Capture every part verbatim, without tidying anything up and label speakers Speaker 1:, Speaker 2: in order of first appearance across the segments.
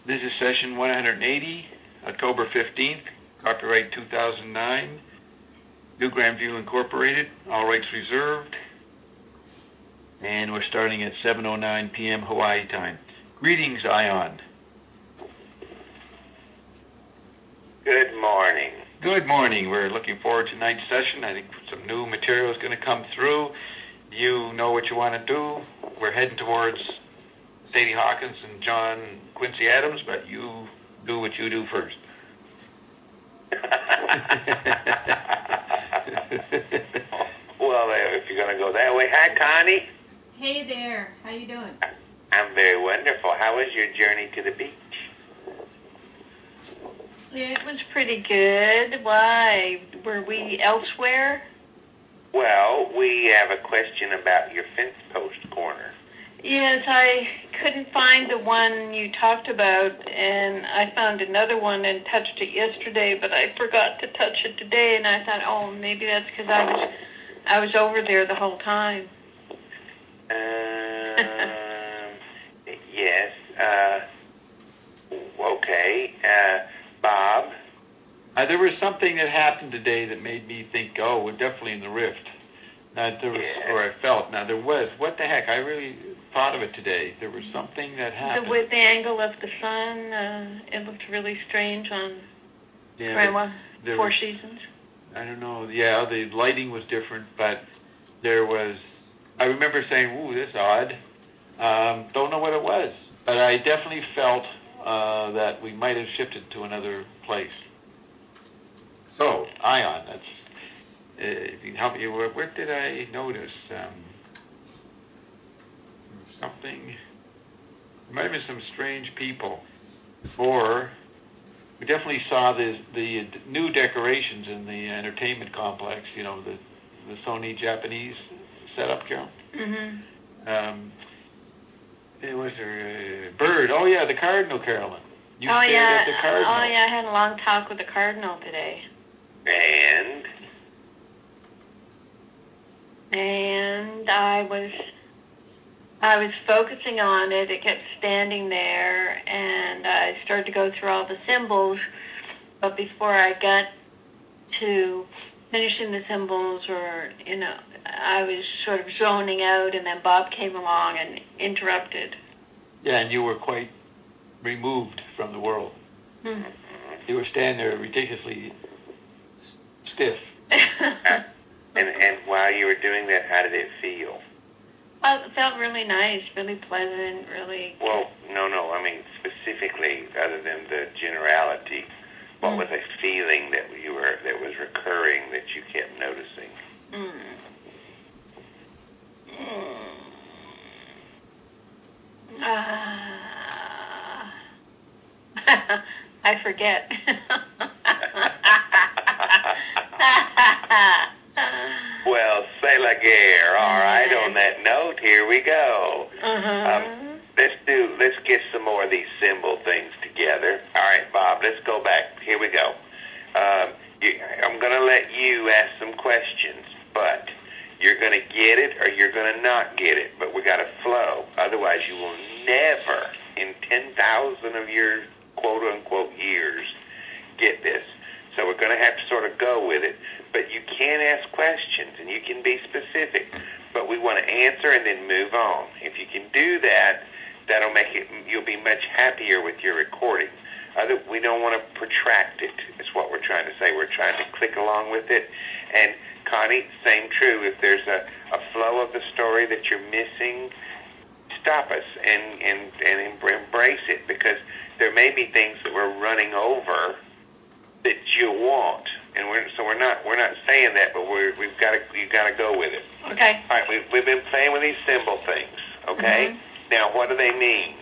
Speaker 1: This is session one hundred eighty, October fifteenth, copyright two thousand nine, New Grandview Incorporated, all rights reserved, and we're starting at seven oh nine p m Hawaii time. Greetings, Ion.
Speaker 2: Good morning.
Speaker 1: Good morning. We're looking forward to tonight's session. I think some new material is going to come through. You know what you want to do. We're heading towards Sadie Hawkins and John Quincy Adams, but you do what you do first.
Speaker 2: Well, if you're going to go that way. Hi, Connie.
Speaker 3: Hey there. How you doing?
Speaker 2: I'm very wonderful. How was your journey to the beach?
Speaker 4: It was pretty good. Why? Were we elsewhere?
Speaker 2: Well, we have a question about your fence post corner.
Speaker 4: Yes, I couldn't find the one you talked about, and I found another one and touched it yesterday, but I forgot to touch it today, and I thought, oh, maybe that's because I was I was over there the whole time.
Speaker 2: Um, yes. Uh, okay. Uh, Bob?
Speaker 1: Uh, there was something that happened today that made me think, oh, we're definitely in the rift. Now, there was,
Speaker 2: yes.
Speaker 1: or I felt. Now, there was. What the heck? I really thought of it today. There was something that happened.
Speaker 4: The, with the angle of the sun, uh, it looked really strange on
Speaker 1: yeah,
Speaker 4: Grandma
Speaker 1: there
Speaker 4: Four
Speaker 1: was,
Speaker 4: Seasons.
Speaker 1: I don't know. Yeah, the lighting was different, but there was. I remember saying, "Ooh, that's odd." Um, don't know what it was, but I definitely felt uh, that we might have shifted to another place. So, Ion, that's. Uh, if you can help me, where, where did I notice um, something? There might have been some strange people, or we definitely saw the the new decorations in the entertainment complex. You know, the the Sony Japanese setup, Carol.
Speaker 4: Mm-hmm.
Speaker 1: Um, it was a uh, bird. Oh yeah, the Cardinal, Carolyn. You
Speaker 4: oh
Speaker 1: stared
Speaker 4: yeah.
Speaker 1: at the Cardinal.
Speaker 4: Oh yeah, I had a long talk with the Cardinal today.
Speaker 2: And?
Speaker 4: And I was, I was focusing on it. It kept standing there, and I started to go through all the symbols. But before I got to finishing the symbols, or you know, I was sort of zoning out, and then Bob came along and interrupted.
Speaker 1: Yeah, and you were quite removed from the world.
Speaker 4: Hmm.
Speaker 1: You were standing there ridiculously stiff.
Speaker 2: And and while you were doing that, how did it feel?
Speaker 4: Well, it felt really nice, really pleasant, really...
Speaker 2: Well, no, no, I mean specifically, other than the generality, what
Speaker 4: mm.
Speaker 2: was a feeling that you were that was recurring that you kept noticing?
Speaker 4: Mm. Mm. Uh, I forget.
Speaker 2: Well, c'est la guerre. All right. On that note, here we go.
Speaker 4: Uh-huh.
Speaker 2: Um, let's do. Let's get some more of these symbol things together. All right, Bob. Let's go back. Here we go. Um, you, I'm going to let you ask some questions, but you're going to get it or you're going to not get it. But we got to flow. Otherwise, you will never, in ten thousand of your quote unquote years, get this. So we're going to have to sort of go with it. But you can ask questions, and you can be specific. But we want to answer and then move on. If you can do that, that'll make it, you'll be much happier with your recording. Other, we don't want to protract it, is what we're trying to say. We're trying to click along with it. And, Connie, same true. If there's a, a flow of the story that you're missing, stop us and, and, and embrace it, because there may be things that we're running over that you want, and we're so we're not we're not saying that, but we're we've got to you got to go with it.
Speaker 4: Okay.
Speaker 2: All right, we've we've been playing with these symbol things. Okay.
Speaker 4: Mm-hmm.
Speaker 2: Now, what do they mean?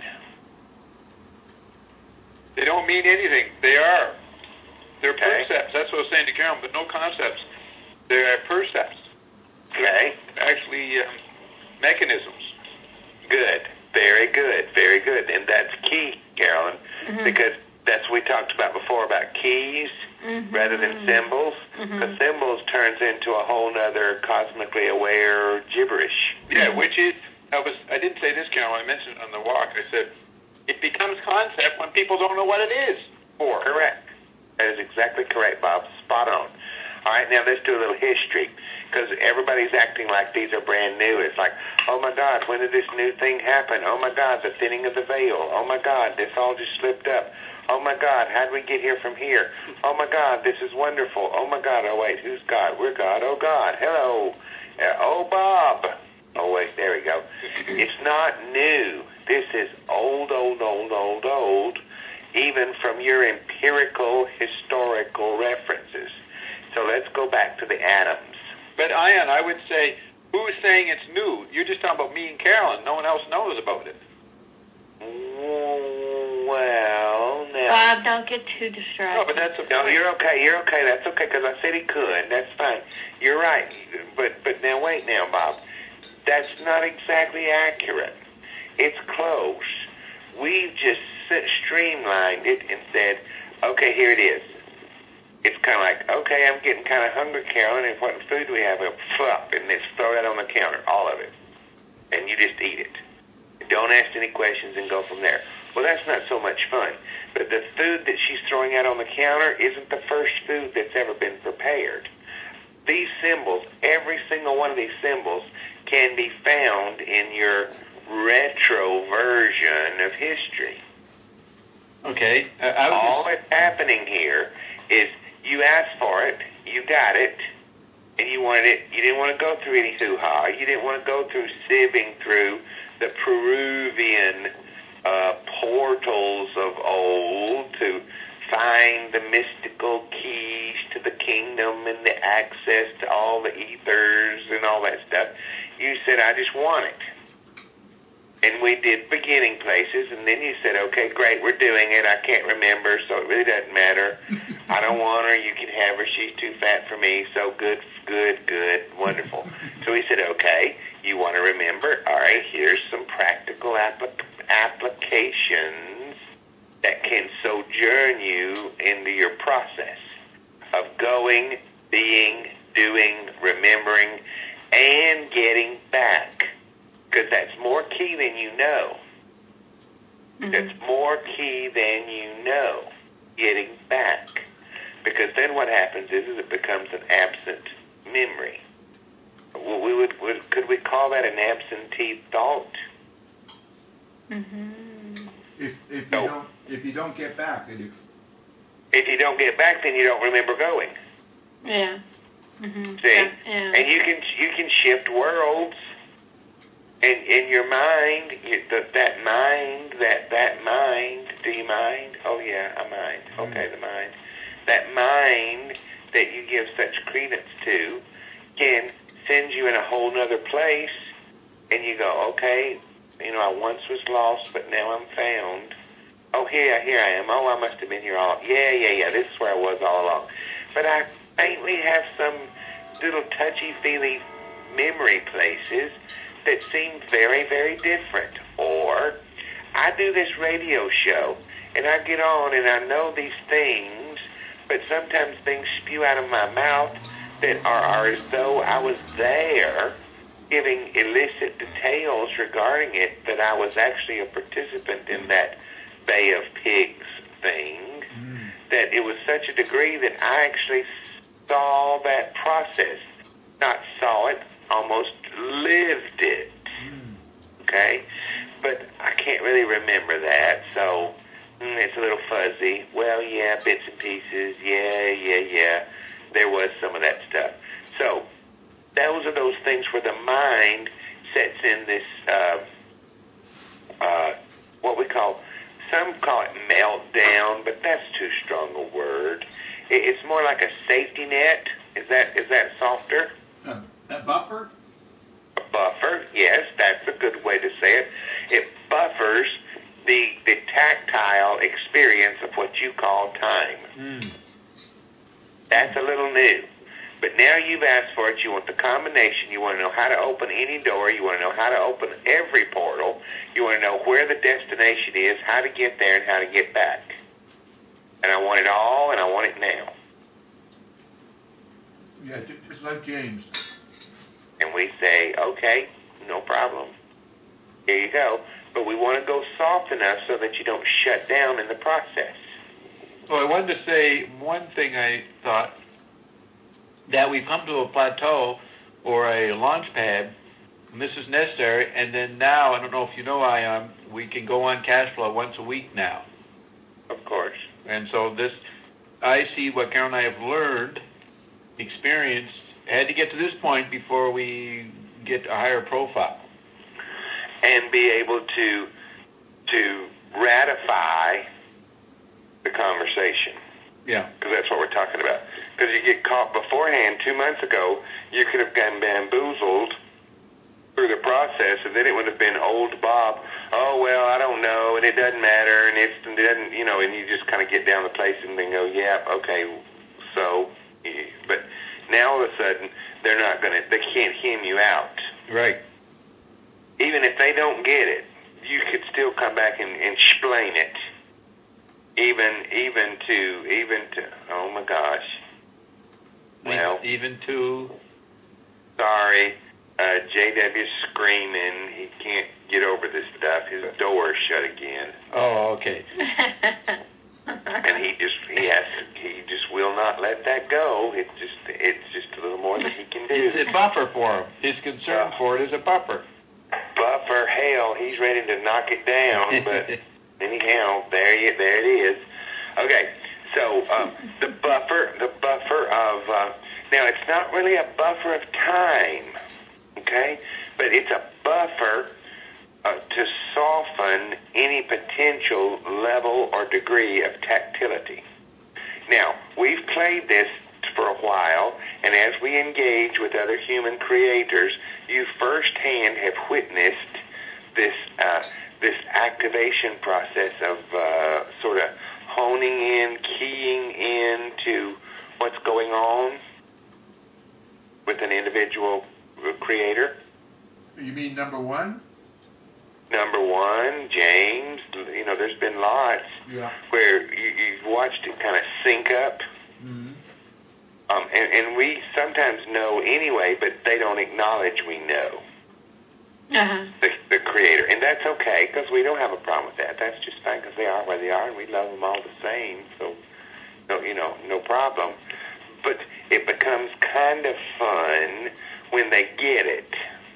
Speaker 1: They don't mean anything. They are. They're
Speaker 2: Okay.
Speaker 1: percepts. That's what I was saying to Carol, but no concepts. They're percepts.
Speaker 2: Okay.
Speaker 1: Actually, um, mechanisms.
Speaker 2: Good. Very good. Very good. And that's key, Carolyn,
Speaker 4: Mm-hmm.
Speaker 2: because that's what we talked about before about keys
Speaker 4: mm-hmm.
Speaker 2: rather than symbols.
Speaker 4: Mm-hmm.
Speaker 2: Because symbols turns into a whole nother cosmically aware gibberish.
Speaker 1: Yeah, which is, I was, I didn't say this, Carol, I mentioned it on the walk. I said, It becomes concept when people don't know what it is for.
Speaker 2: Correct. That is exactly correct, Bob. Spot on. All right, now let's do a little history, because everybody's acting like these are brand new. It's like, oh, my God, when did this new thing happen? Oh, my God, the thinning of the veil. Oh, my God, this all just slipped up. Oh, my God, how did we get here from here? Oh, my God, this is wonderful. Oh, my God, oh, wait, who's God? We're God. Oh, God, hello. Uh, oh, Bob. Oh, wait, there we go. It's not new. This is old, old, old, old, old, even from your empirical, historical references. So let's go back to the atoms.
Speaker 1: But, Ian, I would say, who's saying it's new? You're just talking about me and Carolyn. No one else knows about it.
Speaker 2: Well, now...
Speaker 4: Bob, don't get too distracted.
Speaker 1: No, but that's a
Speaker 2: No, you're okay, you're okay. That's okay, because I said he could. That's fine. You're right. But, but now, wait now, Bob. That's not exactly accurate. It's close. We've just streamlined it and said, okay, here it is. It's kind of like, okay, I'm getting kind of hungry, Carolyn, and what food do we have? A flop, and let's throw that on the counter, all of it. And you just eat it. Don't ask any questions and go from there. Well, that's not so much fun. But the food that she's throwing out on the counter isn't the first food that's ever been prepared. These symbols, every single one of these symbols, can be found in your retro version of history.
Speaker 1: Okay. Uh, I was
Speaker 2: All
Speaker 1: just...
Speaker 2: that's happening here is you asked for it, you got it, and you wanted it. You didn't want to go through any hoo-ha. You didn't want to go through sieving through the Peruvian uh, portals of old to find the mystical keys to the kingdom and the access to all the ethers and all that stuff. You said, I just want it. And we did beginning places, and then you said, okay, great, we're doing it. I can't remember, so it really doesn't matter. I don't want her. You can have her. She's too fat for me. So good, good, good, wonderful. So we said, okay, you want to remember? All right, here's some practical applic- applications that can sojourn you into your process of going, being, doing, remembering, and getting back. Because that's more key than you know. Mm-hmm. That's more key than you know, getting back. Because then what happens is, is it becomes an absent memory. Well, we would, would could we call that an absentee thought?
Speaker 4: Mm-hmm.
Speaker 5: If if you
Speaker 2: So,
Speaker 5: don't if you don't get back, it,
Speaker 2: if you don't get back, then you don't remember going.
Speaker 4: Yeah. Mm-hmm.
Speaker 2: See,
Speaker 4: yeah, yeah.
Speaker 2: and you can you can shift worlds. In, in your mind, you, the, that mind, that, that mind, do you mind? Oh, yeah, I mind. Okay, the mind. That mind that you give such credence to can send you in a whole nother place, and you go, okay, you know, I once was lost, but now I'm found. Oh, here, here I am. Oh, I must have been here all along. Yeah, yeah, yeah, this is where I was all along. But I faintly have some little touchy-feely memory places that seem very, very different. Or I do this radio show, and I get on, and I know these things, but sometimes things spew out of my mouth that are, are as though I was there giving illicit details regarding it, that I was actually a participant in that Bay of Pigs thing, mm. that it was such a degree that I actually saw that process. Not saw it, almost lived it. Mm. Okay? But I can't really remember that, so mm, it's a little fuzzy. Well, yeah, bits and pieces. Yeah, yeah, yeah. There was some of that stuff. So those are those things where the mind sets in this, uh, uh, what we call, some call it meltdown, but that's too strong a word. It, it's more like a safety net. Is that is that softer?
Speaker 5: Uh, a buffer?
Speaker 2: A buffer, yes, that's a good way to say it. It buffers the, the tactile experience of what you call time. Mm. That's a little new. But now you've asked for it. You want the combination. You want to know how to open any door. You want to know how to open every portal. You want to know where the destination is, how to get there, and how to get back. And I want it all, and I want it now.
Speaker 5: Yeah, just like James.
Speaker 2: And we say, okay, no problem. Here you go. but we want to go soft enough so that you don't shut down in the process.
Speaker 1: Well, I wanted to say one thing I thought, that we've come to a plateau or a launch pad, and this is necessary, and then now, I don't know if you know, Ion, we can go on cash flow once a week now.
Speaker 2: Of course.
Speaker 1: And so this, I see what Carol and I have learned, experienced, had to get to this point before we get a higher profile.
Speaker 2: And be able to to ratify the conversation.
Speaker 1: Yeah.
Speaker 2: Because that's what we're talking about. Because you get caught beforehand, two months ago, you could have gotten bamboozled through the process, and then it would have been old Bob, oh, well, I don't know, and it doesn't matter, and it's, and it doesn't, you know, and you just kind of get down the place and then go, yeah, okay, so, but now all of a sudden, they're not going to, they can't hem you out.
Speaker 1: Right.
Speaker 2: Even if they don't get it, you could still come back and, and explain it. Even, even to, even to, oh my gosh. Well,
Speaker 1: even to,
Speaker 2: sorry, uh, J W's screaming. He can't get over this stuff. His door is shut again.
Speaker 1: Oh, okay.
Speaker 2: And he just, he has, to, he just will not let that go. It's just, it's just a little more than he can do.
Speaker 1: It's a buffer for him. His concern uh, for it is a buffer.
Speaker 2: Buffer, hell, he's ready to knock it down, but anyhow, there you, there it is. Okay, so um, the buffer, the buffer of, uh, now it's not really a buffer of time, okay, but it's a buffer uh, to soften any potential level or degree of tactility. Now, we've played this for a while, and as we engage with other human creators, you firsthand have witnessed this uh, this activation process of uh, sort of honing in, keying in to what's going on with an individual creator.
Speaker 5: You mean number one?
Speaker 2: Number one, James, you know, there's been lots
Speaker 5: yeah.
Speaker 2: where you, you've watched it kind of sync up.
Speaker 5: Mm-hmm.
Speaker 2: Um, and, and we sometimes know anyway, but they don't acknowledge we know.
Speaker 4: Uh-huh.
Speaker 2: The, the creator. And that's okay, because we don't have a problem with that. That's just fine, because they are where they are, and we love them all the same. So, no, you know, no problem. But it becomes kind of fun when they get it.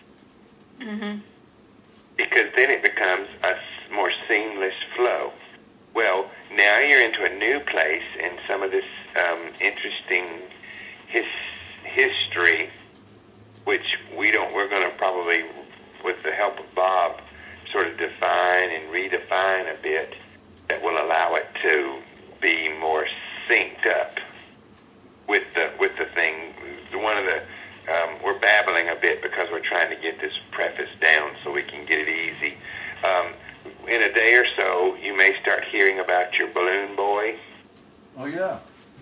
Speaker 4: Mm-hmm.
Speaker 2: Because then it becomes a more seamless flow. Well, now you're into a new place, and some of this um, interesting his, history, which we don't, we're going to probably, with the help of Bob, sort of define and redefine a bit, that will allow it to be more synced up with the with the thing. One of the um, we're babbling a bit because we're trying to get this preface down so we can get it easy. Um, in a day or so, you may start hearing about your balloon boy.
Speaker 5: Oh yeah.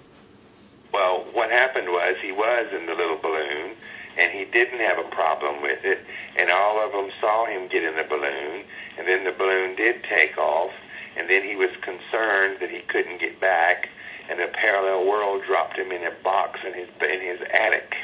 Speaker 2: Well, what happened was he was in the little balloon, and he didn't have a problem with it, and all of them saw him get in the balloon, and then the balloon did take off, and then he was concerned that he couldn't get back, and the parallel world dropped him in a box in his in his attic.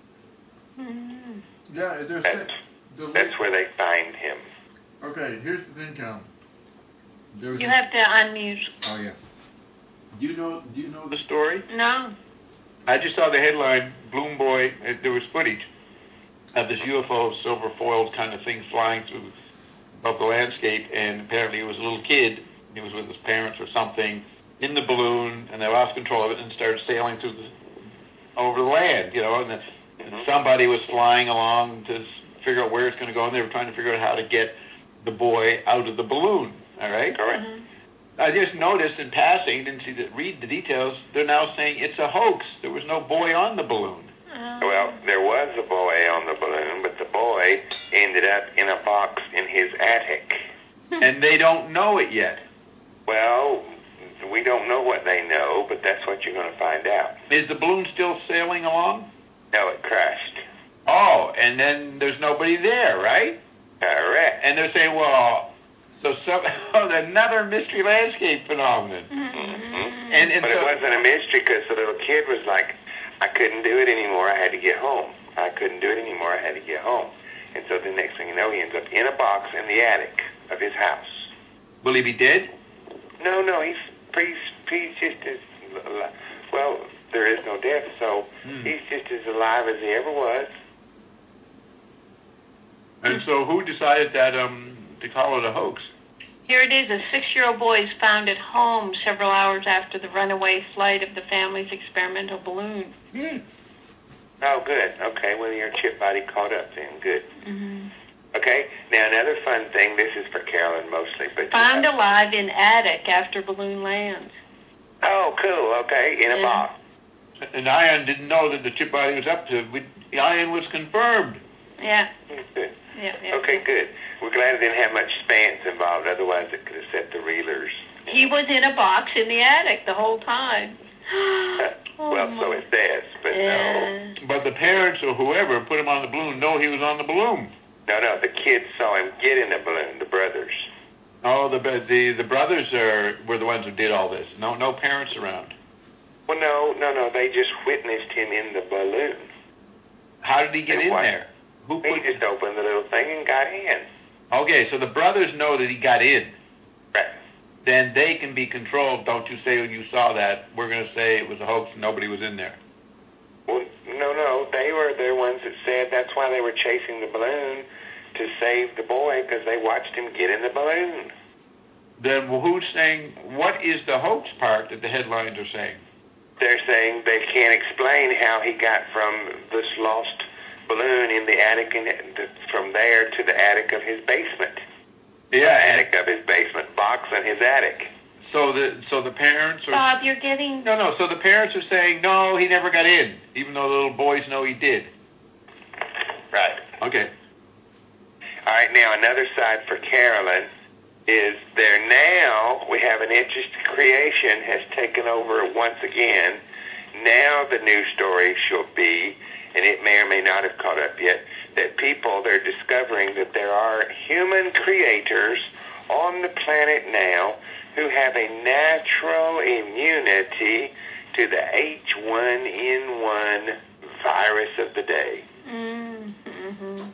Speaker 4: Mm-hmm.
Speaker 5: Yeah, there's
Speaker 2: that's,
Speaker 5: the
Speaker 2: that's where they find him.
Speaker 5: Okay, here's the thing, Cal. There was
Speaker 4: You
Speaker 5: a,
Speaker 4: have to unmute.
Speaker 5: Oh yeah. Do you know? Do you know
Speaker 1: The story?
Speaker 4: No.
Speaker 1: I just saw the headline, Balloon Boy. uh, There was footage of this U F O, silver foiled kind of thing flying through above the landscape, and apparently it was a little kid. He was with his parents or something in the balloon, and they lost control of it and started sailing through the, over the land, you know, and, the, and somebody was flying along to s- figure out where it's going to go, and they were trying to figure out how to get the boy out of the balloon, all right?
Speaker 2: Correct.
Speaker 4: Mm-hmm.
Speaker 1: I just noticed in passing, didn't see the, read the details, they're now saying it's a hoax. There was no boy on the balloon.
Speaker 4: Oh.
Speaker 2: Well, there was a boy on the balloon, but the boy ended up in a box in his attic.
Speaker 1: And they don't know it yet.
Speaker 2: Well, we don't know what they know, but that's what you're going to find out.
Speaker 1: Is the balloon still sailing along?
Speaker 2: No, it crashed.
Speaker 1: Oh, and then there's nobody there, right?
Speaker 2: Correct.
Speaker 1: And they're saying, well, so some, another mystery landscape phenomenon.
Speaker 2: Mm-hmm.
Speaker 1: And, and
Speaker 2: but
Speaker 1: so,
Speaker 2: it wasn't a mystery because the little kid was like, I couldn't do it anymore. I had to get home. I couldn't do it anymore. I had to get home. And so the next thing you know, he ends up in a box in the attic. of his house.
Speaker 1: Will he be dead?
Speaker 2: No, no, he's he's, he's just as well. There is no death, so
Speaker 1: Hmm.
Speaker 2: he's just as alive as he ever was.
Speaker 1: And so who decided that um to call it a hoax?
Speaker 4: Here it is. A six-year-old boy is found at home several hours after the runaway flight of the family's experimental balloon.
Speaker 1: Hmm.
Speaker 2: Oh, good. Okay, well, your chip body caught up then. Good.
Speaker 4: Mm-hmm.
Speaker 2: Okay, now another fun thing. This is for Carolyn mostly, but
Speaker 4: Found
Speaker 2: uh,
Speaker 4: alive in attic after balloon lands.
Speaker 2: oh, cool. Okay, in a
Speaker 4: Yeah.
Speaker 2: box.
Speaker 1: And Ian didn't know that the chip body was up to. We, Ian was confirmed.
Speaker 4: Yeah.
Speaker 2: Good.
Speaker 4: Yeah. yeah.
Speaker 2: Okay, good. We're glad it didn't have much spans involved. Otherwise, it could have set the reelers.
Speaker 4: He was in a box in the attic the whole time. Oh,
Speaker 2: well, so
Speaker 4: my.
Speaker 2: it says, but no.
Speaker 4: Yeah.
Speaker 1: But the parents or whoever put him on the balloon know he was on the balloon.
Speaker 2: No, no, the kids saw him get in the balloon, the brothers.
Speaker 1: Oh, the the the brothers are were the ones who did all this. No, no parents around.
Speaker 2: Well, no, no, no, they just witnessed him in the balloon.
Speaker 1: How did he get
Speaker 2: And
Speaker 1: in
Speaker 2: what?
Speaker 1: there? Who
Speaker 2: He
Speaker 1: put?
Speaker 2: just opened the little thing and got in.
Speaker 1: Okay, so the brothers know that he got in.
Speaker 2: Right.
Speaker 1: Then they can be controlled. Don't you say when you saw that. We're going to say it was a hoax and nobody was in there.
Speaker 2: Well, no, no, they were the ones that said that's why they were chasing the balloon, to save the boy, because they watched him get in the balloon.
Speaker 1: Then well, who's saying, what is the hoax part that the headlines are saying?
Speaker 2: They're saying they can't explain how he got from this lost balloon in the attic and from there to the attic of his basement. The
Speaker 1: Yeah,
Speaker 2: attic of his basement box and his attic.
Speaker 1: so the so the parents are...
Speaker 4: Bob, you're getting...
Speaker 1: No, no, so the parents are saying, no, he never got in, even though the little boys know he did.
Speaker 2: Right.
Speaker 1: Okay.
Speaker 2: All right, now another side for Carolyn is there now, we have an interest creation has taken over once again. Now the news story shall be, and it may or may not have caught up yet, that people, they're discovering that there are human creators on the planet now who have a natural immunity to the H one N one virus of the day.
Speaker 4: Mm-hmm.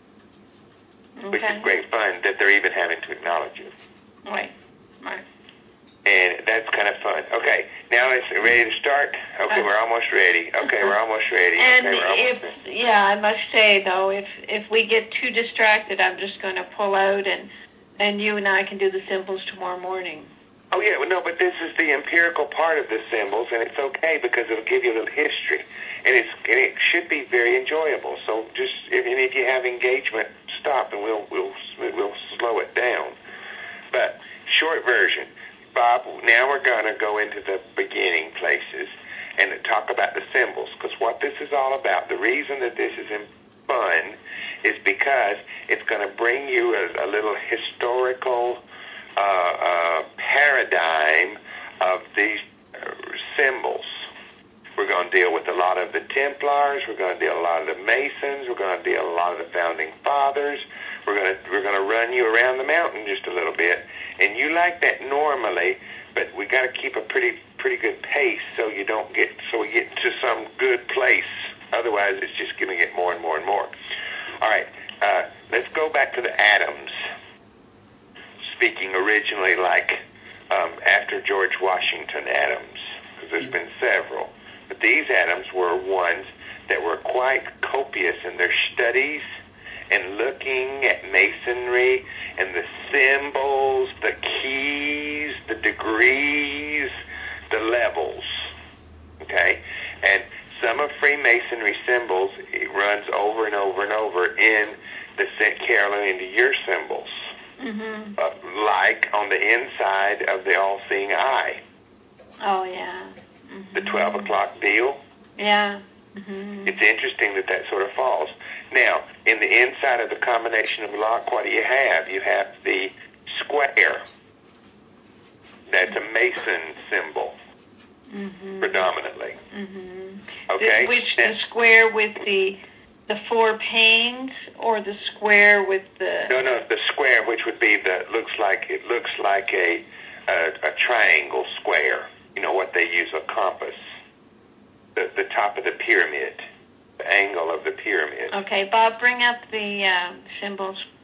Speaker 4: Okay.
Speaker 2: Which is great fun that they're even having to acknowledge it.
Speaker 4: Right. Right.
Speaker 2: And that's kind of fun. Okay, now let's ready to start. Okay,
Speaker 4: Uh,
Speaker 2: we're almost ready. Okay, we're almost ready.
Speaker 4: And
Speaker 2: okay, we're almost
Speaker 4: if,
Speaker 2: ready.
Speaker 4: yeah, I must say, though, if if we get too distracted, I'm just going to pull out, and and you and I can do the symbols tomorrow morning.
Speaker 2: Oh yeah, well, no, but this is the empirical part of the symbols, and it's okay because it'll give you a little history, and it's and it should be very enjoyable. So just if, and if you have engagement, stop, and we'll we'll we'll slow it down. But short version, Bob. Now we're going to go into the beginning places and talk about the symbols, because what this is all about. The reason that this is fun is because it's going to bring you a, a little historical uh, uh, paradigm of these uh, symbols. We're going to deal with a lot of the Templars. We're going to deal with a lot of the Masons. We're going to deal with a lot of the Founding Fathers. We're going to we're going to run you around the mountain just a little bit, and you like that normally, but we got to keep a pretty pretty good pace so you don't get so we get to some good place. Otherwise, it's just going to get more and more and more. All right, uh, let's go back to the atoms. Speaking originally like um, after George Washington atoms, because there's been several. But these atoms were ones that were quite copious in their studies and looking at masonry and the symbols, the keys, the degrees, the levels. Okay? And some of Freemasonry symbols, it runs over and over and over in the Saint Carolyn into your symbols.
Speaker 4: Mm-hmm.
Speaker 2: Uh, like on the inside of the all-seeing eye.
Speaker 4: Oh, yeah. Mm-hmm.
Speaker 2: The twelve o'clock deal.
Speaker 4: Yeah. Mm-hmm.
Speaker 2: It's interesting that that sort of falls. Now, in the inside of the combination of lock, what do you have? You have the square. That's a Mason symbol,
Speaker 4: Mm-hmm.
Speaker 2: predominantly.
Speaker 4: Mm-hmm.
Speaker 2: Okay?
Speaker 4: The, which
Speaker 2: Now-
Speaker 4: the square with the the four panes, or the square with the...
Speaker 2: No, no, the square, which would be the looks like it looks like a a, a triangle square. You know what they use, a compass. The the top of the pyramid, the angle of the pyramid.
Speaker 4: Okay, Bob, bring up the uh, symbols.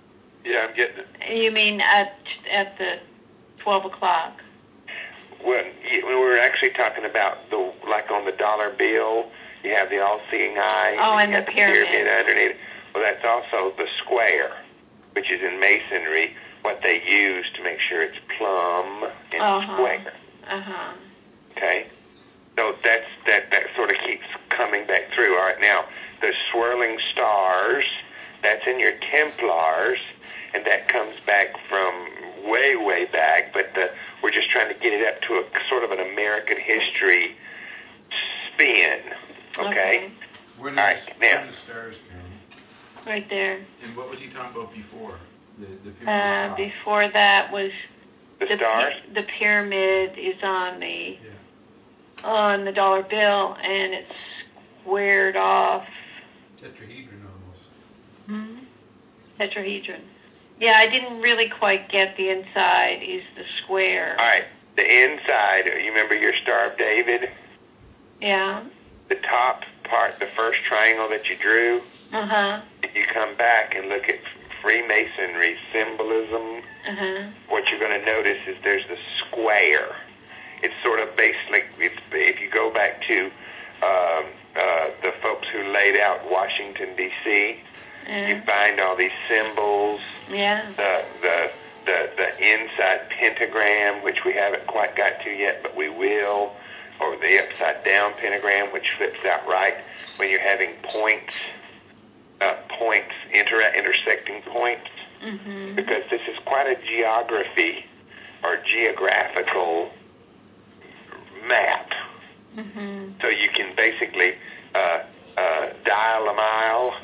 Speaker 1: Yeah, I'm getting it.
Speaker 4: You mean at at the twelve o'clock?
Speaker 2: Well, you, we were actually talking about the like on the dollar bill, you have the all-seeing eye.
Speaker 4: Oh,
Speaker 2: and
Speaker 4: and
Speaker 2: you
Speaker 4: the
Speaker 2: have
Speaker 4: pyramid.
Speaker 2: pyramid underneath. Well, that's also the square, which is in masonry what they use to make sure it's plumb and
Speaker 4: Uh-huh.
Speaker 2: square.
Speaker 4: Uh huh.
Speaker 2: Okay, so that's that. That sort of keeps coming back through. All right, now the swirling stars. That's in your Templars, and that comes back from way, way back. But the, we're just trying to get it up to a sort of an American history spin. Okay.
Speaker 4: Okay.
Speaker 5: Where does,
Speaker 2: All right,
Speaker 5: where
Speaker 2: now.
Speaker 5: does stars come?
Speaker 4: Right there.
Speaker 5: And what was he talking about before? The, the pyramid
Speaker 4: Uh,
Speaker 5: top.
Speaker 4: before that was
Speaker 2: The,
Speaker 4: the
Speaker 2: stars.
Speaker 4: pi- the pyramid is on the
Speaker 5: Yeah.
Speaker 4: on the dollar bill, and it's squared off.
Speaker 5: Tetrahedron almost.
Speaker 4: Hmm? Tetrahedron. Yeah, I didn't really quite get the inside is the square.
Speaker 2: All right, the inside. You remember your Star of David?
Speaker 4: Yeah.
Speaker 2: The top part, the first triangle that you drew.
Speaker 4: Uh huh.
Speaker 2: If you come back and look at Freemasonry symbolism,
Speaker 4: Uh huh.
Speaker 2: what you're going to notice is there's the square. It's sort of basically, it's, if you go back to um, uh, the folks who laid out Washington, D C, you
Speaker 4: Yeah.
Speaker 2: find all these symbols,
Speaker 4: Yeah.
Speaker 2: the, the, the, the inside pentagram, which we haven't quite got to yet, but we will, or the upside down pentagram, which flips out right when you're having points, uh, points, inter- intersecting points.
Speaker 4: Mhm.
Speaker 2: Because this is quite a geography or geographical map.
Speaker 4: Mhm.
Speaker 2: So you can basically uh, uh, dial a mile.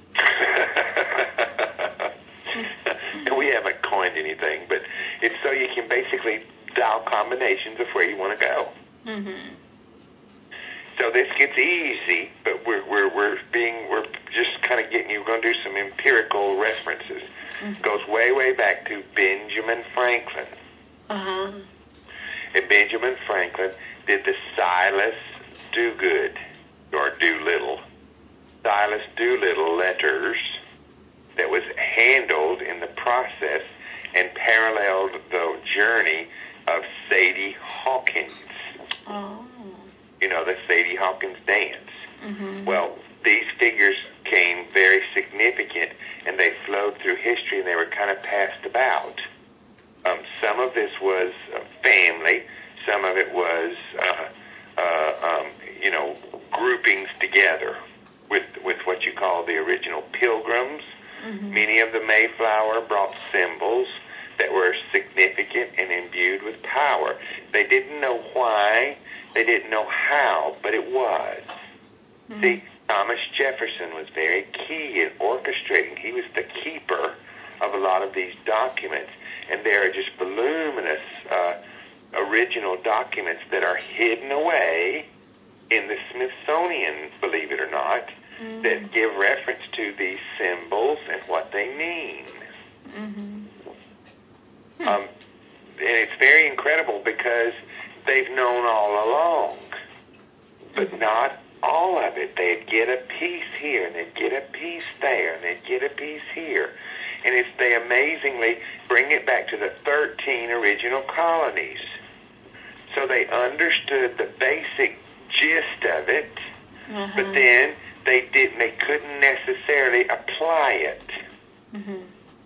Speaker 2: We haven't coined anything, but it's so you can basically dial combinations of where you want to go.
Speaker 4: Mhm.
Speaker 2: So this gets easy, but we're we're we're being we're just kind of getting you. We're going to do some empirical references.
Speaker 4: Mhm.
Speaker 2: Goes way way back to Benjamin Franklin.
Speaker 4: Uh huh.
Speaker 2: And Benjamin Franklin did the Silas Dogood or Doolittle, Silas Doolittle letters that was handled in the process and paralleled the journey of Sadie Hawkins.
Speaker 4: Oh.
Speaker 2: You know, the Sadie Hawkins dance.
Speaker 4: Mhm.
Speaker 2: Well, these figures came very significant, and they flowed through history, and they were kind of passed about. Um, some of this was uh, family. Some of it was, uh, uh, um, you know, groupings together with with what you call the original pilgrims.
Speaker 4: Mhm.
Speaker 2: Many of the Mayflower brought symbols that were significant and imbued with power. They didn't know why, they didn't know how, but it was.
Speaker 4: Mhm.
Speaker 2: See, Thomas Jefferson was very key in orchestrating. He was the keeper of a lot of these documents, and there are just voluminous uh, original documents that are hidden away in the Smithsonian, believe it or not,
Speaker 4: Mhm.
Speaker 2: that give reference to these symbols and what they mean.
Speaker 4: Mhm. Hmm.
Speaker 2: Um, and it's very incredible because they've known all along, but not all of it. They'd get a piece here, and they'd get a piece there, and they'd get a piece here. And it's they amazingly bring it back to the thirteen original colonies. So they understood the basic gist of it,
Speaker 4: Uh-huh.
Speaker 2: but then they didn't. They couldn't necessarily apply it.
Speaker 4: Mhm.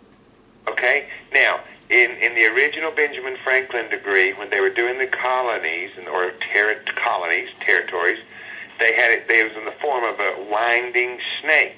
Speaker 2: Okay? Now, in, in the original Benjamin Franklin degree, when they were doing the colonies, and or ter- colonies, territories, they had it, they was in the form of a winding snake.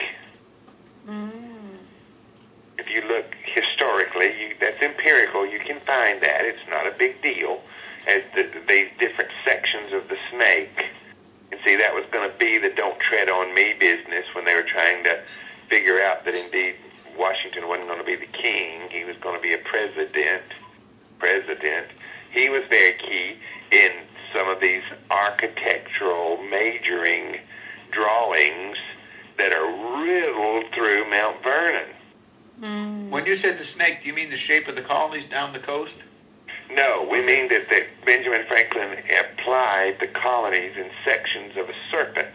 Speaker 4: Mm.
Speaker 2: If you look historically, you, that's empirical, you can find that. It's not a big deal. As the, the different sections of the snake. And see, that was going to be the don't tread on me business when they were trying to figure out that indeed Washington wasn't going to be the king. He was going to be a president. President. He was very key in some of these architectural majoring drawings that are riddled through Mount Vernon.
Speaker 4: Mm.
Speaker 1: When you said the snake, do you mean the shape of the colonies down the coast?
Speaker 2: No, we mean that, that Benjamin Franklin applied the colonies in sections of a serpent.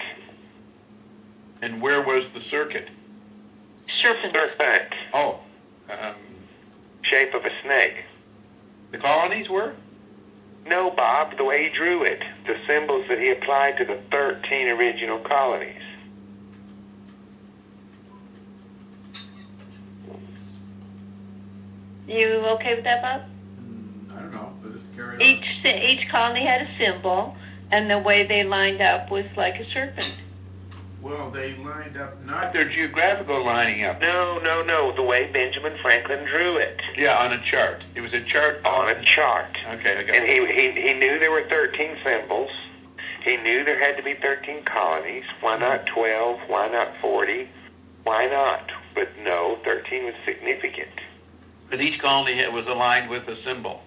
Speaker 1: And where was the circuit?
Speaker 4: Serpent.
Speaker 2: Serpent.
Speaker 1: Oh, um,
Speaker 2: shape of a snake.
Speaker 1: The colonies were?
Speaker 2: No, Bob, the way he drew it. The symbols that he applied to the thirteen original colonies.
Speaker 4: You okay with that, Bob?
Speaker 5: Mm, I don't know. Let's just carry on.
Speaker 4: Each sy- each colony had a symbol, and the way they lined up was like a serpent.
Speaker 5: Well, they lined up
Speaker 1: Not
Speaker 5: not.
Speaker 1: their geographical lining up.
Speaker 2: No, no, no, the way Benjamin Franklin drew it.
Speaker 1: Yeah, on a chart. It was a chart
Speaker 2: On a chart.
Speaker 1: Okay, I got
Speaker 2: And
Speaker 1: it.
Speaker 2: he, he, he knew there were thirteen symbols. He knew there had to be thirteen colonies. Why not twelve? Why not forty? Why not? But no, thirteen was significant.
Speaker 1: But each colony had- was aligned with a symbol.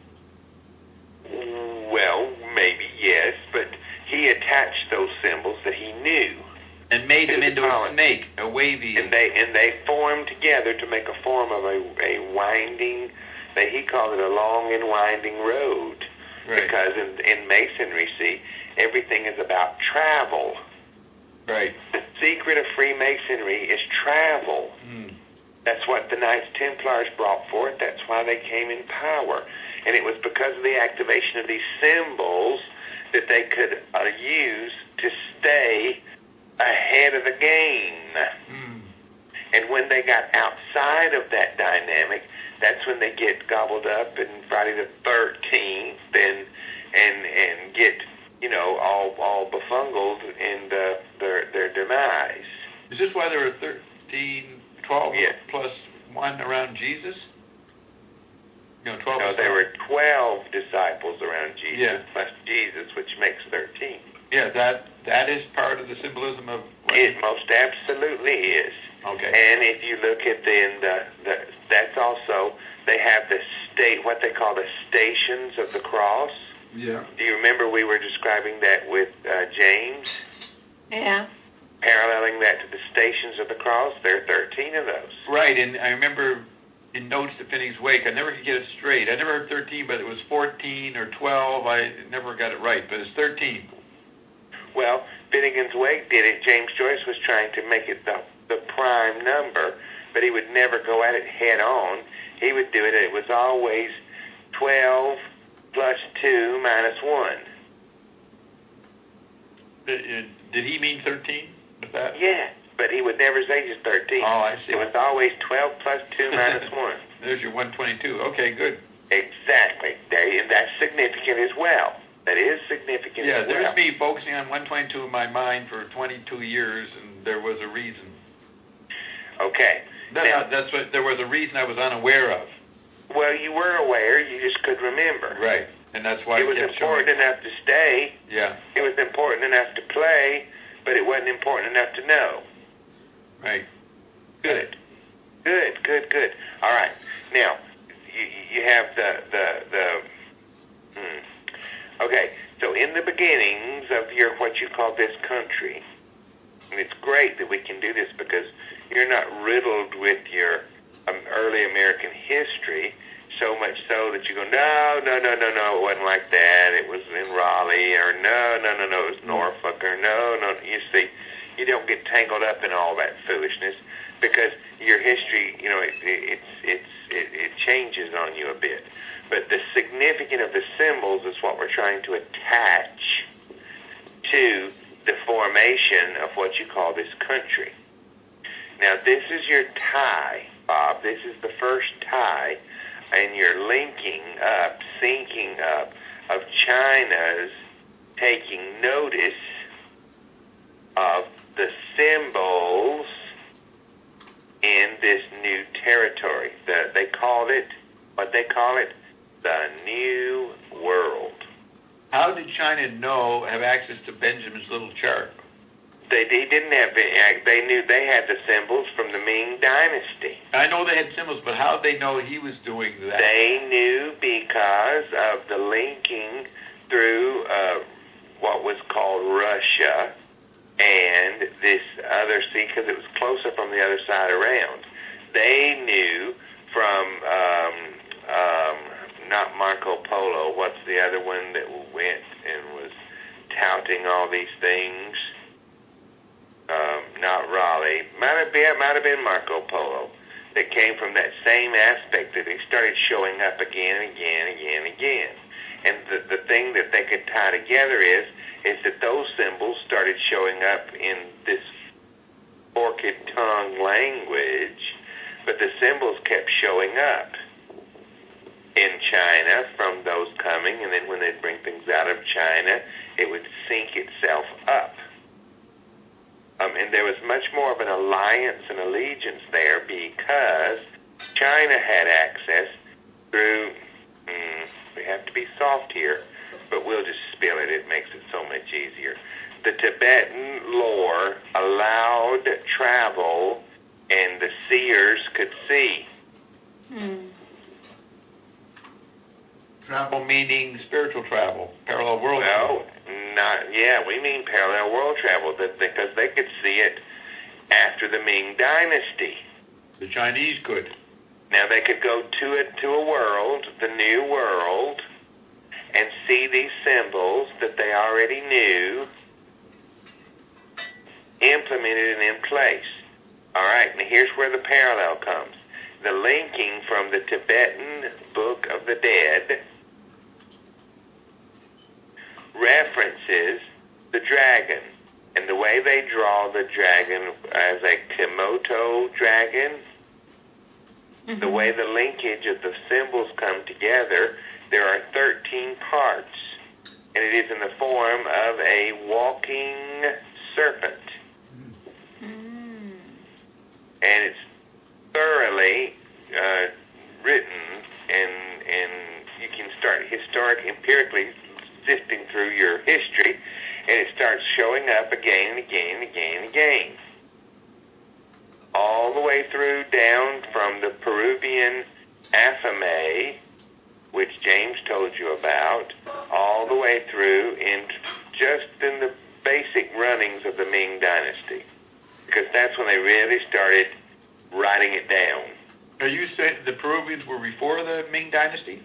Speaker 2: Well, maybe, yes, but he attached those symbols that he knew.
Speaker 1: And made them
Speaker 2: To the
Speaker 1: into a
Speaker 2: colony.
Speaker 1: snake, a wavy.
Speaker 2: And they and they formed together to make a form of a, a winding, that he called it a long and winding road.
Speaker 1: Right.
Speaker 2: Because in, in Masonry, see, everything is about travel.
Speaker 1: Right.
Speaker 2: The secret of Freemasonry is travel.
Speaker 1: Mm.
Speaker 2: That's what the Knights Templars brought forth. That's why they came in power. And it was because of the activation of these symbols that they could uh, use to stay ahead of the game.
Speaker 1: Mm.
Speaker 2: And when they got outside of that dynamic, that's when they get gobbled up in Friday the thirteenth and and and get, you know, all all befungled in the, their their demise.
Speaker 1: Is this why there were thirteen, twelve
Speaker 2: Yes.
Speaker 1: plus one around Jesus? You know, twelve.
Speaker 2: No,
Speaker 1: was-
Speaker 2: there were twelve disciples around Jesus,
Speaker 1: Yeah.
Speaker 2: plus Jesus, which makes thirteen.
Speaker 1: Yeah, that that is part of the symbolism of.
Speaker 2: It most absolutely is.
Speaker 1: Okay.
Speaker 2: And if you look at the, in the, the that's also, they have the state, what they call the stations of the cross.
Speaker 5: Yeah.
Speaker 2: Do you remember we were describing that with uh, James?
Speaker 4: Yeah.
Speaker 2: Paralleling that to the stations of the cross, there are thirteen of those.
Speaker 1: Right, and I remember in Notes to Finney's Wake, I never could get it straight. I never heard thirteen, but it was fourteen or twelve. I never got it right, but it's thirteen.
Speaker 2: Well, Finnegan's Wake did it. James Joyce was trying to make it the, the prime number, but he would never go at it head on. He would do it, it was always twelve plus two minus one.
Speaker 1: Uh, uh, Did he mean thirteen with that?
Speaker 2: Yeah, but he would never say just thirteen.
Speaker 1: Oh, I see.
Speaker 2: It was always twelve plus two minus one.
Speaker 1: There's your one twenty-two. Okay, good.
Speaker 2: Exactly. There, and that's significant as well. That is significant
Speaker 1: Yeah,
Speaker 2: as well.
Speaker 1: there's me focusing on one twenty-two in my mind for twenty-two years, and there was a reason.
Speaker 2: Okay.
Speaker 1: That,
Speaker 2: Now,
Speaker 1: that's what there was a reason I was unaware of.
Speaker 2: well, you were aware, you just couldn't remember.
Speaker 1: Right, and that's why
Speaker 2: It was
Speaker 1: kept showing.
Speaker 2: important enough to stay.
Speaker 1: Yeah,
Speaker 2: It was important enough to play, but it wasn't important enough to know.
Speaker 1: right.
Speaker 2: Good. Good, good, good. All right. Now, you, you have the, the, the, hmm. Okay, so in the beginnings of your, what you call this country, and it's great that we can do this because you're not riddled with your um, early American history, so much so that you go, no, no, no, no, no, it wasn't like that, it was in Raleigh, or no, no, no, no, it was Norfolk, or no, no, you see, you don't get tangled up in all that foolishness because your history, you know, it, it, it's, it's, it, it changes on you a bit. But the significance of the symbols is what we're trying to attach to the formation of what you call this country. Now, this is your tie, Bob. This is the first tie, and you're linking up, syncing up of China's taking notice of the symbols in this new territory. The, they called it, what they call it, the New World.
Speaker 1: How did China know, have access to Benjamin's little chart?
Speaker 2: They, they didn't have, they knew they had the symbols from the Ming Dynasty.
Speaker 1: I know they had symbols, but how did they know he was doing that?
Speaker 2: They knew because of the linking through uh, what was called Russia and this other sea, because it was closer from the other side around. They knew from, um, um, not Marco Polo, what's the other one that went and was touting all these things? Um, not Raleigh. Might have been, might have been Marco Polo. that came from that same aspect that they started showing up again and again and again and again. And the, the thing that they could tie together is, is that those symbols started showing up in this forked tongue language, but the symbols kept showing up in China from those coming, and then when they'd bring things out of China, it would sync itself up. Um, and there was much more of an alliance and allegiance there because China had access through, mm, we have to be soft here, but we'll just spill it. It makes it so much easier. The Tibetan lore allowed travel, and the seers could see.
Speaker 4: Hmm.
Speaker 1: Travel meaning spiritual travel, parallel world
Speaker 2: Well,
Speaker 1: travel.
Speaker 2: not, yeah, we mean parallel world travel, that because they could see it after the Ming Dynasty.
Speaker 1: The Chinese could.
Speaker 2: Now they could go to it to a world, the new world, and see these symbols that they already knew implemented and in place. All right, now here's where the parallel comes. The linking from the Tibetan Book of the Dead references the dragon, and the way they draw the dragon as a Komodo dragon,
Speaker 4: Mm-hmm.
Speaker 2: the way the linkage of the symbols come together, there are thirteen parts, and it is in the form of a walking serpent.
Speaker 4: Mm.
Speaker 2: And it's thoroughly uh, written, and and you can start historic, empirically sifting through your history, and it starts showing up again and again and again and again. All the way through down from the Peruvian Afame, which James told you about, all the way through in just in the basic runnings of the Ming Dynasty, because that's when they really started writing it down.
Speaker 1: Are you saying the Peruvians were before the Ming Dynasty?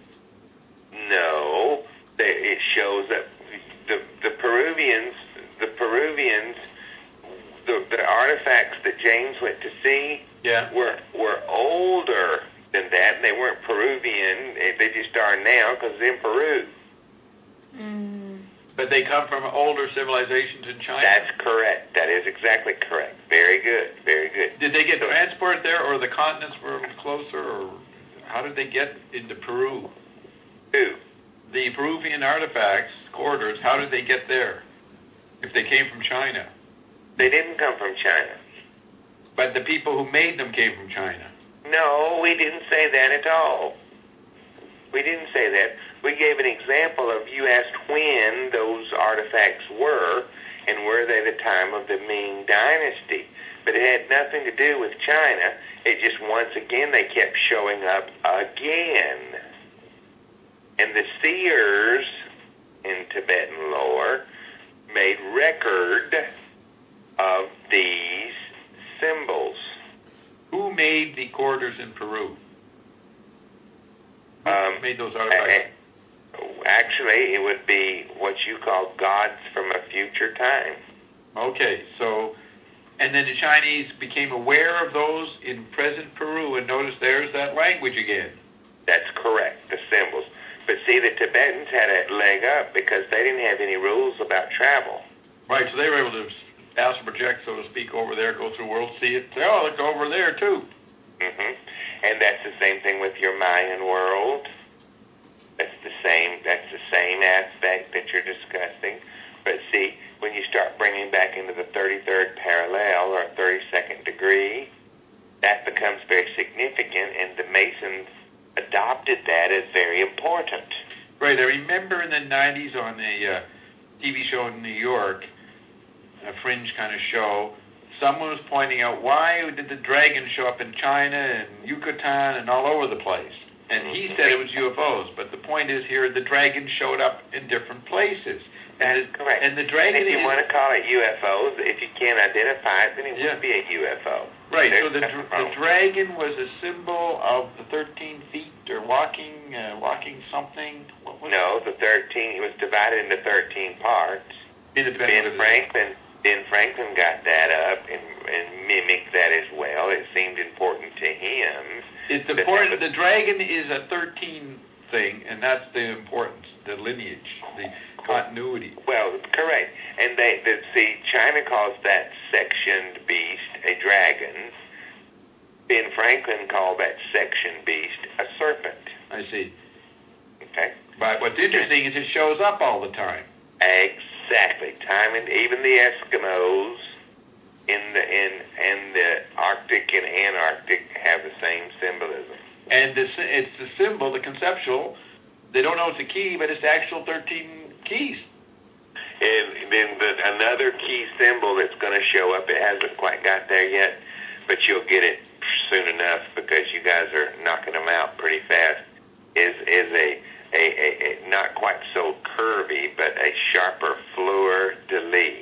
Speaker 2: No, they, it shows that the the Peruvians, the Peruvians, the, the artifacts that James went to see
Speaker 1: Yeah.
Speaker 2: were were older than that, and they weren't Peruvian. They just are now because it's in Peru.
Speaker 4: Mm.
Speaker 1: But they come from older civilizations in China?
Speaker 2: That's correct. That is exactly correct. Very good. Very good.
Speaker 1: Did they get
Speaker 2: So-
Speaker 1: transport there, or the continents were closer, or how did they get into Peru?
Speaker 2: Who?
Speaker 1: The Peruvian artifacts, corridors, how did they get there if they came from China?
Speaker 2: They didn't come from China.
Speaker 1: But the people who made them came from China.
Speaker 2: No, we didn't say that at all. We didn't say that. We gave an example of, you asked when those artifacts were, and were they the time of the Ming Dynasty. But it had nothing to do with China. It just, once again, they kept showing up again. And the seers in Tibetan lore made record of these symbols.
Speaker 1: Who made the corridors in Peru? Who
Speaker 2: Um,
Speaker 1: made those artifacts?
Speaker 2: Actually, it would be what you call gods from a future time.
Speaker 1: Okay, so, and then the Chinese became aware of those in present Peru, and notice there's that language again.
Speaker 2: That's correct, the symbols. But see, the Tibetans had a leg up because they didn't have any rules about travel.
Speaker 1: Right, so they were able to astral project, so to speak, over there, go through the world, see it, say, oh, look over there, too.
Speaker 2: hmm And that's the same thing with your Mayan world. That's the same. That's the same aspect that you're discussing. But see, when you start bringing back into the thirty-third parallel or thirty-second degree, that becomes very significant, and the Masons adopted that as very important.
Speaker 1: Right, I remember in the nineties on a uh, T V show in New York, a fringe kind of show, someone was pointing out, why did the dragon show up in China and Yucatan and all over the place? And he said it was U F Os, but the point is here, the dragon showed up in different places. And,
Speaker 2: That's correct.
Speaker 1: and the dragon
Speaker 2: If you
Speaker 1: is...
Speaker 2: want to call it U F Os, if you can't identify it, then it
Speaker 1: Yeah.
Speaker 2: would be a U F O.
Speaker 1: Right,
Speaker 2: There's
Speaker 1: so the,
Speaker 2: nothing
Speaker 1: dr-
Speaker 2: wrong.
Speaker 1: the dragon was a symbol of the thirteen feet, or walking, uh, walking something. What was
Speaker 2: No, the thirteen, it was divided into thirteen parts.
Speaker 1: it? Independent
Speaker 2: Ben
Speaker 1: of the-
Speaker 2: Franklin, Ben Franklin got that up, and and mimic that as well. It seemed important to him.
Speaker 1: It's
Speaker 2: that
Speaker 1: important.
Speaker 2: that was-
Speaker 1: The dragon is a thirteen thing, and that's the importance, the lineage, the continuity.
Speaker 2: Well, correct. And they, the, see, China calls that sectioned beast a dragon. Ben Franklin called that sectioned beast a serpent.
Speaker 1: I see.
Speaker 2: Okay?
Speaker 1: But what's interesting is it shows up all the time.
Speaker 2: Exactly. Time and even the Eskimos in the in in the Arctic and Antarctic have the same symbolism.
Speaker 1: And the, sy- it's the symbol, the conceptual. They don't know it's a key, but it's the actual thirteen keys.
Speaker 2: And then the, another key symbol that's going to show up, it hasn't quite got there yet, but you'll get it soon enough because you guys are knocking them out pretty fast, is is a, a, a, a not quite so curvy, but a sharper fleur-de-lis.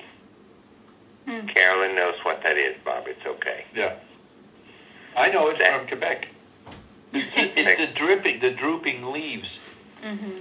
Speaker 4: Hmm.
Speaker 2: Carolyn knows what that is, Bob. It's okay.
Speaker 1: Yeah. I know it's
Speaker 2: That-
Speaker 1: from Quebec. It's, it's the dripping, the drooping leaves.
Speaker 4: Mhm.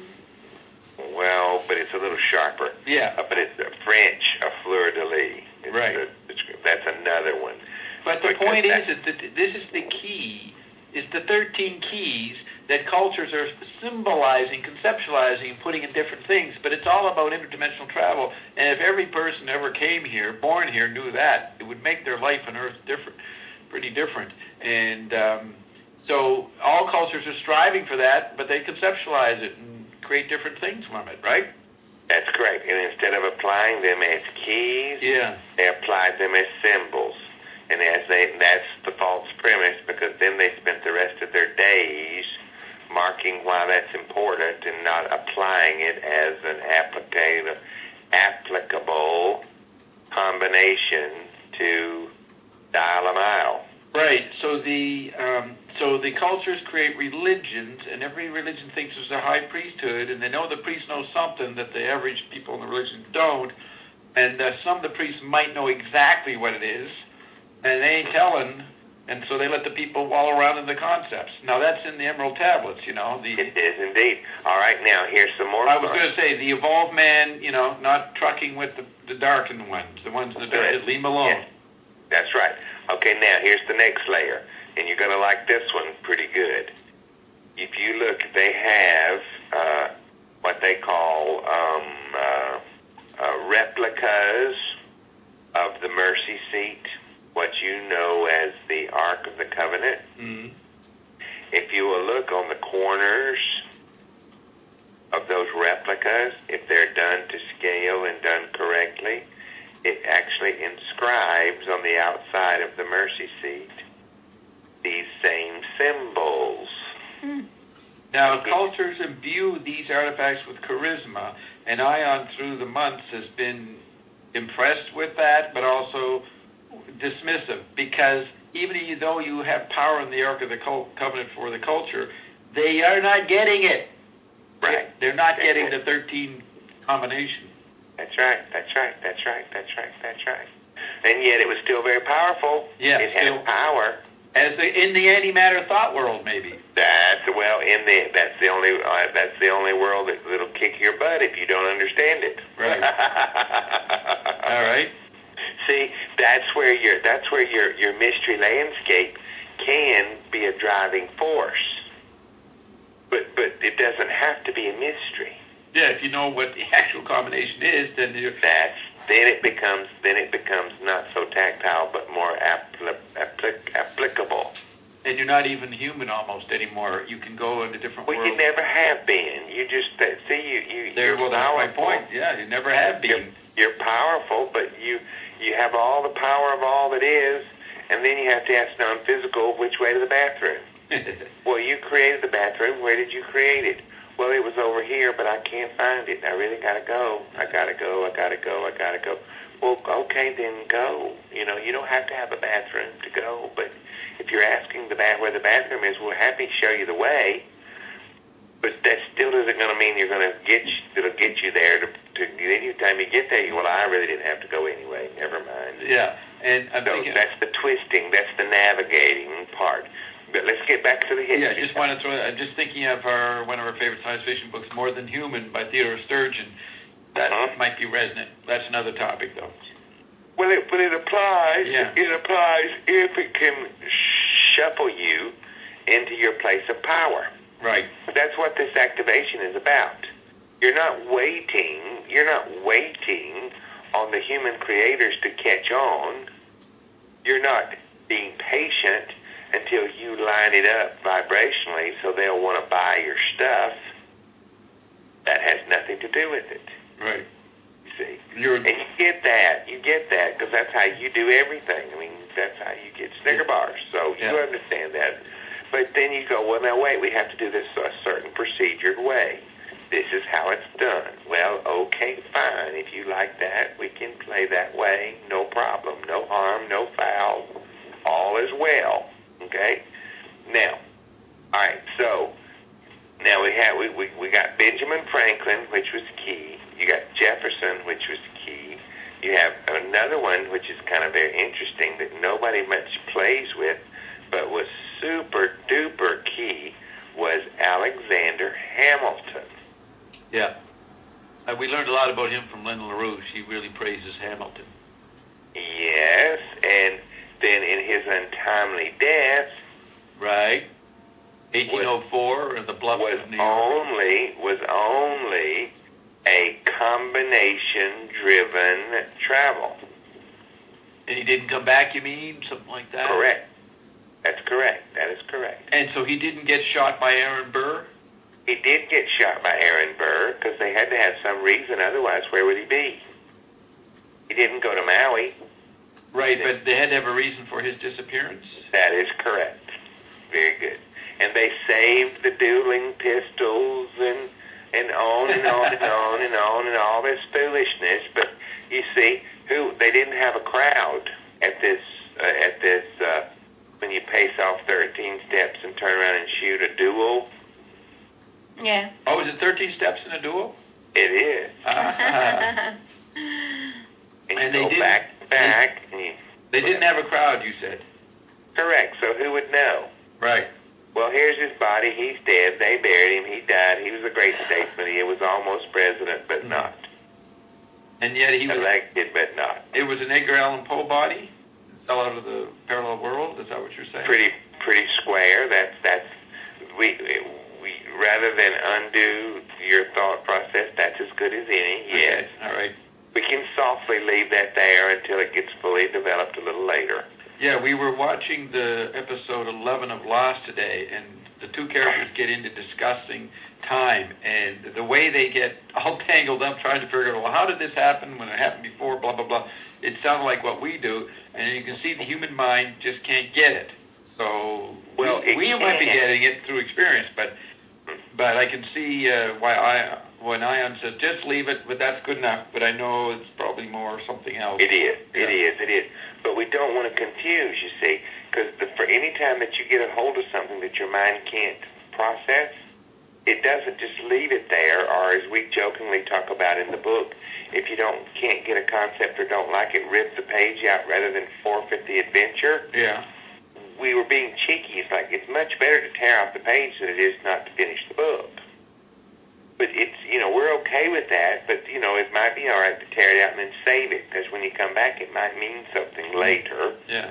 Speaker 2: Well, but it's a little sharper.
Speaker 1: Yeah.
Speaker 2: Uh, but it's a French, a fleur-de-lis. It's
Speaker 1: Right.
Speaker 2: the- it's- that's another one.
Speaker 1: But the
Speaker 2: Because
Speaker 1: point
Speaker 2: that-
Speaker 1: is that the, this is the key, is the thirteen keys that cultures are symbolizing, conceptualizing, and putting in different things. But it's all about interdimensional travel. And if every person ever came here, born here, knew that, it would make their life on Earth different, pretty different. And um, so all cultures are striving for that, but they conceptualize it and create different things from it, right?
Speaker 2: That's correct. And instead of applying them as keys,
Speaker 1: Yeah.
Speaker 2: they applied them as symbols. And as they, that's the false premise, because then they spent the rest of their days marking why that's important and not applying it as an applica- applicable combination to dial a mile.
Speaker 1: Right. So the um, so the cultures create religions, and every religion thinks there's a high priesthood, and they know the priest knows something that the average people in the religion don't, and uh, some of the priests might know exactly what it is, and they ain't telling, and so they let the people wallow around in the concepts. Now that's in the Emerald Tablets, you know. The
Speaker 2: It is indeed. All right, now here's some more.
Speaker 1: I was
Speaker 2: fun.
Speaker 1: going to say the evolved man, you know, not trucking with the, the darkened ones, the ones that
Speaker 2: Good.
Speaker 1: leave them alone.
Speaker 2: Yeah. That's right. Okay, now here's the next layer, and you're going to like this one pretty good. If you look, they have uh, what they call um, uh, uh, replicas of the mercy seat, what you know as the Ark of the Covenant.
Speaker 1: Mm-hmm.
Speaker 2: If you will look on the corners of those replicas, if they're done to scale and done correctly, it actually inscribes on the outside of the mercy seat these same symbols.
Speaker 4: Hmm.
Speaker 1: Now, cultures imbue these artifacts with charisma, and Ion through the months has been impressed with that, but also dismissive, because even though you have power in the Ark of the Co- Covenant for the culture, they are not getting it.
Speaker 2: Right.
Speaker 1: They're not getting the thirteen combination.
Speaker 2: That's right, that's right, that's right, that's right, that's right. And yet it was still very powerful.
Speaker 1: Yeah,
Speaker 2: it
Speaker 1: still.
Speaker 2: had power.
Speaker 1: As the, in the antimatter thought world, maybe.
Speaker 2: That's well in the that's the only uh, that's the only world that, that'll kick your butt if you don't understand it.
Speaker 1: Right. All right.
Speaker 2: See, that's where your that's where your your mystery landscape can be a driving force. But but it doesn't have to be a mystery.
Speaker 1: Yeah, if you know what the actual combination is, then you're...
Speaker 2: That's then it becomes then it becomes not so tactile but more appli- applic- applicable.
Speaker 1: And you're not even human almost anymore. You can go into different
Speaker 2: Well,
Speaker 1: worlds.
Speaker 2: you never have been. You just uh, see you you.
Speaker 1: There,
Speaker 2: you're
Speaker 1: well, that's my
Speaker 2: powerful.
Speaker 1: point. Yeah, you never have
Speaker 2: You're,
Speaker 1: been.
Speaker 2: you're powerful, but you you have all the power of all that is, and then you have to ask non-physical which way to the bathroom. Well, you created the bathroom. Where did you create it? Well, it was over here, but I can't find it. I really gotta go. I gotta go. I gotta go. I gotta go. Well, okay, then go. You know, you don't have to have a bathroom to go, but if you're asking the bath where the bathroom is, we're happy to show you the way. But that still isn't going to mean you're going to get you, it'll get you there. To, to any time you get there, you well, I really didn't have to go anyway. Never mind.
Speaker 1: Yeah, and I'm
Speaker 2: So
Speaker 1: thinking...
Speaker 2: that's the twisting. That's the navigating part. But let's get back to the history.
Speaker 1: Yeah, I just want to throw. I'm just thinking of our one of our favorite science fiction books, More Than Human, by Theodore Sturgeon. That
Speaker 2: Uh-huh.
Speaker 1: might be resonant. That's another topic, though.
Speaker 2: Well, it, but it applies.
Speaker 1: Yeah.
Speaker 2: It applies if it can shuffle you into your place of power.
Speaker 1: Right.
Speaker 2: That's what this activation is about. You're not waiting. You're not waiting on the human creators to catch on. You're not being patient until you line it up vibrationally so they'll want to buy your stuff. That has nothing to do with it.
Speaker 1: Right.
Speaker 2: You see.
Speaker 1: You're,
Speaker 2: And you get that. You get that because that's how you do everything. I mean, that's how you get Snicker bars. So
Speaker 1: Yeah.
Speaker 2: you understand that. But then you go, well, now wait, we have to do this a certain procedured way. This is how it's done. Well, okay, fine. If you like that, we can play that way. No problem. No harm, no foul. All is well. Okay? Now, all right, so now we have we, we, we got Benjamin Franklin, which was key. You got Jefferson, which was key. You have another one, which is kind of very interesting, that nobody much plays with, but was super duper key, was Alexander Hamilton.
Speaker 1: yeah. Uh, we learned a lot about him from Lynn LaRouche. He really praises Hamilton.
Speaker 2: Yes, and then in his untimely death,
Speaker 1: Right. eighteen oh four, and the Bluffs
Speaker 2: was
Speaker 1: of New York.
Speaker 2: only was only a combination-driven travel.
Speaker 1: And he didn't come back, you mean? Something like that?
Speaker 2: Correct. That's correct. That is correct.
Speaker 1: And so he didn't get shot by Aaron Burr?
Speaker 2: He did get shot by Aaron Burr because they had to have some reason. Otherwise, where would he be? He didn't go to Maui.
Speaker 1: Right, but they had to have a reason for his disappearance?
Speaker 2: That is correct. Very good. And they saved the dueling pistols and and on and on and on and on and all this foolishness. But you see, who they didn't have a crowd at this uh, at this uh, when you pace off thirteen steps and turn around and shoot a duel.
Speaker 4: Yeah.
Speaker 1: Oh, is it thirteen steps in a duel?
Speaker 2: It is.
Speaker 1: Ah.
Speaker 2: And you
Speaker 1: And they
Speaker 2: go
Speaker 1: didn't-
Speaker 2: back to back. And you,
Speaker 1: They didn't have a crowd, you said.
Speaker 2: correct. So who would know?
Speaker 1: Right.
Speaker 2: Well, here's his body. He's dead. They buried him. He died. He was a great statesman. He was almost president, but
Speaker 1: Mhm.
Speaker 2: not.
Speaker 1: And yet he was,
Speaker 2: Elected, but not.
Speaker 1: it was an Edgar Allan Poe body? Fell out of the parallel world? Is that what you're saying?
Speaker 2: Pretty, pretty square. That's that's we we rather than undo your thought process. That's as good as any. Yes,
Speaker 1: Okay, all right.
Speaker 2: we can softly leave that there until it gets fully developed a little later.
Speaker 1: Yeah, we were watching the episode eleven of Lost today, and the two characters get into discussing time, and the way they get all tangled up trying to figure out, well, how did this happen when it happened before, blah, blah, blah. It sounded like what we do, and you can see the human mind just can't get it. So
Speaker 2: Well,
Speaker 1: we,
Speaker 2: it
Speaker 1: we might be
Speaker 2: can't.
Speaker 1: getting it through experience, but but I can see uh, why I when Ion said, just leave it, but that's good enough, but I know it's probably more something else.
Speaker 2: It is. It
Speaker 1: Yeah.
Speaker 2: is. It is. But we don't want to confuse, you see, because for any time that you get a hold of something that your mind can't process, it doesn't just leave it there, or as we jokingly talk about in the book, if you don't can't get a concept or don't like it, rip the page out rather than forfeit the adventure.
Speaker 1: Yeah.
Speaker 2: We were being cheeky. It's like it's much better to tear off the page than it is not to finish the book. But it's, you know, we're okay with that, but, you know, it might be all right to tear it out and then save it, because when you come back, it might mean something later.
Speaker 1: Yeah.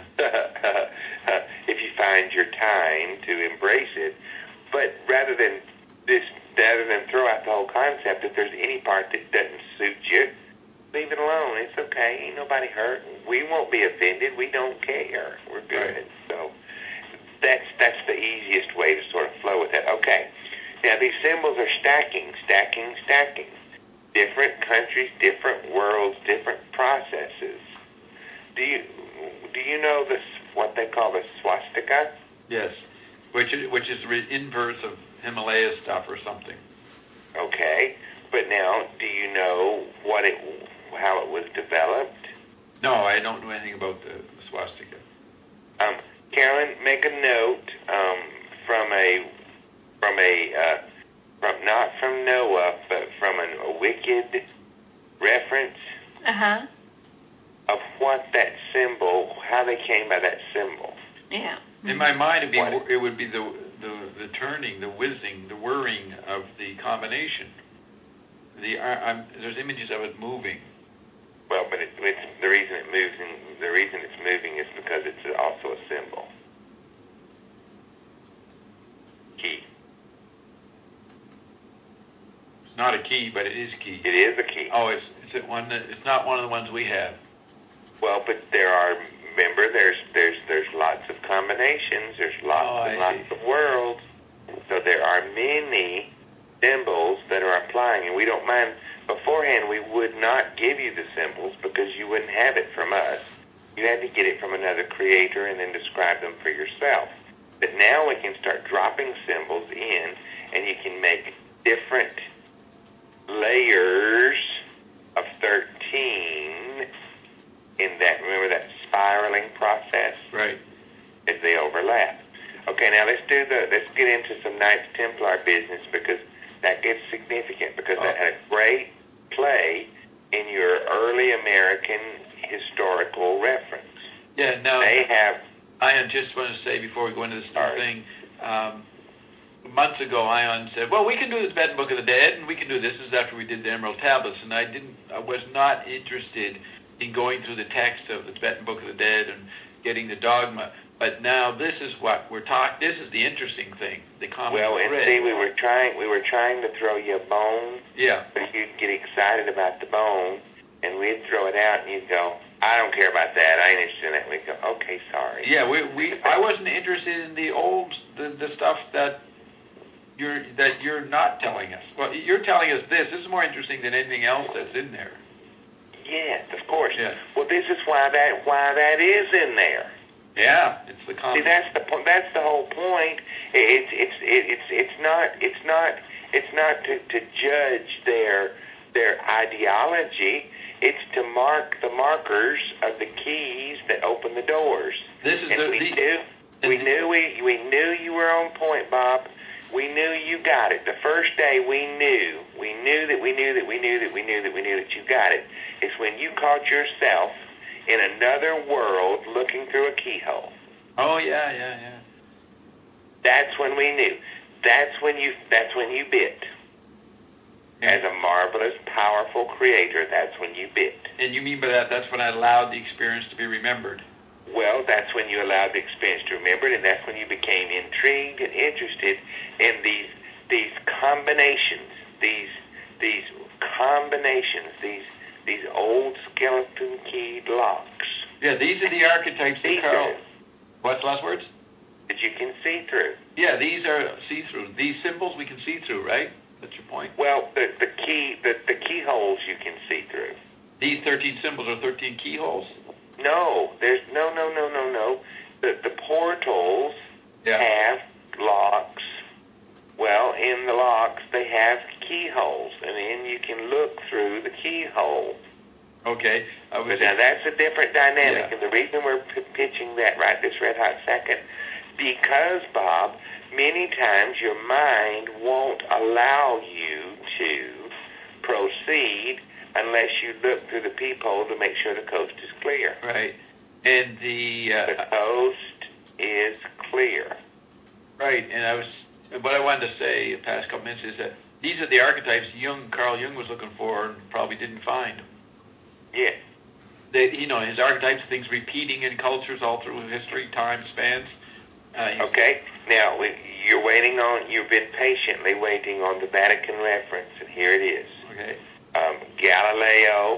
Speaker 2: If you find your time to embrace it. But rather than this, rather than throw out the whole concept, if there's any part that doesn't suit you, leave it alone. It's okay. Ain't nobody hurt. We won't be offended. We don't care. We're good.
Speaker 1: Right.
Speaker 2: So that's that's the easiest way to sort of flow with that. Okay. Now these symbols are stacking, stacking, stacking. Different countries, different worlds, different processes. Do you do you know this what they call the swastika?
Speaker 1: Yes. Which is, which is the inverse of Himalaya stuff or something.
Speaker 2: Okay. But now, do you know what it how it was developed?
Speaker 1: No, I don't know anything about the swastika.
Speaker 2: Um, Carolyn, make a note um, from a from a uh, from not from Noah, but from an, a wicked reference
Speaker 4: Uh huh.
Speaker 2: of what that symbol, how they came by that symbol.
Speaker 4: Yeah.
Speaker 1: In my mind, it'd be,
Speaker 2: What?
Speaker 1: it would be the, the the turning, the whizzing, the whirring of the combination. The I, I'm, there's images of it moving.
Speaker 2: Well, but it, it's, the reason it moves, in, the reason it's moving is because it's also a symbol. Key.
Speaker 1: It's not a key, but it is key.
Speaker 2: It is a key.
Speaker 1: Oh, is, is it one that, it's not one of the ones we have.
Speaker 2: Well, but there are, remember, there's there's there's lots of combinations, there's lots
Speaker 1: Oh,
Speaker 2: and
Speaker 1: I
Speaker 2: lots
Speaker 1: see.
Speaker 2: of worlds. So there are many symbols that are applying, and we don't mind. Beforehand, we would not give you the symbols because you wouldn't have it from us. You had to get it from another creator and then describe them for yourself. But now we can start dropping symbols in, and you can make different layers of thirteen in that, remember that spiraling process?
Speaker 1: Right.
Speaker 2: As they overlap. Okay, now let's do the, let's get into some Knights Templar business because that gets significant because that had a great play in your early American historical reference.
Speaker 1: Yeah, now,
Speaker 2: They have,
Speaker 1: Ion, just want to say before we go into this new
Speaker 2: Sorry.
Speaker 1: thing, um, months ago, Ion said, well, we can do the Tibetan Book of the Dead, and we can do this. This is after we did the Emerald Tablets, and I didn't, I was not interested in going through the text of the Tibetan Book of the Dead and getting the dogma. But now this is what we're talking. This is the interesting thing. The common
Speaker 2: well, and
Speaker 1: thread.
Speaker 2: see, we were trying, we were trying to throw you a bone,
Speaker 1: Yeah.
Speaker 2: but you'd get excited about the bone, and we'd throw it out, and you'd go, I don't care about that. I ain't interested in that. We'd go, okay, sorry.
Speaker 1: Yeah, we, we I wasn't interested in the old the, the stuff that you're that you're not telling us. Well, you're telling us this. This is more interesting than anything else that's in there.
Speaker 2: Yes, of course.
Speaker 1: Yeah.
Speaker 2: Well, this is why that why that is in there.
Speaker 1: Yeah, it's the
Speaker 2: See,
Speaker 1: common.
Speaker 2: that's the point. That's the whole point. It's it's it's it's not it's not it's not to, to judge their their ideology. It's to mark the markers of the keys that open the doors.
Speaker 1: This is
Speaker 2: And
Speaker 1: the,
Speaker 2: we
Speaker 1: the
Speaker 2: knew we
Speaker 1: the-
Speaker 2: knew we we knew you were on point, Bob. We knew you got it. The first day we knew, we knew that we knew that we knew that we knew that we knew that you got it. It's when you caught yourself in another world looking through a keyhole.
Speaker 1: Oh yeah, yeah, yeah.
Speaker 2: That's when we knew. That's when you that's when you bit. As a marvelous, powerful creator, that's when you bit.
Speaker 1: And you mean by that? That's when I allowed the experience to be remembered.
Speaker 2: Well, that's when you allowed the experience to remember it, and that's when you became intrigued and interested in these these combinations, these these combinations, these these old skeleton keyed locks
Speaker 1: Yeah, these are the archetypes
Speaker 2: See
Speaker 1: that Carl.
Speaker 2: through.
Speaker 1: What's the last words?
Speaker 2: that you can see through.
Speaker 1: Yeah, these are see-through. These symbols we can see through, right? That's your point.
Speaker 2: Well, the the key the, the keyholes you can see through.
Speaker 1: These thirteen symbols are thirteen keyholes.
Speaker 2: No, there's no no no no no. The the portals
Speaker 1: Yeah.
Speaker 2: have locks. Well, in the locks they have keyholes, and then you can look through the keyhole.
Speaker 1: Okay. I was
Speaker 2: But now that's a different dynamic,
Speaker 1: Yeah.
Speaker 2: and the reason we're p- pitching that right this red hot second, because Bob, many times your mind won't allow you to proceed unless you look through the peephole to make sure the coast is clear.
Speaker 1: right. And the uh,
Speaker 2: The coast is clear.
Speaker 1: right. And I was what I wanted to say the past couple minutes is that these are the archetypes Jung, Carl Jung was looking for and probably didn't find.
Speaker 2: Yes.
Speaker 1: They, you know, his archetypes, things repeating in cultures all through history, time spans. Uh, he's-
Speaker 2: Okay. Now we, you're waiting on. You've been patiently waiting on the Vatican reference, and here it is.
Speaker 1: Okay.
Speaker 2: Um, Galileo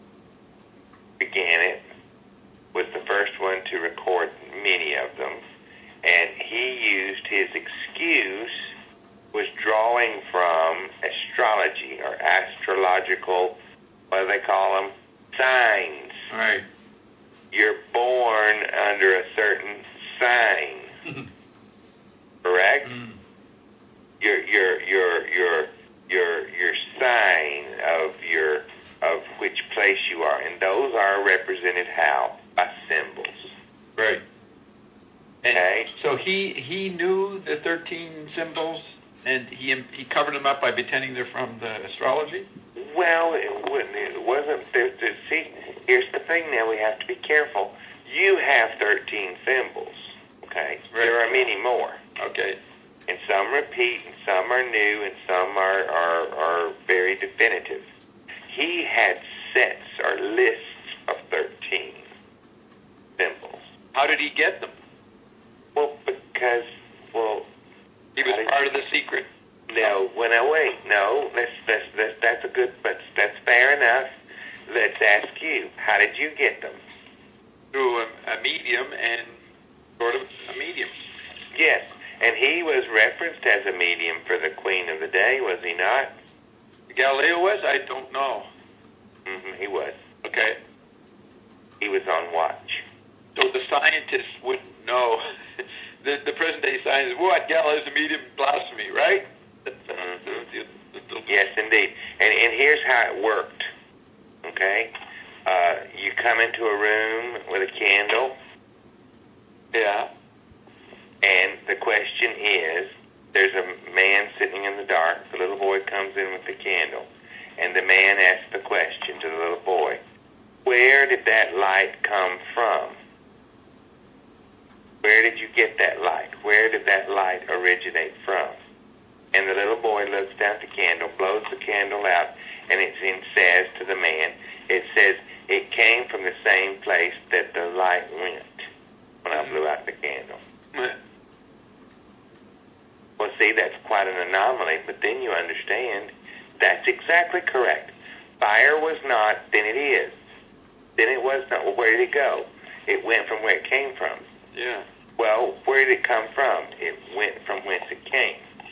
Speaker 2: began it. Was the first one to record many of them, and he used his excuse was drawing from astrology or astrological. What do they call them? Signs.
Speaker 1: All right.
Speaker 2: You're born under a certain sign, correct?
Speaker 1: Mm.
Speaker 2: Your your your your your your sign of your of which place you are, and those are represented how? By symbols.
Speaker 1: Right. And
Speaker 2: Okay.
Speaker 1: so he he knew the thirteen symbols, and he he covered them up by pretending they're from the astrology.
Speaker 2: Well, it wouldn't. It wasn't. There, there, see, here's the thing. Now we have to be careful. You have thirteen symbols. Okay.
Speaker 1: Right.
Speaker 2: There are many more.
Speaker 1: Okay.
Speaker 2: And some repeat, and some are new, and some are, are, are very definitive. He had sets or lists of thirteen symbols.
Speaker 1: How did he get them?
Speaker 2: Well, because, well...
Speaker 1: He was part of the secret.
Speaker 2: No, well, no, wait, no, that's, that's, that's, that's a good, but that's fair enough. Let's ask you, how did you get them?
Speaker 1: Through a, a medium and sort of a medium.
Speaker 2: Yes, and he was referenced as a medium for the Queen of the Day, was he not?
Speaker 1: Galileo was? I don't know.
Speaker 2: Mm-hmm, he was.
Speaker 1: Okay.
Speaker 2: He was on watch.
Speaker 1: So the scientists wouldn't know. the, the present-day scientists, what? Galileo's a medium, blasphemy, right?
Speaker 2: Mm-hmm. Yes, indeed. And, and here's how it worked, okay? Uh, you come into a room with a candle.
Speaker 1: Yeah.
Speaker 2: And the question is, there's a man sitting in the dark. The little boy comes in with the candle. And the man asks the question to the little boy, where did that light come from? Where did you get that light? Where did that light originate from? And the little boy looks down at the candle, blows the candle out, and it says to the man, it says, it came from the same place that the light went when I blew out the candle. Well, see, that's quite an anomaly, but then you understand that's exactly correct. Fire was not, then it is. Then it was not. Well, where did it go? It went from where it came from.
Speaker 1: Yeah.
Speaker 2: Well, where did it come from? It went from whence it came.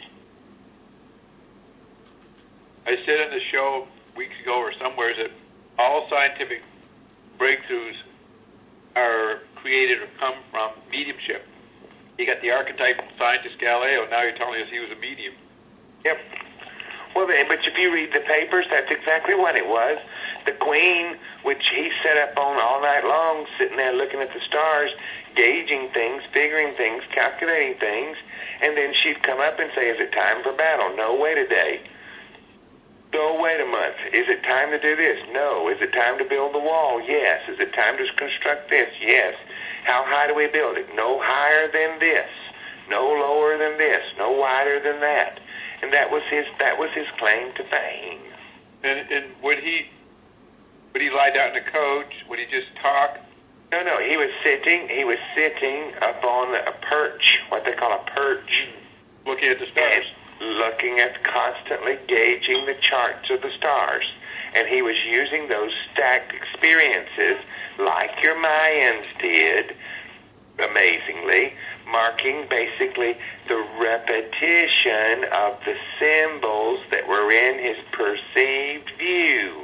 Speaker 1: I said on the show weeks ago or somewhere that all scientific breakthroughs are created or come from mediumship. You got the archetype scientist Galileo. Now you're telling us he was a medium.
Speaker 2: Yep. Well, but if you read the papers, that's exactly what it was. The Queen, which he sat up on all night long, sitting there looking at the stars, gauging things, figuring things, calculating things, and then she'd come up and say, is it time for battle? No, wait a day. No, wait a month. Is it time to do this? No. Is it time to build the wall? Yes. Is it time to construct this? Yes. How high do we build it? No higher than this. No lower than this. No wider than that. And that was his that was his claim to fame.
Speaker 1: And, and would he would he lie down in a coach? Would he just talk?
Speaker 2: No, no. He was sitting. He was sitting up on a perch, what they call a perch,
Speaker 1: looking at the stars.
Speaker 2: And looking at, constantly gauging the charts of the stars. And he was using those stacked experiences like your Mayans did, amazingly, marking basically the repetition of the symbols that were in his perceived view.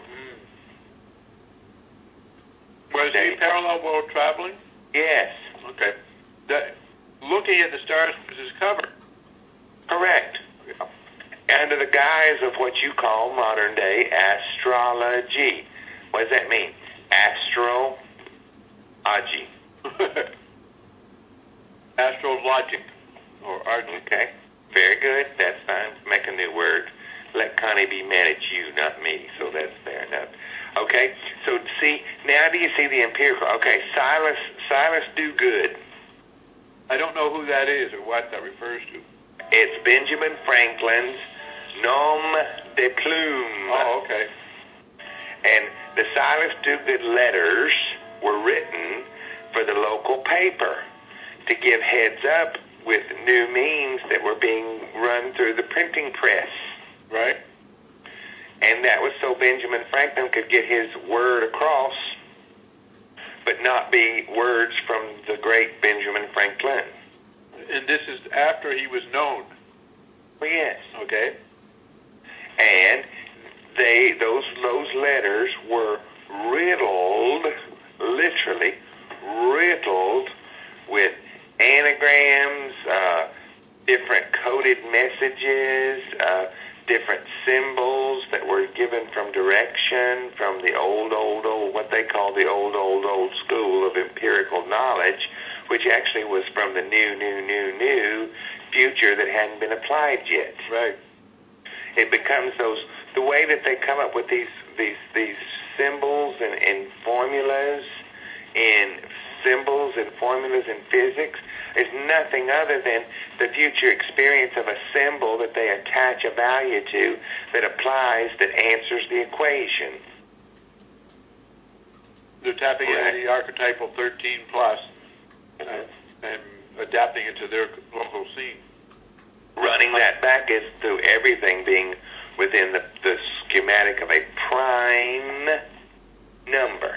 Speaker 1: Mm. Was he parallel world traveling?
Speaker 2: Yes.
Speaker 1: Okay. That, looking at the stars was his cover.
Speaker 2: Correct. Under the guise of what you call modern day astrology. What does that mean? Astrology.
Speaker 1: Astrologic or argy.
Speaker 2: Okay. Very good. That's fine. Make a new word. Let Connie be mad at you, not me. So that's fair enough. Okay. So see, now do you see the empirical? Okay. Silas, Silas Dogood.
Speaker 1: I don't know who that is or what that refers to.
Speaker 2: It's Benjamin Franklin's nom de plume.
Speaker 1: Oh, okay.
Speaker 2: And the Silas Dogood letters were written for the local paper to give heads up with new means that were being run through the printing press.
Speaker 1: Right.
Speaker 2: And that was so Benjamin Franklin could get his word across, but not be words from the great Benjamin Franklin.
Speaker 1: And this is after he was known.
Speaker 2: Well, yes.
Speaker 1: Okay.
Speaker 2: And they those those letters were riddled, literally riddled with anagrams, uh, different coded messages, uh, different symbols that were given from direction from the old, old, old, what they call the old, old, old school of empirical knowledge, which actually was from the new, new, new, new future that hadn't been applied yet.
Speaker 1: Right.
Speaker 2: It becomes those, the way that they come up with these these these symbols and, and formulas in symbols and formulas in physics is nothing other than the future experience of a symbol that they attach a value to that applies, that answers the equation.
Speaker 1: They're tapping
Speaker 2: Correct.
Speaker 1: into the archetypal thirteen plus and, and adapting it to their local scene.
Speaker 2: Running that back is through everything being within the, the schematic of a prime number.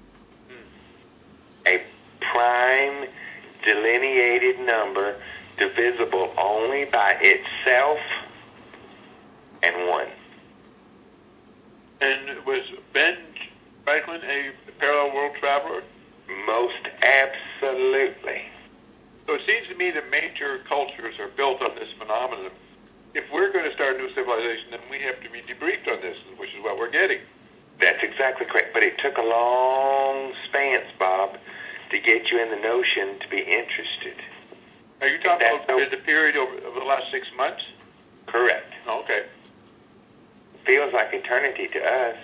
Speaker 2: A prime delineated number divisible only by itself and one.
Speaker 1: And was Ben Franklin a parallel world traveler?
Speaker 2: Most absolutely.
Speaker 1: So it seems to me that major cultures are built on this phenomenon. If we're going to start a new civilization, then we have to be debriefed on this, which is what we're getting.
Speaker 2: That's exactly correct. But it took a long span, Bob, to get you in the notion to be interested.
Speaker 1: Are you talking
Speaker 2: That's
Speaker 1: about
Speaker 2: no-
Speaker 1: the period over, over the last six months?
Speaker 2: Correct.
Speaker 1: Oh, okay.
Speaker 2: Feels like eternity to us.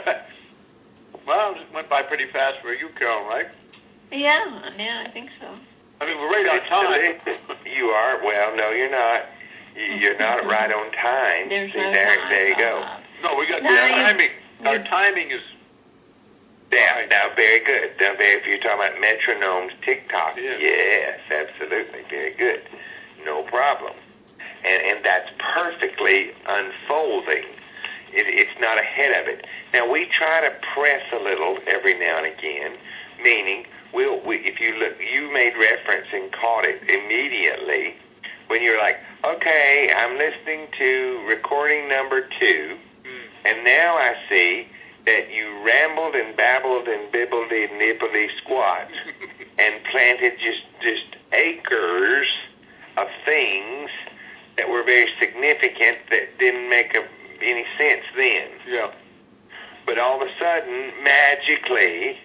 Speaker 1: Well, it went by pretty fast for you, Carol, right?
Speaker 4: Yeah, yeah, I think so.
Speaker 1: I mean, we're right on time.
Speaker 2: You are. Well, no, you're not. You- You're not right on time.
Speaker 4: There's
Speaker 2: See,
Speaker 4: no
Speaker 2: there,
Speaker 4: time,
Speaker 2: there you go.
Speaker 4: Bob.
Speaker 1: No, we got
Speaker 4: No,
Speaker 1: our
Speaker 4: you-
Speaker 1: timing. Our
Speaker 4: you-
Speaker 1: timing is
Speaker 2: Yeah,
Speaker 1: Right.
Speaker 2: now, very good. Now, very, if you're talking about metronomes, tick-tock,
Speaker 1: Yeah.
Speaker 2: yes, absolutely, very good. No problem. And and that's perfectly unfolding. It, it's not ahead of it. Now, we try to press a little every now and again, meaning, we'll, we, if you look, you made reference and caught it immediately when you're like, okay, I'm listening to recording number two, and now I see that you rambled and babbled and bibbledy nibbly squat and planted just just acres of things that were very significant that didn't make a, any sense then.
Speaker 1: yeah.
Speaker 2: But all of a sudden, magically,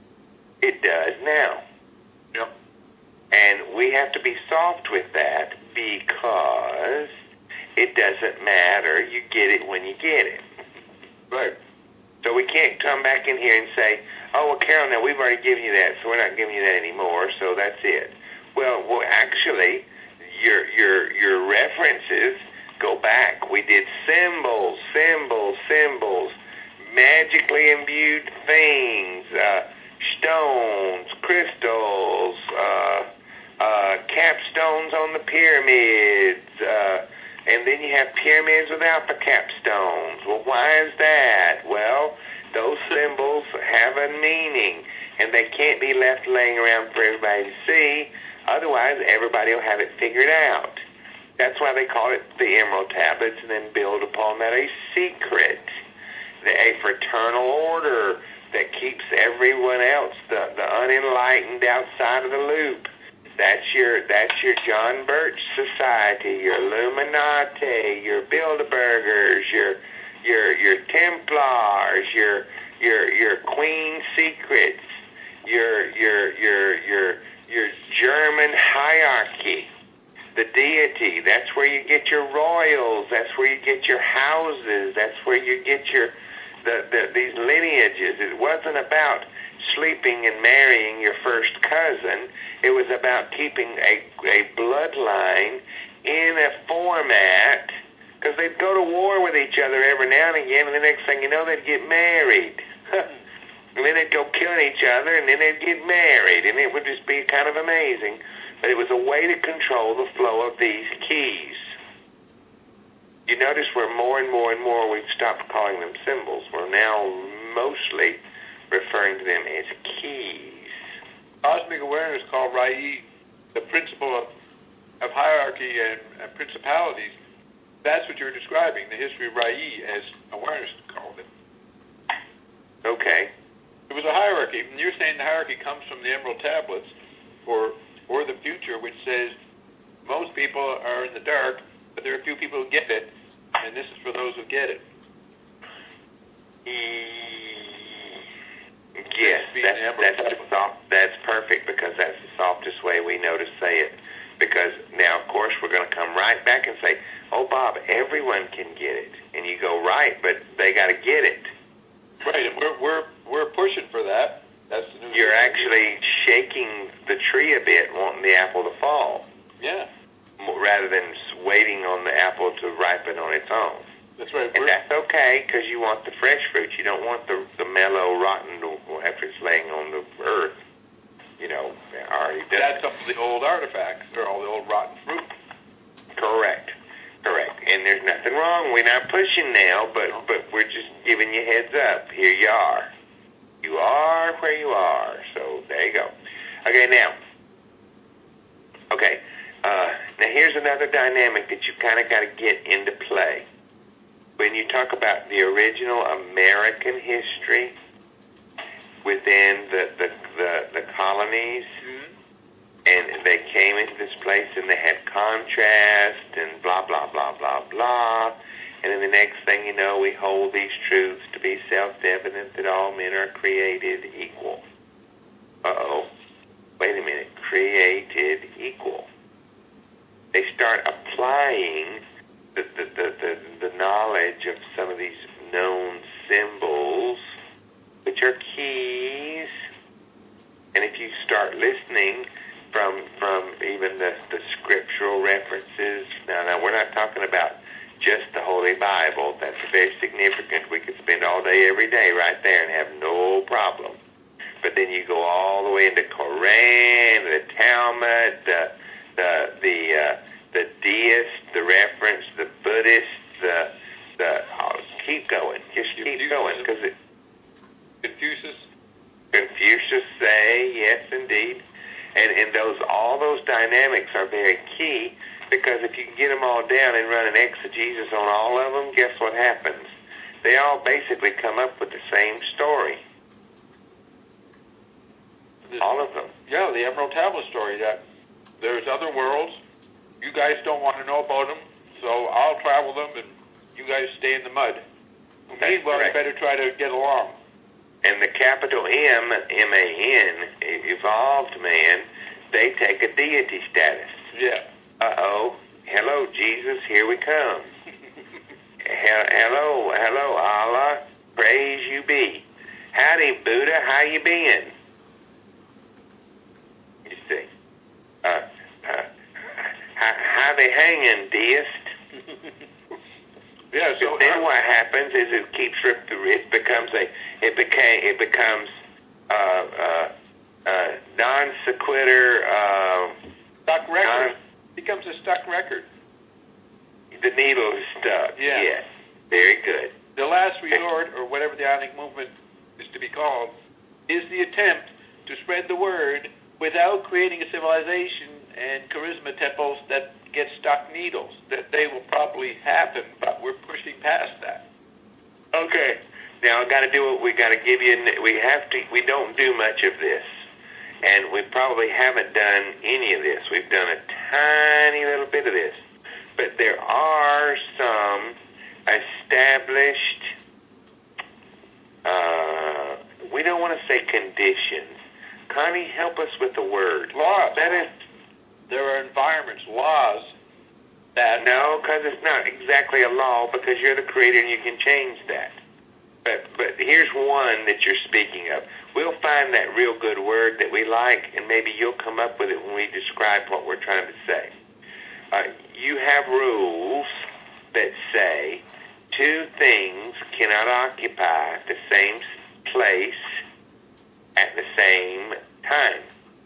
Speaker 2: it does now.
Speaker 1: Yeah.
Speaker 2: And we have to be soft with that because it doesn't matter. You get it when you get it.
Speaker 1: Right.
Speaker 2: So we can't come back in here and say, oh, well, Carol, now we've already given you that, so we're not giving you that anymore, so that's it. Well, well, actually, your your your references go back. We did symbols, symbols, symbols, magically imbued things, uh, stones, crystals, uh, uh, capstones on the pyramids, uh, and then you have pyramids without the capstones. Well, why is that? Well, those symbols have a meaning, and they can't be left laying around for everybody to see. Otherwise, everybody will have it figured out. That's why they call it the Emerald Tablets, and then build upon that a secret, a fraternal order that keeps everyone else, the, the unenlightened, outside of the loop. That's your that's your John Birch Society, your Illuminati, your Bilderbergers, your your your Templars, your your your Queen Secrets, your your your your your German hierarchy, the deity. That's where you get your royals. That's where you get your houses. That's where you get your the, the these lineages. It wasn't about sleeping and marrying your first cousin. It was about keeping a, a bloodline in a format, because they'd go to war with each other every now and again, and the next thing you know, they'd get married. And then they'd go killing each other, and then they'd get married, and it would just be kind of amazing. But it was a way to control the flow of these keys. You notice we're more and more and more, we've stopped calling them symbols. We're now mostly referring to them as keys.
Speaker 1: Cosmic awareness, called Rai, the principle of, of hierarchy and, and principalities. That's what you're describing, the history of Rai as awareness called it.
Speaker 2: Okay.
Speaker 1: It was a hierarchy, and you're saying the hierarchy comes from the Emerald Tablets, or or the future, which says most people are in the dark, but there are a few people who get it, and this is for those who get it.
Speaker 2: Yes, that's, that's, the soft, that's perfect, because that's the softest way we know to say it. Because now, of course, we're going to come right back and say, oh, Bob, everyone can get it. And you go, right, but they got to get it.
Speaker 1: Right, and we're we're we're pushing for that. That's the new.
Speaker 2: You're actually shaking the tree a bit, wanting the apple to fall.
Speaker 1: Yeah.
Speaker 2: Rather than waiting on the apple to ripen on its own.
Speaker 1: That's right.
Speaker 2: And
Speaker 1: We're,
Speaker 2: that's okay, because you want the fresh fruit. You don't want the, the mellow, rotten know, after it's laying on the earth, you know, already done.
Speaker 1: That's some of the old artifacts, or all the old rotten fruit.
Speaker 2: Correct. Correct. And there's nothing wrong. We're not pushing now, but but we're just giving you heads up. Here you are. You are where you are. So there you go. Okay, now. Okay. Uh, now here's another dynamic that you kind of got to get into play. When you talk about the original American history within the the, the, the colonies,
Speaker 1: Mm-hmm.
Speaker 2: and they came into this place and they had contrast and blah, blah, blah, blah, blah. And then the next thing you know, we hold these truths to be self-evident that all men are created equal. Uh-oh. Wait a minute. Created equal. They start applying the, the, the, the, the knowledge of some of these known symbols, which are keys. And if you start listening from from even the, the scriptural references, now, now we're not talking about just the Holy Bible. That's very significant. We could spend all day, every day right there and have no problem. But then you go all the way into Quran, the Talmud, the the the uh, the deists, the reference, the Buddhists, the the oh, keep going, just keep going, because it
Speaker 1: Confucius.
Speaker 2: Confucius say, yes, indeed, and and those all those dynamics are very key, because if you can get them all down and run an exegesis on all of them, guess what happens? They all basically come up with the same story. All of them.
Speaker 1: Yeah, the Emerald Tablet story, that there's other worlds. You guys don't want to know about them, so I'll travel them, and you guys stay in the mud.
Speaker 2: That's
Speaker 1: Meanwhile,
Speaker 2: correct.
Speaker 1: you better try to get along.
Speaker 2: And the capital M, M A N, evolved man, they take a deity status.
Speaker 1: Yeah.
Speaker 2: Uh-oh. Hello, Jesus, here we come. He- hello, hello, Allah, praise you be. Howdy, Buddha, how you been? You see. Uh, uh, how, how they hanging, deist?
Speaker 1: Yeah, so
Speaker 2: But then what happens is it keeps rip the it becomes a it became it becomes uh uh uh non sequitur uh
Speaker 1: stuck record.
Speaker 2: non,
Speaker 1: becomes a stuck record.
Speaker 2: the needle is stuck.
Speaker 1: Yeah.
Speaker 2: Yes. Very good.
Speaker 1: The last resort, or whatever the Ionic movement is to be called, is the attempt to spread the word without creating a civilization and charisma temples that get stuck needles. That they will probably happen, but we're pushing past that.
Speaker 2: Okay. Now I got to do what we got to give you. We have to. We don't do much of this, and we probably haven't done any of this. We've done a tiny little bit of this, but there are some established. Uh, we don't want to say conditions. Connie, help us with the word.
Speaker 1: Laws.
Speaker 2: That is.
Speaker 1: There are environments, laws, that...
Speaker 2: No, because it's not exactly a law, because you're the creator and you can change that. But but here's one that you're speaking of. We'll find that real good word that we like, and maybe you'll come up with it when we describe what we're trying to say. Uh, you have rules that say two things cannot occupy the same place at the same time.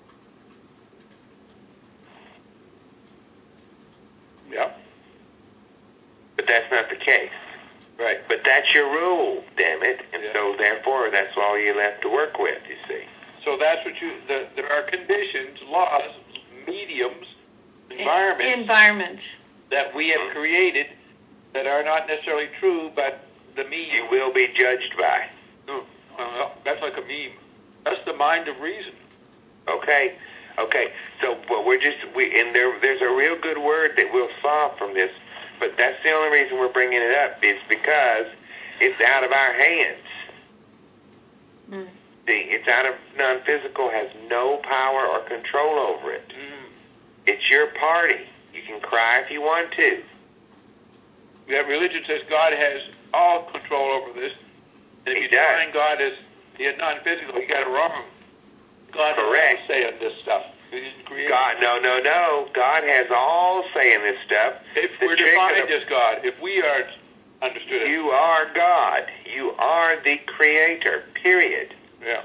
Speaker 1: Yep.
Speaker 2: But that's not the case.
Speaker 1: Right.
Speaker 2: But that's your rule, damn it. And
Speaker 1: Yeah.
Speaker 2: so, therefore, that's all you left to work with, you see.
Speaker 1: So that's what you... The, there are conditions, laws, mediums, environments
Speaker 4: Environments.
Speaker 1: that we have created that are not necessarily true, but the meme...
Speaker 2: You will be judged by.
Speaker 1: No, well, that's like a meme. That's the mind of reason.
Speaker 2: Okay? Okay. So, but we're just... we and there, there's a real good word that we'll solve from this, but that's the only reason we're bringing it up, is because it's out of our hands.
Speaker 4: Mm.
Speaker 2: See, it's out of non-physical, has no power or control over it.
Speaker 1: Mm.
Speaker 2: It's your party. You can cry if you want to.
Speaker 1: That religion says God has all control over this. And if
Speaker 2: He
Speaker 1: you
Speaker 2: does.
Speaker 1: define God as the non-physical, you got it wrong. God
Speaker 2: Correct.
Speaker 1: has all say on this stuff. He didn't create
Speaker 2: God, no, no, no. God has all say in this stuff.
Speaker 1: it. If
Speaker 2: The
Speaker 1: we're
Speaker 2: trick of
Speaker 1: defined
Speaker 2: the-
Speaker 1: as God, if we are understood as...
Speaker 2: You are God. You are the creator, period.
Speaker 1: Yeah.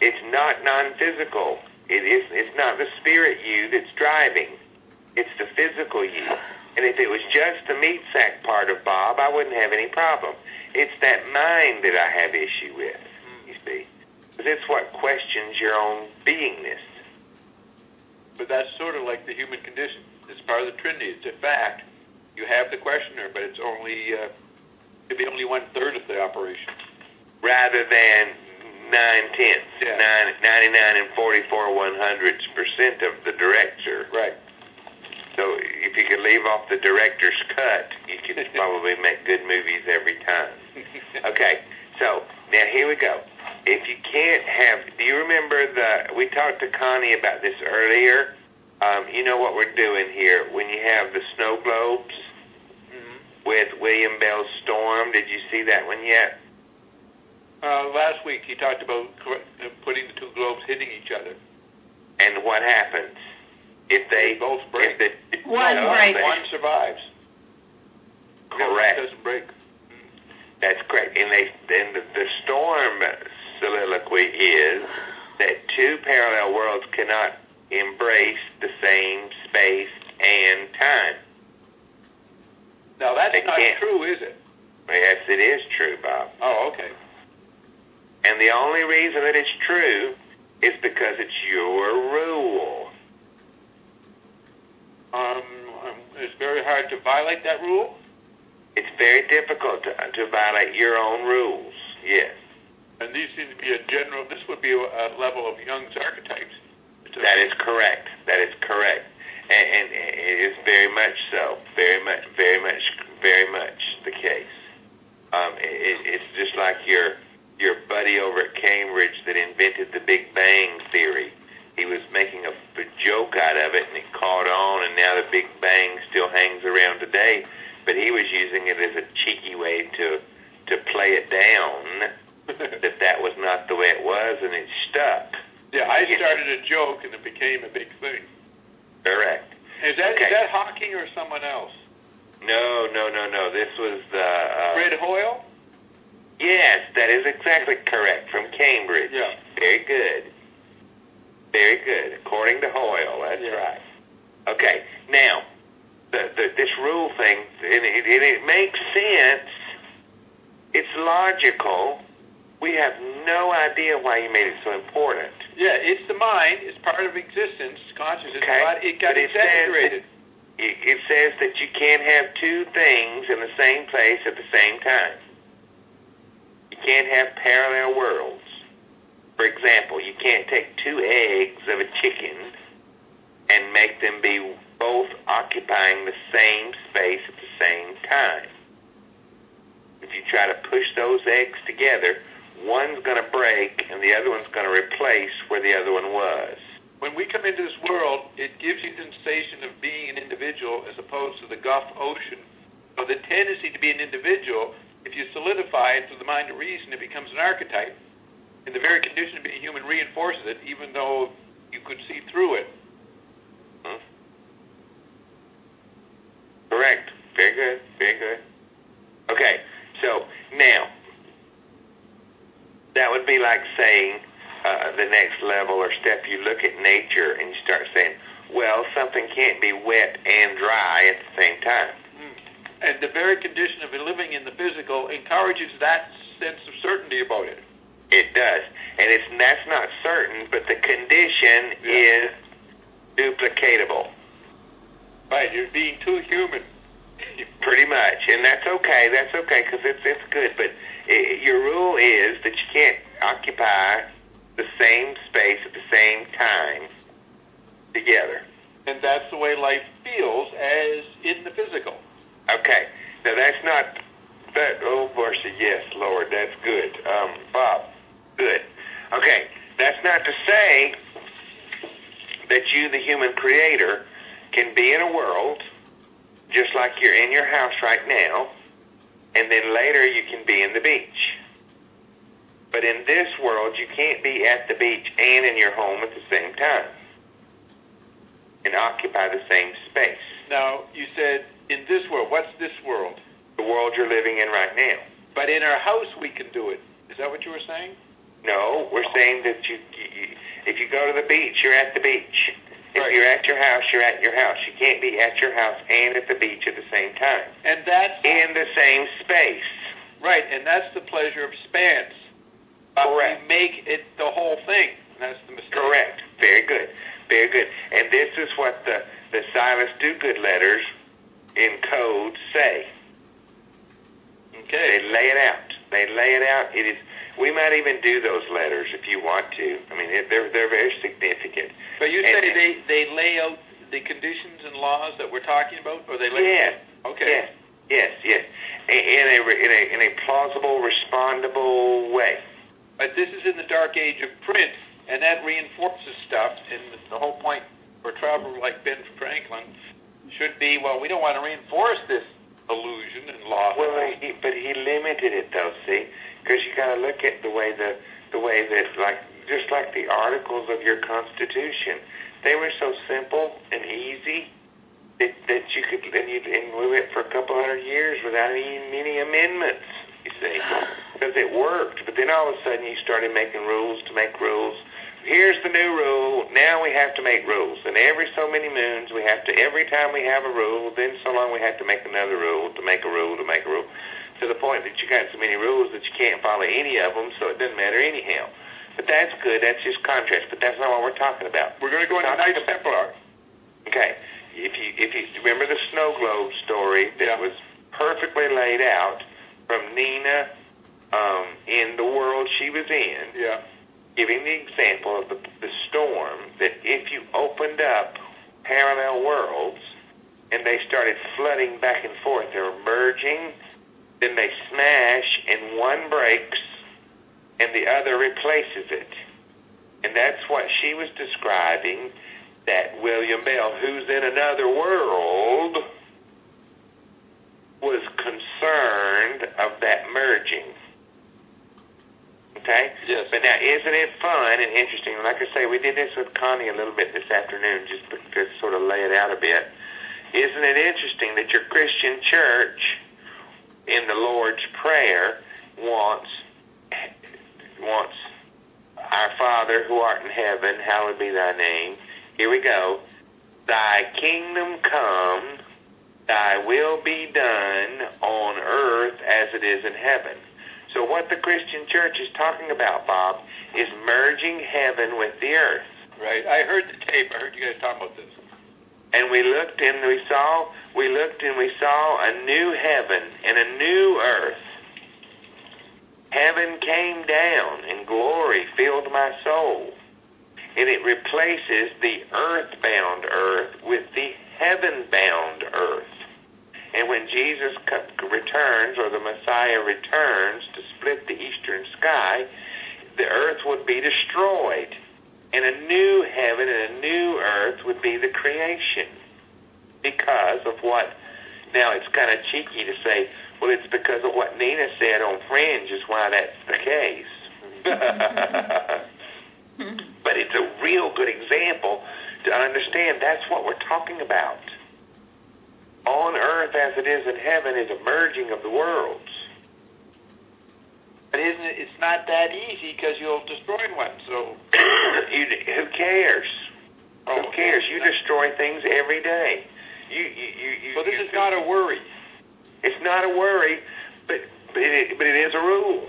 Speaker 2: It's not non-physical. It is. It's not the spirit you that's driving. It's the physical you. And if it was just the meat sack part of Bob, I wouldn't have any problem. It's that mind that I have issue with, you see. Because it's what questions your own beingness.
Speaker 1: But that's sort of like the human condition. It's part of the Trinity. It's a fact. You have the questioner, but it's only, uh, could be only one-third of the operation.
Speaker 2: Rather than nine-tenths,
Speaker 1: Yeah.
Speaker 2: nine, ninety-nine and forty-four one-hundredths percent of the director.
Speaker 1: Right.
Speaker 2: So if you could leave off the director's cut, you could probably make good movies every time. Okay, so now here we go. If you can't have, do you remember the, we talked to Connie about this earlier. Um, you know what we're doing here. When you have the snow globes
Speaker 1: Mm-hmm.
Speaker 2: with William Bell's Storm, did you see that one yet?
Speaker 1: Uh, last week he talked about cor- uh, putting the two globes hitting each other.
Speaker 2: And what happens? If they,
Speaker 1: They both break.
Speaker 2: If the,
Speaker 4: One
Speaker 2: no,
Speaker 4: breaks.
Speaker 2: they-
Speaker 1: One survives.
Speaker 2: Correct.
Speaker 1: One doesn't break.
Speaker 2: That's correct. And they then the, the storm soliloquy is that two parallel worlds cannot embrace the same space and time.
Speaker 1: Now that's
Speaker 2: They
Speaker 1: not
Speaker 2: can't.
Speaker 1: true, is it?
Speaker 2: Yes, it is true, Bob.
Speaker 1: Oh, okay.
Speaker 2: And the only reason that it's true is because it's your rule.
Speaker 1: Um, um, it's very hard to violate that rule.
Speaker 2: It's very difficult to, to violate your own rules. Yes.
Speaker 1: And these seem to be a general, this would be a, a level of Jung's archetypes. It's a-
Speaker 2: That is correct. That is correct. And, and it is very much so. Very much, very much, very much the case. Um, it, it's just like your your buddy over at Cambridge that invented the Big Bang Theory. He was making a, a joke out of it, and it caught on, and now the Big Bang still hangs around today. But he was using it as a cheeky way to to play it down, that that was not the way it was, and it stuck.
Speaker 1: Yeah, I started a joke and it became a big thing.
Speaker 2: Correct.
Speaker 1: Is that
Speaker 2: Okay.
Speaker 1: is that Hawking or someone else?
Speaker 2: No, no, no, no. This was the... Uh,
Speaker 1: Fred Hoyle?
Speaker 2: Yes, that is exactly correct, from Cambridge.
Speaker 1: Yeah.
Speaker 2: Very good. Very good. According to Hoyle, that's
Speaker 1: Yeah.
Speaker 2: right. Okay, now, the, the, this rule thing, and it, and it makes sense. It's logical. We have no idea why you made it so important.
Speaker 1: Yeah, it's the mind. It's part of existence, consciousness,
Speaker 2: Okay,
Speaker 1: but it got
Speaker 2: but it
Speaker 1: exaggerated.
Speaker 2: It, it says that you can't have two things in the same place at the same time. You can't have parallel worlds. For example, you can't take two eggs of a chicken and make them be both occupying the same space at the same time. If you try to push those eggs together, one's going to break and the other one's going to replace where the other one was.
Speaker 1: When we come into this world, it gives you the sensation of being an individual as opposed to the Gulf Ocean. So the tendency to be an individual, if you solidify it through the mind of reason, it becomes an archetype. And the very condition of being human reinforces it, even though you could see through it.
Speaker 2: Hmm? Correct. Very good. Very good. Okay, so now, that would be like saying uh, the next level or step, you look at nature and you start saying, well, something can't be wet and dry at the same time.
Speaker 1: And the very condition of living in the physical encourages that sense of certainty about it.
Speaker 2: It does. And it's that's not certain, but the condition
Speaker 1: Yeah.
Speaker 2: is duplicatable.
Speaker 1: Right, you're being too human.
Speaker 2: Pretty much. And that's okay. That's okay because it's, it's good. But it, your rule is that you can't occupy the same space at the same time together.
Speaker 1: And that's the way life feels as in the physical.
Speaker 2: Okay. Now that's not that. Oh, mercy, yes, Lord, that's good. Um, Bob, good. Okay. That's not to say that you, the human creator, can be in a world just like you're in your house right now, and then later you can be in the beach. But in this world, you can't be at the beach and in your home at the same time and occupy the same space.
Speaker 1: Now, you said in this world. What's this world?
Speaker 2: The world you're living in right now.
Speaker 1: But in our house we can do it. Is that what you were saying?
Speaker 2: No, we're saying that you, you, if you go to the beach, you're at the beach. If
Speaker 1: Right.
Speaker 2: you're at your house, you're at your house. You can't be at your house and at the beach at the same time.
Speaker 1: And that's
Speaker 2: In the same space.
Speaker 1: right, and that's the pleasure of expanse. But
Speaker 2: Correct.
Speaker 1: we make it the whole thing. And that's the mistake.
Speaker 2: Correct. Very good. Very good. And this is what the, the Silas Dogood letters in code say.
Speaker 1: Okay.
Speaker 2: They lay it out. They lay it out. It is. We might even do those letters if you want to. I mean, it, they're they're very significant.
Speaker 1: But you
Speaker 2: And-
Speaker 1: say they, they lay out the conditions and laws that we're talking about, or they lay
Speaker 2: Yes.
Speaker 1: Okay.
Speaker 2: Yes. Yes. Yes. In in a in a in a plausible, respondable way.
Speaker 1: But this is in the dark age of print, and that reinforces stuff. And the whole point for a traveler like Ben Franklin should be, well, we don't want to reinforce this illusion and law.
Speaker 2: Well, he, but he limited it though. See, because you got to look at the way the the way that like just like the articles of your Constitution, they were so simple and easy that that you could and you and we went for a couple hundred years without any many amendments. You see, because it worked. But then all of a sudden you started making rules to make rules. Here's the new rule. Now we have to make rules. And every so many moons we have to, every time we have a rule, then so long we have to make another rule, to make a rule, to make a rule, to the point that you got so many rules that you can't follow any of them, so it doesn't matter anyhow. But that's good. That's just contrast. But that's not what we're talking about.
Speaker 1: We're going to go into
Speaker 2: We're
Speaker 1: Knights
Speaker 2: talking
Speaker 1: Templar.
Speaker 2: Okay. If you if you remember the snow globe story that
Speaker 1: Yeah.
Speaker 2: was perfectly laid out from Nina um, in the world she was in,
Speaker 1: Yeah.
Speaker 2: giving the example of the, the storm, that if you opened up parallel worlds and they started flooding back and forth, they were merging, then they smash and one breaks and the other replaces it. And that's what she was describing, that William Bell, who's in another world, was concerned of that merging. Okay?
Speaker 1: Yes.
Speaker 2: But now, isn't it fun and interesting? Like I say, we did this with Connie a little bit this afternoon, just to, to sort of lay it out a bit. Isn't it interesting that your Christian church, in the Lord's Prayer, wants wants our Father who art in heaven, hallowed be thy name. Here we go. Thy kingdom come, thy will be done on earth as it is in heaven. So what the Christian church is talking about, Bob, is merging heaven with the earth.
Speaker 1: Right. I heard the tape. I heard you guys talking about this.
Speaker 2: And we looked and we saw, we looked and we saw a new heaven and a new earth. Heaven came down and glory filled my soul. And it replaces the earth-bound earth with the heaven-bound earth. And when Jesus returns, or the Messiah returns to split the eastern sky, the earth would be destroyed. And a new heaven and a new earth would be the creation. Because of what, now it's kind of cheeky to say, well, it's because of what Nina said on Fringe is why that's the case. But it's a real good example to understand that's what we're talking about. On earth as it is in heaven is a merging of the worlds.
Speaker 1: But isn't it? It's not that easy because you'll destroy one. So
Speaker 2: you, who cares?
Speaker 1: Oh,
Speaker 2: who cares? You destroy things every day. You, you, you, you,
Speaker 1: so this
Speaker 2: you,
Speaker 1: is not a worry.
Speaker 2: It's not a worry, but but it, but it is a rule.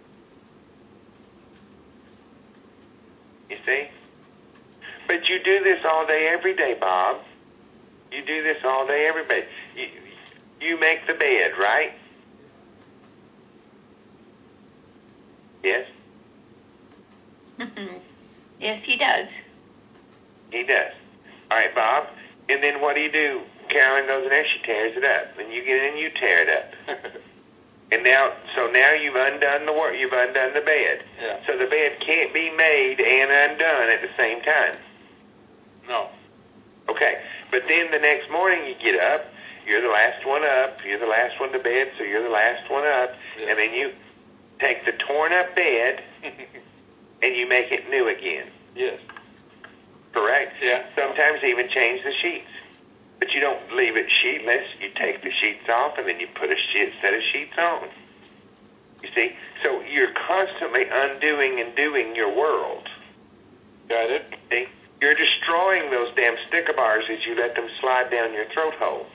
Speaker 2: You see? But you do this all day, every day, Bob. You do this all day, every day. You, you make the bed, right? Yes?
Speaker 4: Yes, he does.
Speaker 2: He does. All right, Bob. And then what do you do? Carolyn goes in there, she tears it up. Then you get in and you tear it up. And now, so now you've undone the work. You've undone the bed.
Speaker 1: Yeah.
Speaker 2: So the bed can't be made and undone at the same time.
Speaker 1: No.
Speaker 2: Okay. But then the next morning you get up. You're the last one up. You're the last one to bed, so you're the last one up.
Speaker 1: Yeah.
Speaker 2: And then you take the torn up bed and you make it new again.
Speaker 1: Yes.
Speaker 2: Correct?
Speaker 1: Yeah.
Speaker 2: Sometimes even change the sheets. But you don't leave it sheetless. You take the sheets off and then you put a sheet, set of sheets on. You see? So you're constantly undoing and doing your world.
Speaker 1: Got it.
Speaker 2: See? You're destroying those damn sticker bars as you let them slide down your throat hole.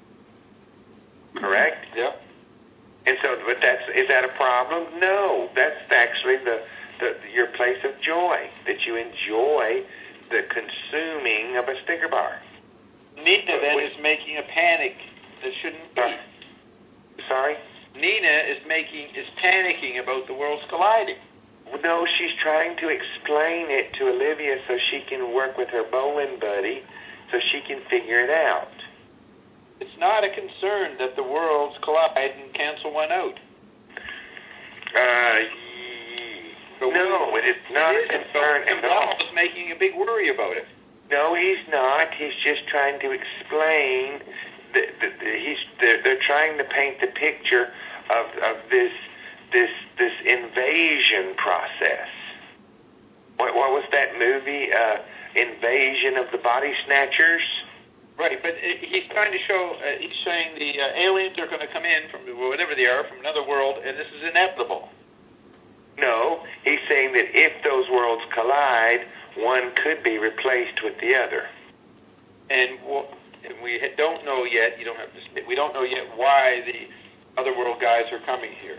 Speaker 2: Correct?
Speaker 1: Yep.
Speaker 2: And so, but that's, is that a problem? No. That's actually the, the your place of joy, that you enjoy the consuming of a sticker bar.
Speaker 1: Nina then
Speaker 2: we,
Speaker 1: is making a panic that shouldn't be.
Speaker 2: Sorry?
Speaker 1: Nina is making, is panicking about the worlds colliding.
Speaker 2: No, she's trying to explain it to Olivia so she can work with her bowling buddy so she can figure it out.
Speaker 1: It's not a concern that the worlds collide and cancel one out.
Speaker 2: Uh, no, it is not
Speaker 1: it
Speaker 2: a concern at all.
Speaker 1: He's making a big worry about it.
Speaker 2: No, he's not. He's just trying to explain. That, that, that he's they're, they're trying to paint the picture of of this this this invasion process. What what was that movie? Uh, Invasion of the Body Snatchers.
Speaker 1: Right, but he's trying to show. Uh, he's saying the uh, aliens are going to come in from whatever they are from another world, and this is inevitable.
Speaker 2: No, he's saying that if those worlds collide, one could be replaced with the other.
Speaker 1: And, well, and we don't know yet. You don't have to. We don't know yet why the other world guys are coming here.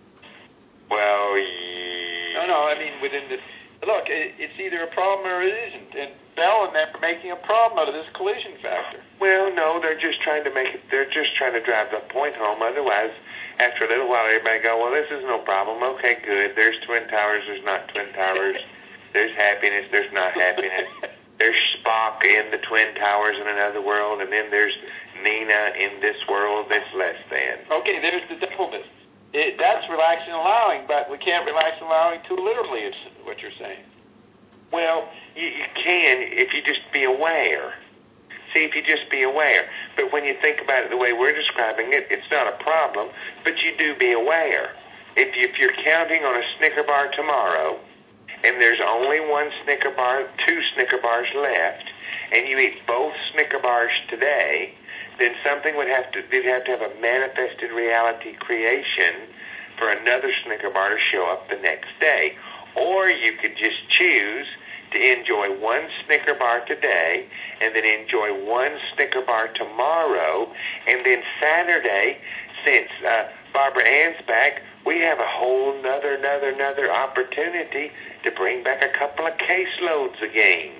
Speaker 2: Well, yeah.
Speaker 1: no, no. I mean, within the look, it, it's either a problem or it isn't. And Bell and them are making a problem out of this collision factor.
Speaker 2: Well, no, they're just trying to make it. They're just trying to drive the point home. Otherwise, after a little while, everybody go, well, this is no problem. Okay, good. There's twin towers. There's not twin towers. There's happiness. There's not happiness. There's Spock in the twin towers in another world, and then there's Nina in this world that's less than.
Speaker 1: Okay, there's the devilness. It, that's relaxing and allowing, but we can't relax and allowing too literally, it's what you're saying.
Speaker 2: Well, you, you can if you just be aware. See, if you just be aware. But when you think about it the way we're describing it, it's not a problem, but you do be aware. If, you, if you're counting on a Snicker bar tomorrow, and there's only one Snicker bar, two Snicker bars left, and you eat both Snicker bars today, then something would have to, you'd have to have a manifested reality creation for another Snicker bar to show up the next day. Or you could just choose to enjoy one Snicker bar today, and then enjoy one Snicker bar tomorrow, and then Saturday, since uh, Barbara Ann's back, we have a whole nother, another, another opportunity to bring back a couple of caseloads again.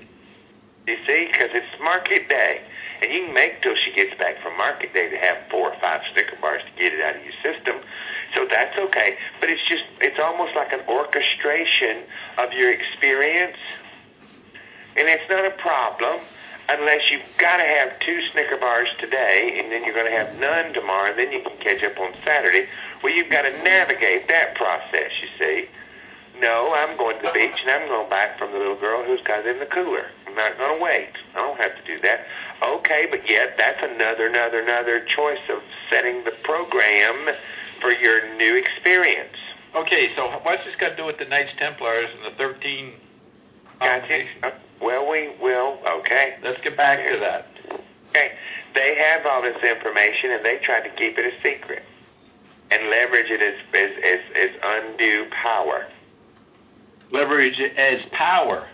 Speaker 2: You see, because it's market day. And you can make till she gets back from market day to have four or five Snicker bars to get it out of your system. So that's okay. But it's just, it's almost like an orchestration of your experience. And it's not a problem unless you've got to have two Snicker bars today, and then you're going to have none tomorrow, and then you can catch up on Saturday. Well, you've got to navigate that process, you see. No, I'm going to the beach, and I'm going back from the little girl who's got it in the cooler. I'm not going to wait. I don't have to do that. Okay, but yet that's another, another, another choice of setting the program for your new experience.
Speaker 1: Okay, so what's this got to do with the Knights Templars and the thirteen?
Speaker 2: Gotcha. Uh, well, we will. Okay.
Speaker 1: Let's get back to that.
Speaker 2: Okay. They have all this information, and they try to keep it a secret and leverage it as as as, as undue power.
Speaker 1: Leverage it as power.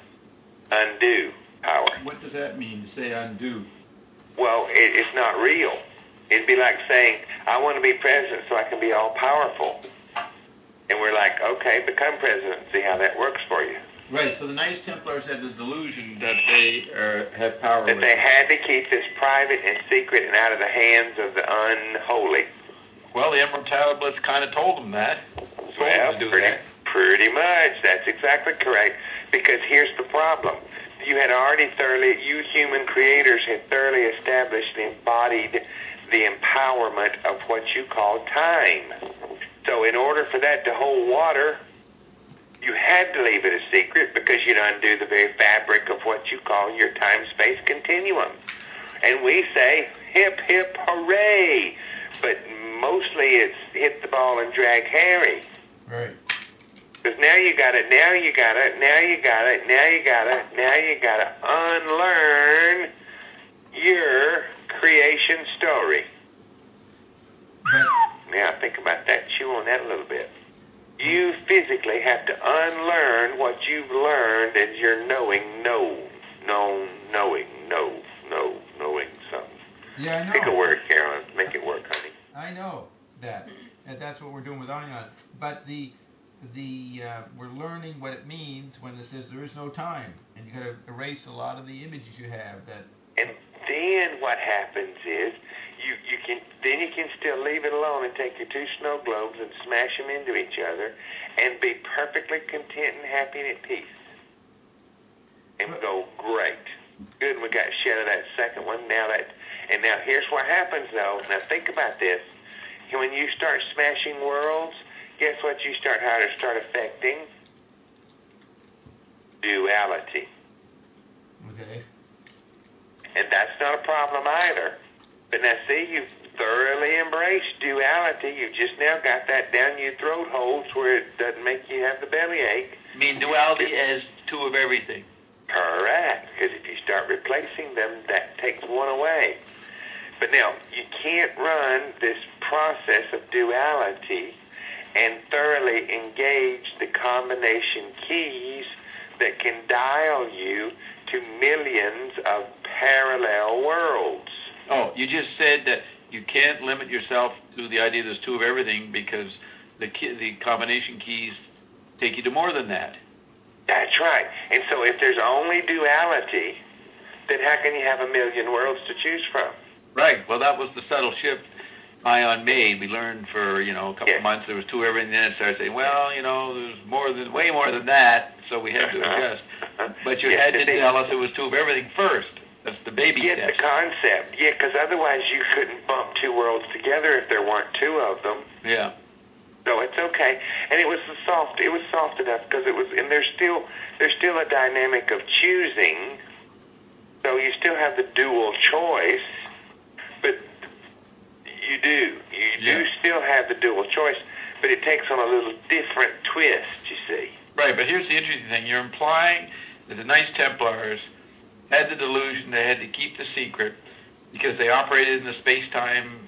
Speaker 2: Undue power.
Speaker 5: What does that mean, to say undo?
Speaker 2: Well, it, it's not real. It'd be like saying, I want to be president so I can be all-powerful. And we're like, okay, become president and see how that works for you.
Speaker 5: Right, so the Knights Templars had the delusion that they uh, had power.
Speaker 2: That they had to keep this private and secret and out of the hands of the unholy.
Speaker 1: Well, the Emerald Tablets kind of told them that. Told
Speaker 2: well,
Speaker 1: them to do
Speaker 2: pretty,
Speaker 1: that.
Speaker 2: pretty much. That's exactly correct. Because here's the problem. You had already thoroughly, you human creators had thoroughly established and embodied the empowerment of what you call time. So in order for that to hold water, you had to leave it a secret because you'd undo the very fabric of what you call your time-space continuum. And we say, hip, hip, hooray. But mostly it's hit the ball and drag Harry.
Speaker 5: Right.
Speaker 2: Because now you got it, now you got it, now you got it, now you got it, now you got to unlearn your creation story.
Speaker 5: But
Speaker 2: Now think about that. Chew on that a little bit. You physically have to unlearn what you've learned as you're knowing, no, known, knowing, no, no, knowing something.
Speaker 6: Yeah, I know.
Speaker 2: Pick a word, Carolyn. Make it work, honey.
Speaker 6: I know that, and that's what we're doing with Ion. But the the uh, we're learning what it means when it says there is no time, and you got to erase a lot of the images you have. That.
Speaker 2: And then what happens is you you can then you can still leave it alone and take your two snow globes and smash them into each other, and be perfectly content and happy and at peace, and
Speaker 6: But,
Speaker 2: go great. Good, we got shed of that second one. Now that, and now here's what happens though. Now think about this. When you start smashing worlds, guess what you start how to start affecting? Duality.
Speaker 6: Okay.
Speaker 2: And that's not a problem either. But now see, you've thoroughly embraced duality. You've just now got that down your throat holes where it doesn't make you have the bellyache.
Speaker 1: I mean, duality as two of everything.
Speaker 2: Correct, because if you start replacing them, that takes one away. But now, you can't run this process of duality and thoroughly engage the combination keys that can dial you to millions of parallel worlds.
Speaker 1: Oh, you just said that you can't limit yourself to the idea there's two of everything because the key, the combination keys take you to more than that.
Speaker 2: That's right. And so if there's only duality, then how can you have a million worlds to choose from?
Speaker 1: Right. Well, that was the subtle shift Ion made. We learned for, you know, a couple
Speaker 2: Yeah.
Speaker 1: of months there was two of everything, then it started saying, well, you know, there's more than, way more than that, so we had to adjust. But you
Speaker 2: Yeah,
Speaker 1: had to
Speaker 2: the-
Speaker 1: tell us it was two of everything first. That's the baby
Speaker 2: Get
Speaker 1: steps.
Speaker 2: the concept. Yeah, because otherwise you couldn't bump two worlds together if there weren't two of them.
Speaker 1: Yeah.
Speaker 2: So it's okay. And it was soft. It was soft enough because it was, and there's still there's still a dynamic of choosing. So you still have the dual choice, but you do you
Speaker 1: Yeah.
Speaker 2: do still have the dual choice, but it takes on a little different twist. You see.
Speaker 1: Right, but here's the interesting thing. You're implying that the Knights Templars had the delusion they had to keep the secret because they operated in the space-time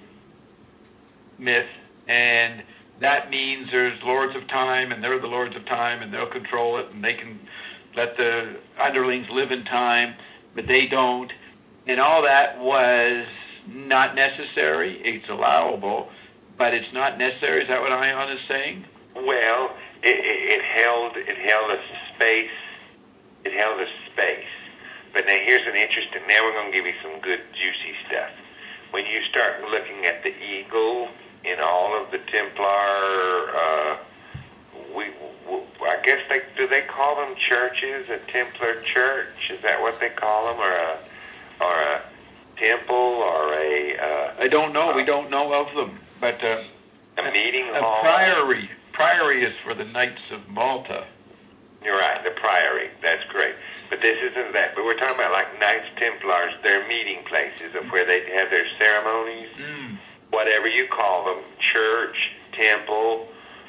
Speaker 1: myth, and that means there's lords of time, and they're the lords of time, and they'll control it, and they can let the underlings live in time, but they don't. And all that was not necessary. It's allowable, but it's not necessary. Is that what Ion is saying?
Speaker 2: Well, it, it, it held it held a space. It held a space. But now here's an interesting. Now we're going to give you some good juicy stuff. When you start looking at the eagle in all of the Templar, uh, we, we I guess they do they call them churches? A Templar church? Is that what they call them, or a or a temple, or a? Uh,
Speaker 1: I don't know.
Speaker 2: Uh,
Speaker 1: we don't know of them, but uh,
Speaker 2: a meeting
Speaker 1: a
Speaker 2: hall.
Speaker 1: priory. Priory is for the Knights of Malta.
Speaker 2: You're right, the priory. That's great. But this isn't that. But we're talking about like Knights Templars, their meeting places of where they have their ceremonies,
Speaker 1: Mm.
Speaker 2: whatever you call them, church, temple,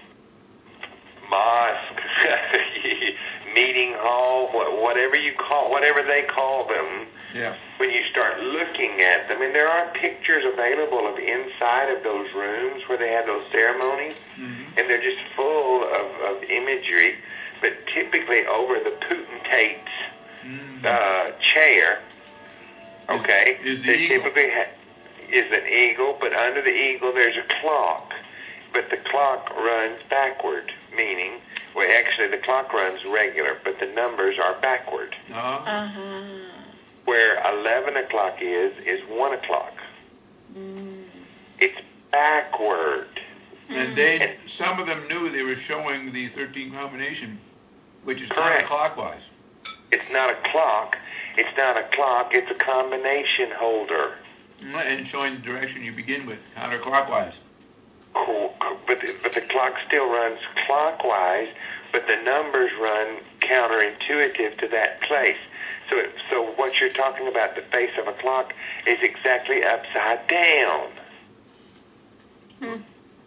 Speaker 2: mosque, meeting hall, wha- whatever you call, whatever they call them.
Speaker 1: Yeah.
Speaker 2: When you start looking at them, and there are pictures available of inside of those rooms where they have those ceremonies,
Speaker 1: Mm-hmm.
Speaker 2: and they're just full of, of imagery, but typically over the potentate's
Speaker 1: Mm.
Speaker 2: uh, chair, okay,
Speaker 1: Is- is the
Speaker 2: there
Speaker 1: eagle.
Speaker 2: typically ha- is an eagle, but under the eagle there's a clock, but the clock runs backward, meaning, well, actually the clock runs regular, but the numbers are backward.
Speaker 1: Oh.
Speaker 4: Uh-huh.
Speaker 2: Where eleven o'clock is, is one o'clock.
Speaker 4: Mm.
Speaker 2: It's backward.
Speaker 1: And they, some of them knew they were showing the thirteen combination, which is
Speaker 2: Correct.
Speaker 1: counterclockwise.
Speaker 2: It's not a clock. It's not a clock. It's a combination holder.
Speaker 1: And showing the direction you begin with, counterclockwise.
Speaker 2: Cool. But the, but the clock still runs clockwise, but the numbers run counterintuitive to that place. So, it, so what you're talking about, the face of a clock, is exactly upside down.
Speaker 4: Hmm.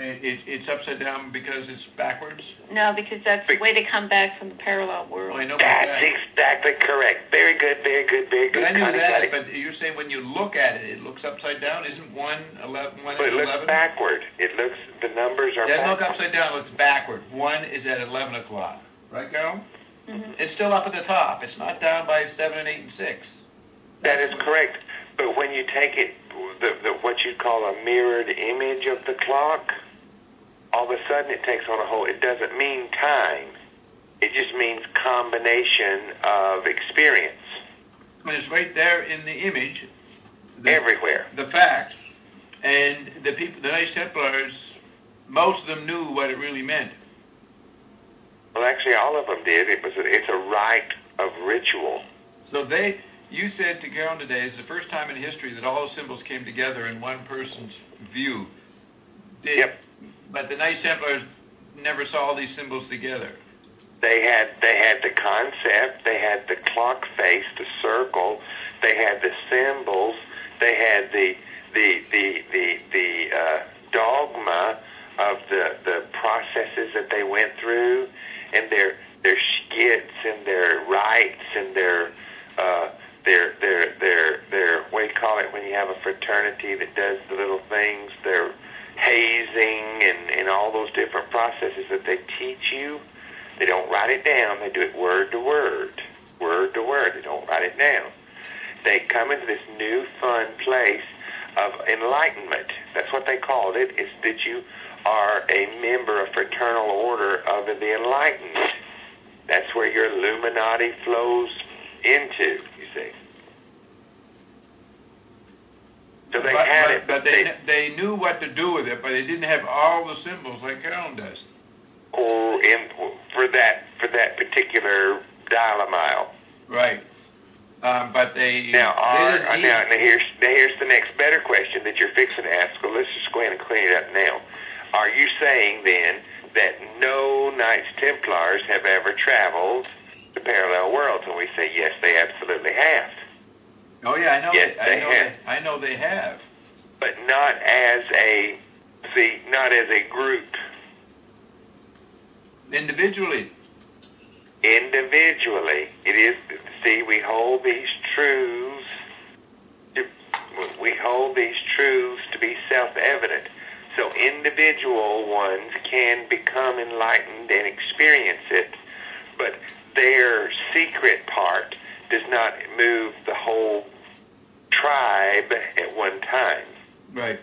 Speaker 5: It, it, it's upside down because it's backwards?
Speaker 4: No, because that's the way to come back from the parallel world.
Speaker 5: Oh, I know about
Speaker 2: That's
Speaker 5: that.
Speaker 2: exactly correct. Very good, very good, very good.
Speaker 5: But I knew
Speaker 2: Connie,
Speaker 5: that,
Speaker 2: got it.
Speaker 5: but you're saying when you look at it, it looks upside down? Isn't one eleven, one
Speaker 2: But
Speaker 5: at
Speaker 2: it looks
Speaker 5: eleven?
Speaker 2: backward. It looks, the numbers are
Speaker 5: It doesn't look
Speaker 2: backward.
Speaker 5: upside down, it looks backward. One is at eleven o'clock. Right, Carol?
Speaker 4: Mm-hmm.
Speaker 5: It's still up at the top. It's not down by seven and eight and six.
Speaker 2: That
Speaker 5: That's
Speaker 2: is
Speaker 5: what-
Speaker 2: correct. But when you take it, the, the, what you call a mirrored image of the clock, all of a sudden it takes on a whole, it doesn't mean time. It just means combination of experience.
Speaker 5: And it's right there in the image. The,
Speaker 2: Everywhere.
Speaker 5: The fact. And the people, the Knights Templars, most of them knew what it really meant.
Speaker 2: Well, actually, all of them did. It was a, it's a rite of ritual.
Speaker 5: So they, you said to Carol today, it's the first time in history that all the symbols came together in one person's view. Did,
Speaker 2: Yep.
Speaker 5: But the Knights Templars never saw all these symbols together.
Speaker 2: They had they had the concept, they had the clock face, the circle, they had the symbols, they had the the the the, the uh, dogma of the, the processes that they went through, and their their skits and their rites and their uh, their their their their what do you call it when you have a fraternity that does the little things, their hazing and, and all those different processes that they teach you. They don't write it down. They do it word to word, word to word. They don't write it down. They come into this new fun place of enlightenment. That's what they called it. It's that you are a member of fraternal order of the enlightened. That's where your Illuminati flows into, you see. So they
Speaker 5: but,
Speaker 2: had
Speaker 5: but,
Speaker 2: it.
Speaker 5: But they, they they knew what to do with it, but they didn't have all the symbols like Carolyn does.
Speaker 2: Or in for that for that particular dial a mile.
Speaker 5: Right. Um, but they
Speaker 2: Now, are,
Speaker 5: they didn't need-
Speaker 2: now, now here's now here's the next better question that you're fixing to ask. Well, let's just go ahead and clean it up now. Are you saying then that no Knights Templars have ever traveled to parallel worlds? And we say yes, they absolutely have,
Speaker 5: Oh yeah, I know.
Speaker 2: Yes,
Speaker 5: they, I
Speaker 2: they
Speaker 5: know.
Speaker 2: have.
Speaker 5: They, I know they have.
Speaker 2: but not as a see, not as a group.
Speaker 5: Individually.
Speaker 2: Individually, it is. See, we hold these truths. To, we hold these truths to be self-evident. So individual ones can become enlightened and experience it, but their secret part does not move the whole tribe at one time.
Speaker 5: Right.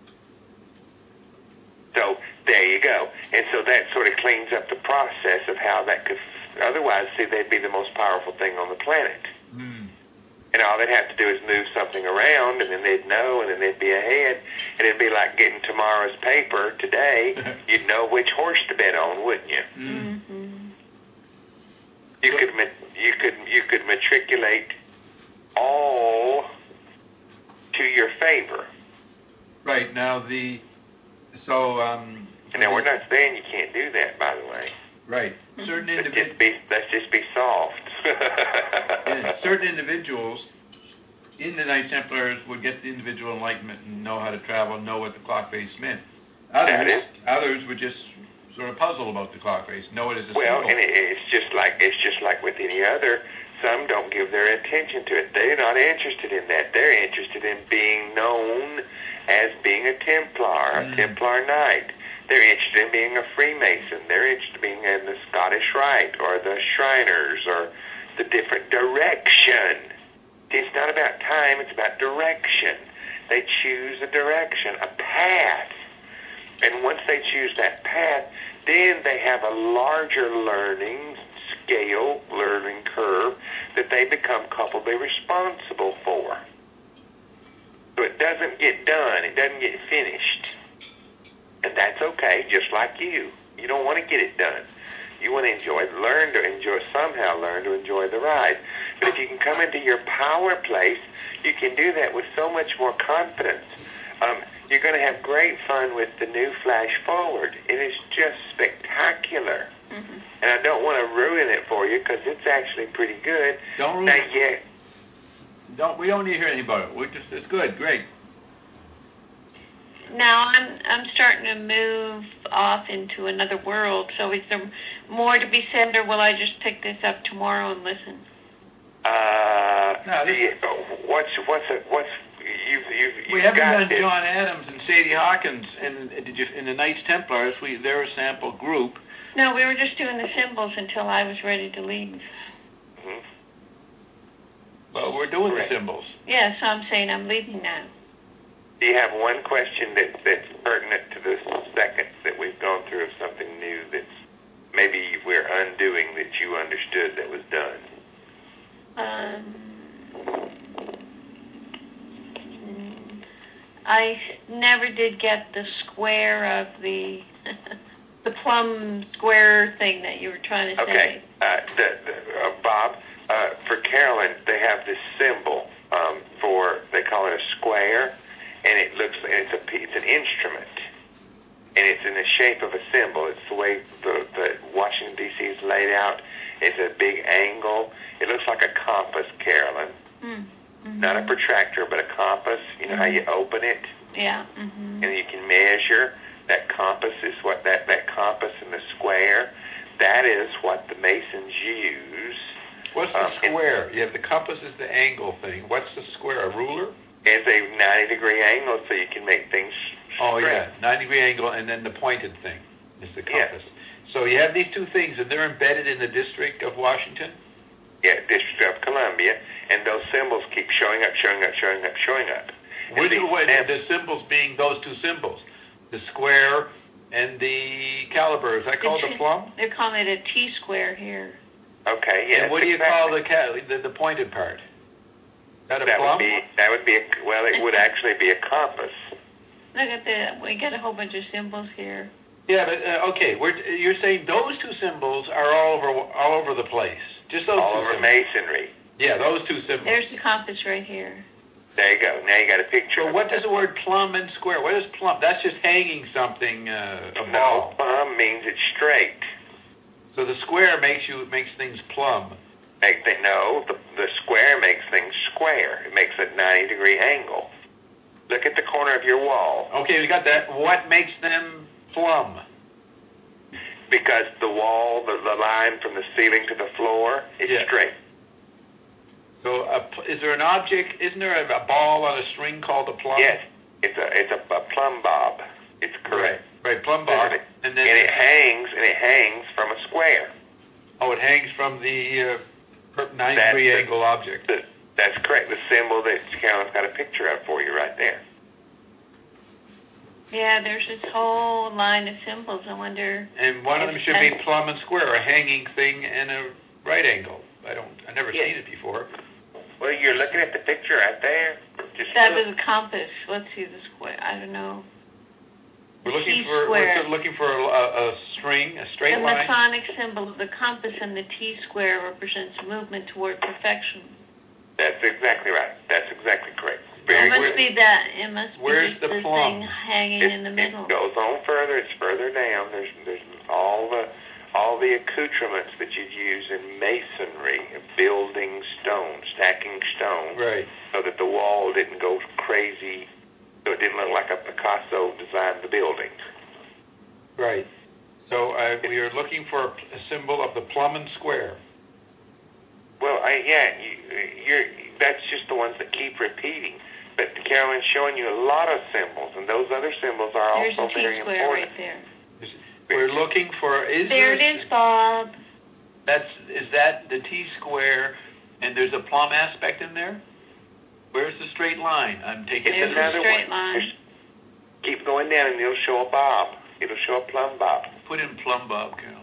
Speaker 2: So there you go. And so that sort of cleans up the process of how that could, otherwise, see, they'd be the most powerful thing on the planet.
Speaker 5: Mm.
Speaker 2: And all they'd have to do is move something around, and then they'd know, and then they'd be ahead. And it'd be like getting tomorrow's paper today. You'd know which horse to bet on, wouldn't you?
Speaker 5: Mm.
Speaker 4: Mm-hmm.
Speaker 2: You could ma- you could you could matriculate all to your favor.
Speaker 5: Right. Now the so um.
Speaker 2: And now we're not saying you can't do that, by the way.
Speaker 5: Right. Certain
Speaker 2: Let's
Speaker 5: individuals.
Speaker 2: just be let's just be soft.
Speaker 5: Yeah, certain individuals in the Knights Templars would get the individual enlightenment and know how to travel and know what the clock face meant. Others,
Speaker 2: That is.
Speaker 5: others would just sort of puzzle about the clock face, know it as a
Speaker 2: Well,
Speaker 5: symbol.
Speaker 2: and it, it's just like it's just like with any other. Some don't give their attention to it. They're not interested in that. They're interested in being known as being a Templar, a
Speaker 5: Mm.
Speaker 2: Templar Knight. They're interested in being a Freemason. They're interested in being in the Scottish Rite or the Shriners or the different direction. It's not about time. It's about direction. They choose a direction, a path. And once they choose that path, then they have a larger learning scale, learning curve that they become culpably responsible for. So it doesn't get done. It doesn't get finished. And that's okay, just like you. You don't want to get it done. You want to enjoy, learn to enjoy, somehow learn to enjoy the ride. But if you can come into your power place, you can do that with so much more confidence. Um, you're going to have great fun with the new Flash Forward. It is just spectacular.
Speaker 4: Mm-hmm.
Speaker 2: And I don't want to ruin it for you because it's actually pretty good.
Speaker 5: Don't ruin
Speaker 2: Now,
Speaker 5: it.
Speaker 2: yeah,
Speaker 5: Don't we don't need to hear anything about it. We just it's good, great.
Speaker 4: now I'm I'm starting to move off into another world. So is there more to be said, or will I just pick this up tomorrow and listen?
Speaker 2: Uh,
Speaker 5: No, this-
Speaker 2: the, what's what's a, what's you've you've, you've
Speaker 5: We haven't
Speaker 2: got
Speaker 5: done
Speaker 2: this.
Speaker 5: John Adams and Sadie Hawkins, and did you in the Knights Templars? We they're a sample group.
Speaker 4: No, we were just doing the symbols until I was ready to leave.
Speaker 2: Mhm.
Speaker 5: Well, we're doing
Speaker 2: Correct.
Speaker 5: the symbols.
Speaker 4: Yeah, so I'm saying I'm leaving now.
Speaker 2: Do you have one question that, that's pertinent to the seconds that we've gone through of something new that's maybe we're undoing that you understood that was done?
Speaker 4: Um, I s- never did get the square of the the plum square thing that you were trying to
Speaker 2: Okay.
Speaker 4: say.
Speaker 2: Uh, the, the, uh, Bob, uh, for Carolyn, they have this symbol um, for, they call it a square, and it looks, and it's, a, it's an instrument, and it's in the shape of a symbol. It's the way the, the Washington, D C is laid out. It's a big angle. It looks like a compass, Carolyn.
Speaker 4: Mm. Mm-hmm.
Speaker 2: Not a protractor, but a compass. You know how you open it?
Speaker 4: Yeah. Mm-hmm.
Speaker 2: And you can measure. That compass is what that, that compass in the square, that is what the Masons use.
Speaker 5: What's the
Speaker 2: Um, it-
Speaker 5: square? You have the compass is the angle thing. What's the square? A ruler?
Speaker 2: It's a ninety degree angle so you can make things
Speaker 5: Oh
Speaker 2: straight.
Speaker 5: yeah, ninety degree angle, and then the pointed thing is the
Speaker 2: Yeah.
Speaker 5: compass. So you have these two things, and they're embedded in the District of Washington.
Speaker 2: Yeah, District of Columbia, and those symbols keep showing up, showing up, showing up, showing up. And
Speaker 5: Which
Speaker 2: these
Speaker 5: are what,
Speaker 2: stamp-
Speaker 5: the symbols being those two symbols, the square and the caliber. Is that called
Speaker 4: It's-
Speaker 5: the plum?
Speaker 4: They're calling it a T square here.
Speaker 2: Okay, yeah.
Speaker 5: And what do you
Speaker 2: exactly.
Speaker 5: call the, ca- the the pointed part? Is that a
Speaker 2: That
Speaker 5: plum?
Speaker 2: would be that would be a, well, it would actually be a compass.
Speaker 4: Look at the, we got a whole bunch of symbols here.
Speaker 5: Yeah, but uh, okay, we're, you're saying those two symbols are all over all over the place. Just those
Speaker 2: All
Speaker 5: two
Speaker 2: over
Speaker 5: symbols.
Speaker 2: masonry.
Speaker 5: Yeah, those two symbols.
Speaker 4: There's the compass right here.
Speaker 2: There you go. Now you got a picture.
Speaker 5: So
Speaker 2: of
Speaker 5: what
Speaker 2: that.
Speaker 5: does the word plum and square? What is plum? That's just hanging something, uh, a
Speaker 2: No,
Speaker 5: ball.
Speaker 2: plumb means it's straight.
Speaker 5: So the square makes you makes things plumb.
Speaker 2: Make the, no, the, the square makes things square. It makes a ninety degree angle. Look at the corner of your wall.
Speaker 5: Okay, we got that. What makes them plumb?
Speaker 2: Because the wall, the, the line from the ceiling to the floor, is
Speaker 5: Yeah.
Speaker 2: straight.
Speaker 5: So a, pl- is there an object? Isn't there a, a ball on a string called a plum?
Speaker 2: Yes, it's a it's a, a plumb bob. It's correct.
Speaker 5: Right, right, plumb bob.
Speaker 2: And it,
Speaker 5: And then
Speaker 2: and it hangs and it hangs from a square.
Speaker 5: oh, it hangs from the uh, per- ninety
Speaker 2: That's
Speaker 5: degree
Speaker 2: the-
Speaker 5: angle object.
Speaker 2: The, that's correct. The symbol that Carolyn's got a picture of for you right there.
Speaker 4: Yeah, there's this whole line of symbols. I wonder.
Speaker 5: And one of them
Speaker 4: if
Speaker 5: should be
Speaker 4: that-
Speaker 5: plumb and square, a hanging thing and a right angle. I don't. I never
Speaker 2: Yeah.
Speaker 5: seen it before.
Speaker 2: Well, you're looking at the picture right there. Just
Speaker 4: That
Speaker 2: look.
Speaker 4: was a compass. Let's see the square. I don't know.
Speaker 5: We're looking
Speaker 4: T
Speaker 5: for
Speaker 4: square.
Speaker 5: we're looking for a, a, a string, a straight
Speaker 4: The
Speaker 5: line.
Speaker 4: Masonic symbol of the compass and the T square represents movement toward perfection.
Speaker 2: That's exactly right. That's exactly correct.
Speaker 4: It
Speaker 2: Very
Speaker 4: must
Speaker 2: good.
Speaker 4: be that. It must be
Speaker 5: Where's
Speaker 4: just
Speaker 5: the
Speaker 4: the
Speaker 5: plum?
Speaker 4: thing hanging
Speaker 2: It,
Speaker 4: in the
Speaker 2: it
Speaker 4: middle.
Speaker 2: goes on further. It's further down. There's there's all the all the accoutrements that you'd use in masonry, building stone, stacking stone,
Speaker 5: Right.
Speaker 2: so that the wall didn't go crazy, so it didn't look like a Picasso designed the building.
Speaker 5: Right. So uh, we are looking for a, a symbol of the plum and square.
Speaker 2: Well, I, yeah, you, you're that's just the ones that keep repeating. But Carolyn's showing you a lot of symbols, and those other symbols are
Speaker 4: There's
Speaker 2: also
Speaker 4: a T
Speaker 2: very
Speaker 4: square
Speaker 2: important.
Speaker 4: right there.
Speaker 5: Is- We're looking for is
Speaker 4: There
Speaker 5: there,
Speaker 4: it is, Bob.
Speaker 5: That's is that the T square, and there's a plumb aspect in there. Where's the straight line? I'm taking
Speaker 4: There's
Speaker 5: it.
Speaker 4: a
Speaker 2: another
Speaker 4: straight
Speaker 2: one.
Speaker 4: line.
Speaker 2: There's- Keep going down, and it'll show a bob. It'll show a plumb bob.
Speaker 5: Put in plumb bob, Carol.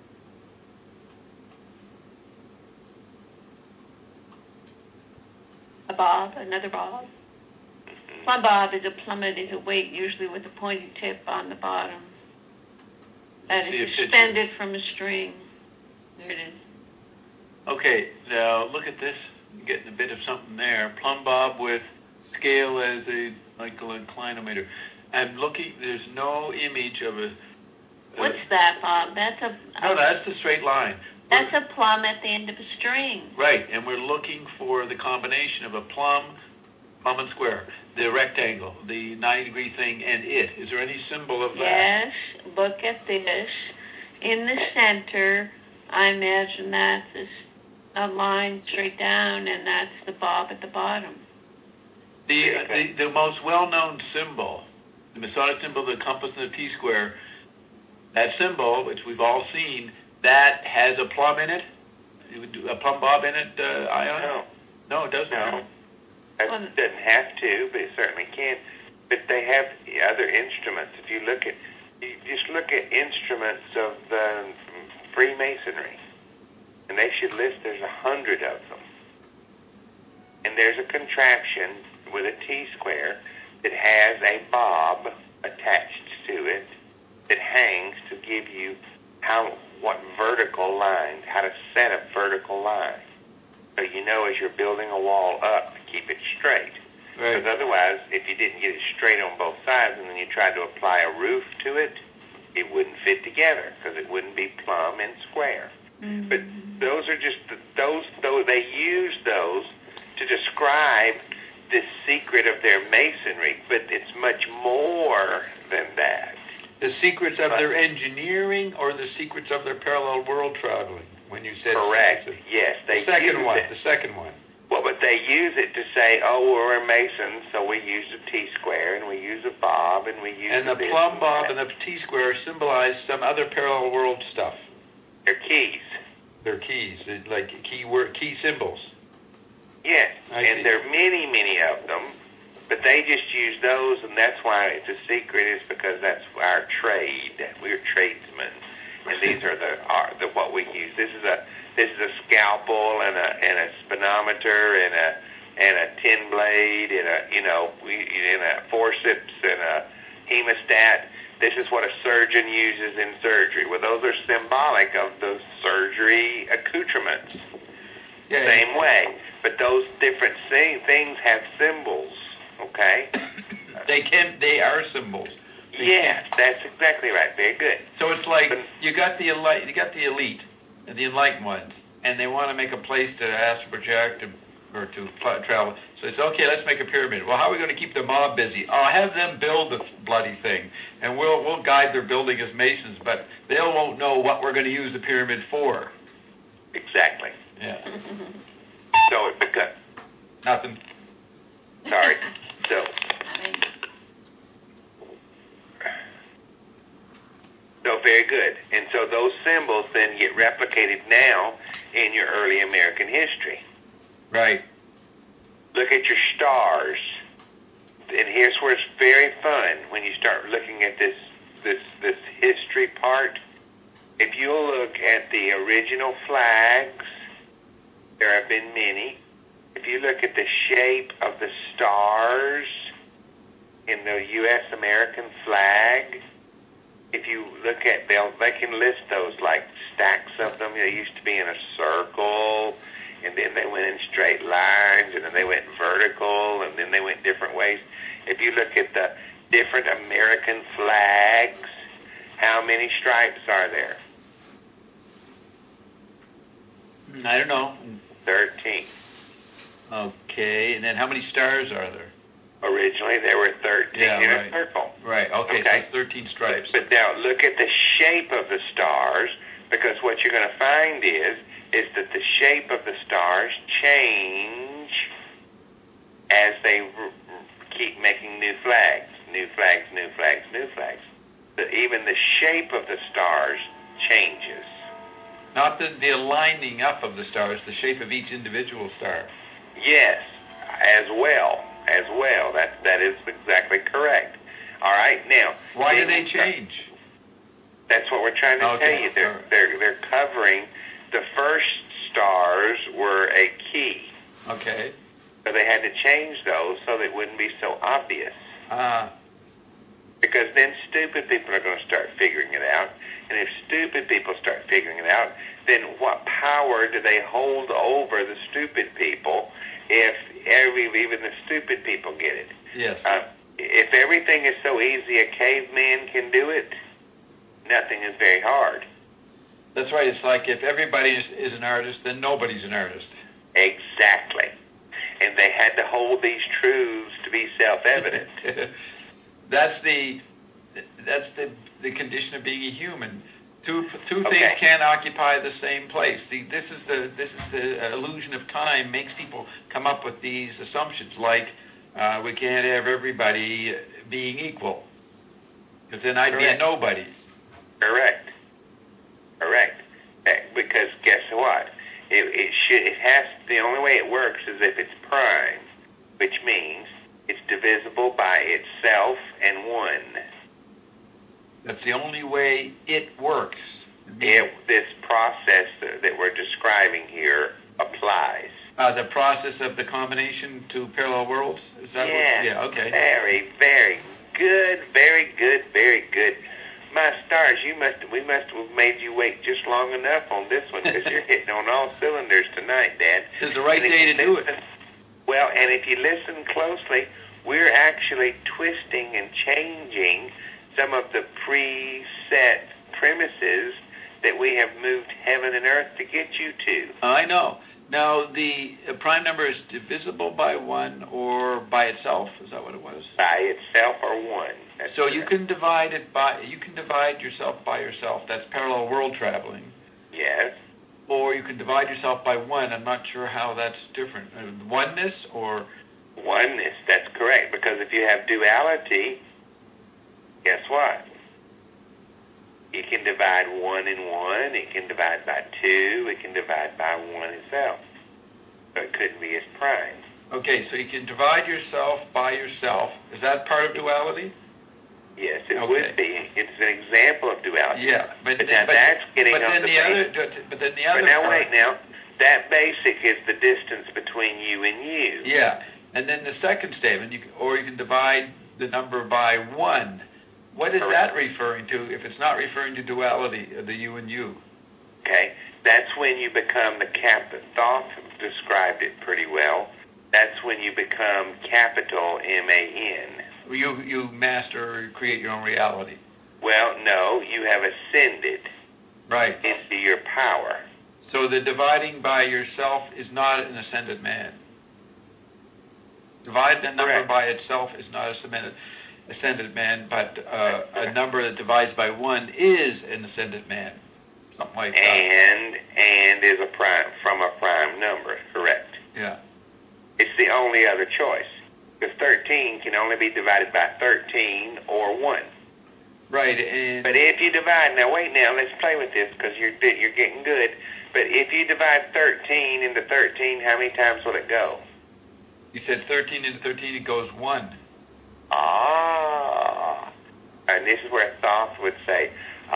Speaker 4: A bob, another bob. Plumb bob is a plummet, is a weight usually with a pointy tip on the bottom. That
Speaker 5: See a
Speaker 4: is
Speaker 5: picture.
Speaker 4: suspended from a string. There it is.
Speaker 5: Okay, now look at this. You're getting a bit of something there. Plumb bob with scale as a like a inclinometer. I'm looking. There's no image of a.
Speaker 4: What's that, Bob? That's a,
Speaker 5: No, that's the straight line.
Speaker 4: that's a plumb at the end of a string.
Speaker 5: Right, and we're looking for the combination of a plumb plumb and square, the rectangle, the ninety degree thing, and it. Is there any symbol of that?
Speaker 4: Yes, look at this. In the center, I imagine that's a line straight down, and that's the bob at the bottom.
Speaker 5: The, uh, the, the most well-known symbol, the Masonic symbol, the compass and the T-square, that symbol, which we've all seen, that has a plumb in it? A plumb bob in it, uh, Ion?
Speaker 2: No.
Speaker 5: No, it doesn't.
Speaker 2: No. It
Speaker 4: Well,
Speaker 2: doesn't have to, but it certainly can. But they have other instruments. If you look at, you just look at instruments of the Freemasonry, and they should list, there's a hundred of them. And there's a contraption with a T-square that has a bob attached to it that hangs to give you how, what vertical lines, how to set a vertical line. So you know as you're building a wall up to keep it straight.
Speaker 5: Right.
Speaker 2: Because otherwise, if you didn't get it straight on both sides and then you tried to apply a roof to it, it wouldn't fit together because it wouldn't be plumb and square.
Speaker 4: Mm-hmm.
Speaker 2: But those are just, the, those, those, they use those to describe the secret of their masonry, but it's much more than that.
Speaker 5: The secrets of
Speaker 2: But-
Speaker 5: their engineering or the secrets of their parallel world traveling? When you said
Speaker 2: Correct.
Speaker 5: secrets of-
Speaker 2: Yes, they
Speaker 5: the second
Speaker 2: use
Speaker 5: one.
Speaker 2: it.
Speaker 5: The second one.
Speaker 2: Well, but they use it to say, oh, we're Masons, so we use a T-square, and we use a bob, and we use
Speaker 5: And
Speaker 2: a
Speaker 5: the
Speaker 2: this
Speaker 5: plumb bob
Speaker 2: that.
Speaker 5: and the T-square symbolize some other parallel world stuff.
Speaker 2: They're keys.
Speaker 5: They're keys, they're like key word, key symbols.
Speaker 2: Yes,
Speaker 5: I
Speaker 2: and
Speaker 5: see.
Speaker 2: there are many, many of them, but they just use those, and that's why it's a secret, is because that's our trade. We're tradesmen, and these are the, are the what we use. This is a this is a scalpel and a and a spinometer and a and a tin blade and a you know we and a forceps and a hemostat. This is what a surgeon uses in surgery. Well, those are symbolic of the surgery accoutrements.
Speaker 5: Yeah,
Speaker 2: Same way. But those different thing, things have symbols, okay?
Speaker 5: They can. They are symbols. They
Speaker 2: Yes, that's exactly right. Very good.
Speaker 5: So it's like
Speaker 2: But-
Speaker 5: you got the elite, you got the elite, and the enlightened ones, and they want to make a place to astral project or to pl- travel. So it's okay. Let's make a pyramid. Well, how are we going to keep the mob busy? Oh, have them build the bloody thing, and we'll we'll guide their building as masons, but they won't know what we're going to use the pyramid for.
Speaker 2: Exactly.
Speaker 5: Yeah.
Speaker 2: So it becomes,
Speaker 5: Nothing.
Speaker 2: sorry. So,
Speaker 3: I mean,
Speaker 2: so very good. And so those symbols then get replicated now in your early American history.
Speaker 5: Right.
Speaker 2: Look at your stars. And here's where it's very fun when you start looking at this this this history part. If you look at the original flags, there have been many. If you look at the shape of the stars in the U S American flag, if you look at, they'll, they can list those like stacks of them. They used to be in a circle, and then they went in straight lines, and then they went vertical, and then they went different ways. If you look at the different American flags, how many stripes are there?
Speaker 5: I don't know.
Speaker 2: thirteen.
Speaker 5: Okay. And then how many stars are there?
Speaker 2: Originally, there were thirteen
Speaker 5: Yeah,
Speaker 2: in
Speaker 5: right.
Speaker 2: a circle.
Speaker 5: Right. Okay.
Speaker 2: Okay.
Speaker 5: So thirteen stripes.
Speaker 2: But, but now look at the shape of the stars, because what you're going to find is is that the shape of the stars change as they r- r- keep making new flags, new flags, new flags, new flags. So even the shape of the stars changes.
Speaker 5: Not the, the aligning up of the stars, the shape of each individual star.
Speaker 2: Yes, as well, as well. That that is exactly correct. All right, now.
Speaker 5: Why do
Speaker 2: then
Speaker 5: they
Speaker 2: you start-
Speaker 5: change?
Speaker 2: That's what we're trying to
Speaker 5: Okay,
Speaker 2: tell you. They're,
Speaker 5: all right.
Speaker 2: they're, they're covering, the first stars were a key.
Speaker 5: Okay.
Speaker 2: So they had to change those so they wouldn't be so obvious.
Speaker 5: Uh,
Speaker 2: Because then stupid people are going to start figuring it out. And if stupid people start figuring it out, then what power do they hold over the stupid people if every, even the stupid people get it?
Speaker 5: yes.
Speaker 2: Uh, if everything is so easy a caveman can do it, nothing is very hard.
Speaker 5: That's right. It's like if everybody is, is an artist, then nobody's an artist.
Speaker 2: Exactly. and they had to hold these truths to be self-evident.
Speaker 5: That's the that's the the condition of being a human. Two two
Speaker 2: Okay.
Speaker 5: things can't occupy the same place. See, this is the this is the illusion of time makes people come up with these assumptions like uh, we can't have everybody being equal because then I'd
Speaker 2: Correct.
Speaker 5: be a nobody.
Speaker 2: Correct. Correct. Eh, Because guess what? It, it should. It has. The only way it works is if it's prime, which means it's divisible by itself and one.
Speaker 5: That's the only way it works.
Speaker 2: It, this process that, that we're describing here applies.
Speaker 5: Uh, the process of the combination to parallel worlds? Is that
Speaker 2: yeah.
Speaker 5: what? Yeah, okay.
Speaker 2: Very, very good. Very good. Very good. My stars, you must. We must have made you wait just long enough on this one because you're hitting on all cylinders tonight, Dad.
Speaker 5: This is the right
Speaker 2: And if
Speaker 5: day
Speaker 2: you
Speaker 5: to do it.
Speaker 2: listen- Well, and if you listen closely, we're actually twisting and changing some of the preset premises that we have moved heaven and earth to get you to.
Speaker 5: I know. Now, the uh, prime number is divisible by one or by itself. Is that what it was?
Speaker 2: By itself or one. That's
Speaker 5: So you
Speaker 2: correct.
Speaker 5: can divide it by. You can divide yourself by yourself. That's parallel world traveling.
Speaker 2: Yes.
Speaker 5: Or you can divide yourself by one. I'm not sure how that's different. Uh, oneness or
Speaker 2: Oneness. That's correct. Because if you have duality, guess what? You can divide one and one. It can divide by two. It can divide by one itself. So it couldn't be as prime.
Speaker 5: okay. So you can divide yourself by yourself. Is that part of duality?
Speaker 2: Yes, it
Speaker 5: Okay.
Speaker 2: would be. It's an example of duality.
Speaker 5: Yeah, but,
Speaker 2: But
Speaker 5: then,
Speaker 2: now
Speaker 5: but,
Speaker 2: that's getting
Speaker 5: but
Speaker 2: on
Speaker 5: then
Speaker 2: the
Speaker 5: the other.
Speaker 2: basic.
Speaker 5: But then the other.
Speaker 2: But now
Speaker 5: part,
Speaker 2: wait now. That basic is the distance between you and you.
Speaker 5: Yeah, and then the second statement, you can, or you can divide the number by one. What is
Speaker 2: Correct.
Speaker 5: that referring to? If it's not referring to duality, uh, the you and you.
Speaker 2: Okay? That's when you become the cap. Thoth described it pretty well. That's when you become capital M A N.
Speaker 5: You you master or create your own reality.
Speaker 2: Well, no, you have ascended
Speaker 5: Right.
Speaker 2: into your power.
Speaker 5: So the dividing by yourself is not an ascended man. Divide the number
Speaker 2: Correct.
Speaker 5: by itself is not a ascended, ascended man, but uh, a number that divides by one is an ascended man. Something like that.
Speaker 2: And and is a prime from a prime number, correct?
Speaker 5: Yeah.
Speaker 2: It's the only other choice. Because thirteen can only be divided by thirteen or one.
Speaker 5: Right, and
Speaker 2: But if you divide, now wait now, let's play with this because you're you're getting good. But if you divide thirteen into thirteen, how many times will it go?
Speaker 5: you said thirteen into thirteen, it goes one.
Speaker 2: Ah. And this is where Thoth would say,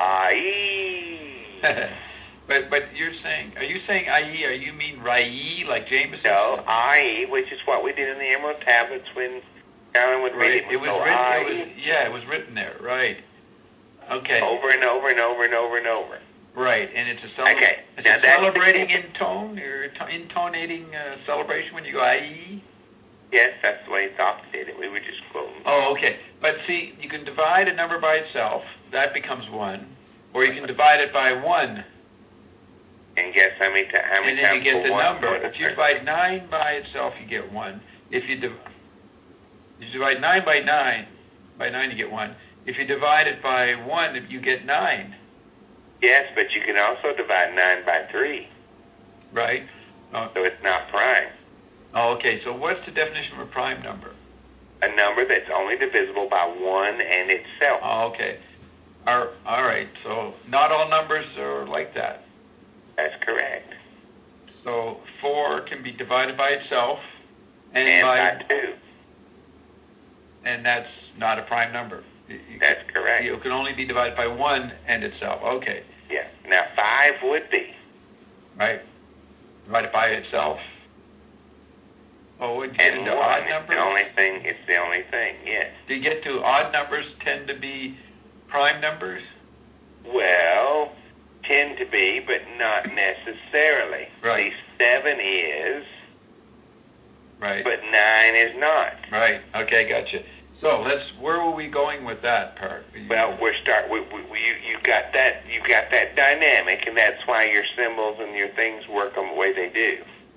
Speaker 2: aye.
Speaker 5: but but you're saying, are you saying I E, or you mean Rai, like Jameson?
Speaker 2: No, aye, which is what we did in the Emerald Tablets when Carolyn would
Speaker 5: Right.
Speaker 2: read it.
Speaker 5: It was
Speaker 2: go,
Speaker 5: written.
Speaker 2: aye,
Speaker 5: It was yeah. It was written there. Right. Okay.
Speaker 2: over and over and over and over and over.
Speaker 5: Right, and it's a cele-
Speaker 2: Okay,
Speaker 5: It's
Speaker 2: now
Speaker 5: a
Speaker 2: that's-
Speaker 5: celebrating in tone or to- intonating uh, celebration when you go I E.
Speaker 2: Yes, that's the way Thoth did it. We were just quoting.
Speaker 5: Oh, okay. But see, you can divide a number by itself. That becomes one, or you can divide it by one,
Speaker 2: And guess how many, ti- how many
Speaker 5: and then
Speaker 2: times
Speaker 5: you get
Speaker 2: will
Speaker 5: the
Speaker 2: one
Speaker 5: number.
Speaker 2: go to
Speaker 5: If you
Speaker 2: thirteen?
Speaker 5: divide nine by itself, you get one. If you, div- you divide nine by nine, by nine you get one. If you divide it by one, you get nine,
Speaker 2: Yes, but you can also divide nine by three,
Speaker 5: right? Oh,
Speaker 2: so it's not prime.
Speaker 5: oh, okay. So what's the definition of a prime number?
Speaker 2: A number that's only divisible by one and itself.
Speaker 5: Oh, okay. All, all right. So not all numbers are like that.
Speaker 2: That's correct.
Speaker 5: So four can be divided by itself, and,
Speaker 2: And
Speaker 5: by,
Speaker 2: by two.
Speaker 5: and that's not a prime number. You, you
Speaker 2: That's
Speaker 5: can,
Speaker 2: correct.
Speaker 5: You can only be divided by one and itself. Okay,
Speaker 2: Yeah. Now five would be.
Speaker 5: right. Divided by itself. Oh, would you get
Speaker 2: And
Speaker 5: into
Speaker 2: one.
Speaker 5: odd
Speaker 2: It's
Speaker 5: numbers?
Speaker 2: the only thing. It's the only thing. Yes.
Speaker 5: Do you get to odd numbers tend to be prime numbers?
Speaker 2: Well, tend to be, but not necessarily.
Speaker 5: Right.
Speaker 2: See, seven is,
Speaker 5: Right.
Speaker 2: but nine is not.
Speaker 5: Right. Okay, gotcha. So let's. Where were we going with that part?
Speaker 2: Well, we're start. We, we, we, you you got that. You got that dynamic, and that's why your symbols and your things work on the way they do.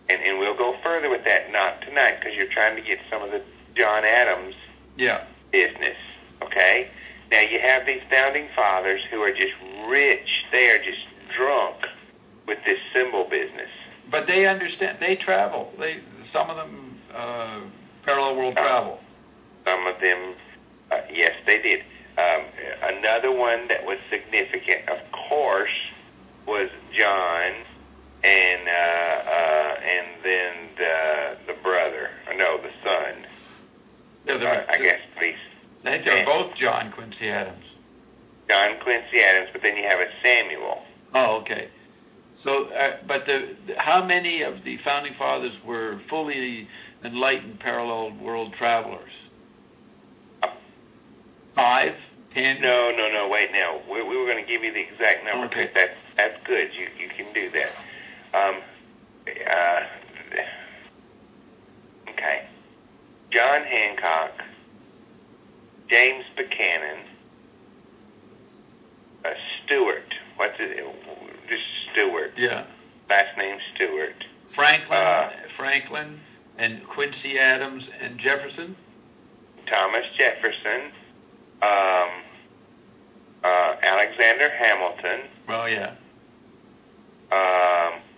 Speaker 2: and, and we'll go further with that, not tonight, because you're trying to get some of the John Adams
Speaker 5: Yeah.
Speaker 2: business, okay? Now, you have these founding fathers who are just rich. They are just drunk with this symbol business.
Speaker 5: But they understand. They travel. They some of them uh, parallel world
Speaker 2: Uh,
Speaker 5: travel.
Speaker 2: Some of them, uh, yes, they did. Um, another one that was significant, of course, was John, and uh, uh, and then the the brother, or no, the son.
Speaker 5: Yeah, they
Speaker 2: Uh,
Speaker 5: were-
Speaker 2: I guess at least
Speaker 5: I think they're both John Quincy Adams.
Speaker 2: John Quincy Adams, but then you have a Samuel.
Speaker 5: Oh, okay. So, uh, but the, the how many of the founding fathers were fully enlightened parallel world travelers? Five, ten?
Speaker 2: No, no, no. Wait, now we, we were going to give you the exact number.
Speaker 5: Okay.
Speaker 2: Because that's that's good. You you can do that. Um, uh, okay. John Hancock, James Buchanan, uh, Stewart. What's it? Just Stewart.
Speaker 5: Yeah.
Speaker 2: Last name Stewart.
Speaker 5: Franklin,
Speaker 2: Uh,
Speaker 5: Franklin, and Quincy Adams and Jefferson.
Speaker 2: Thomas Jefferson. Um, uh, Alexander Hamilton.
Speaker 5: Well, yeah.
Speaker 2: Um,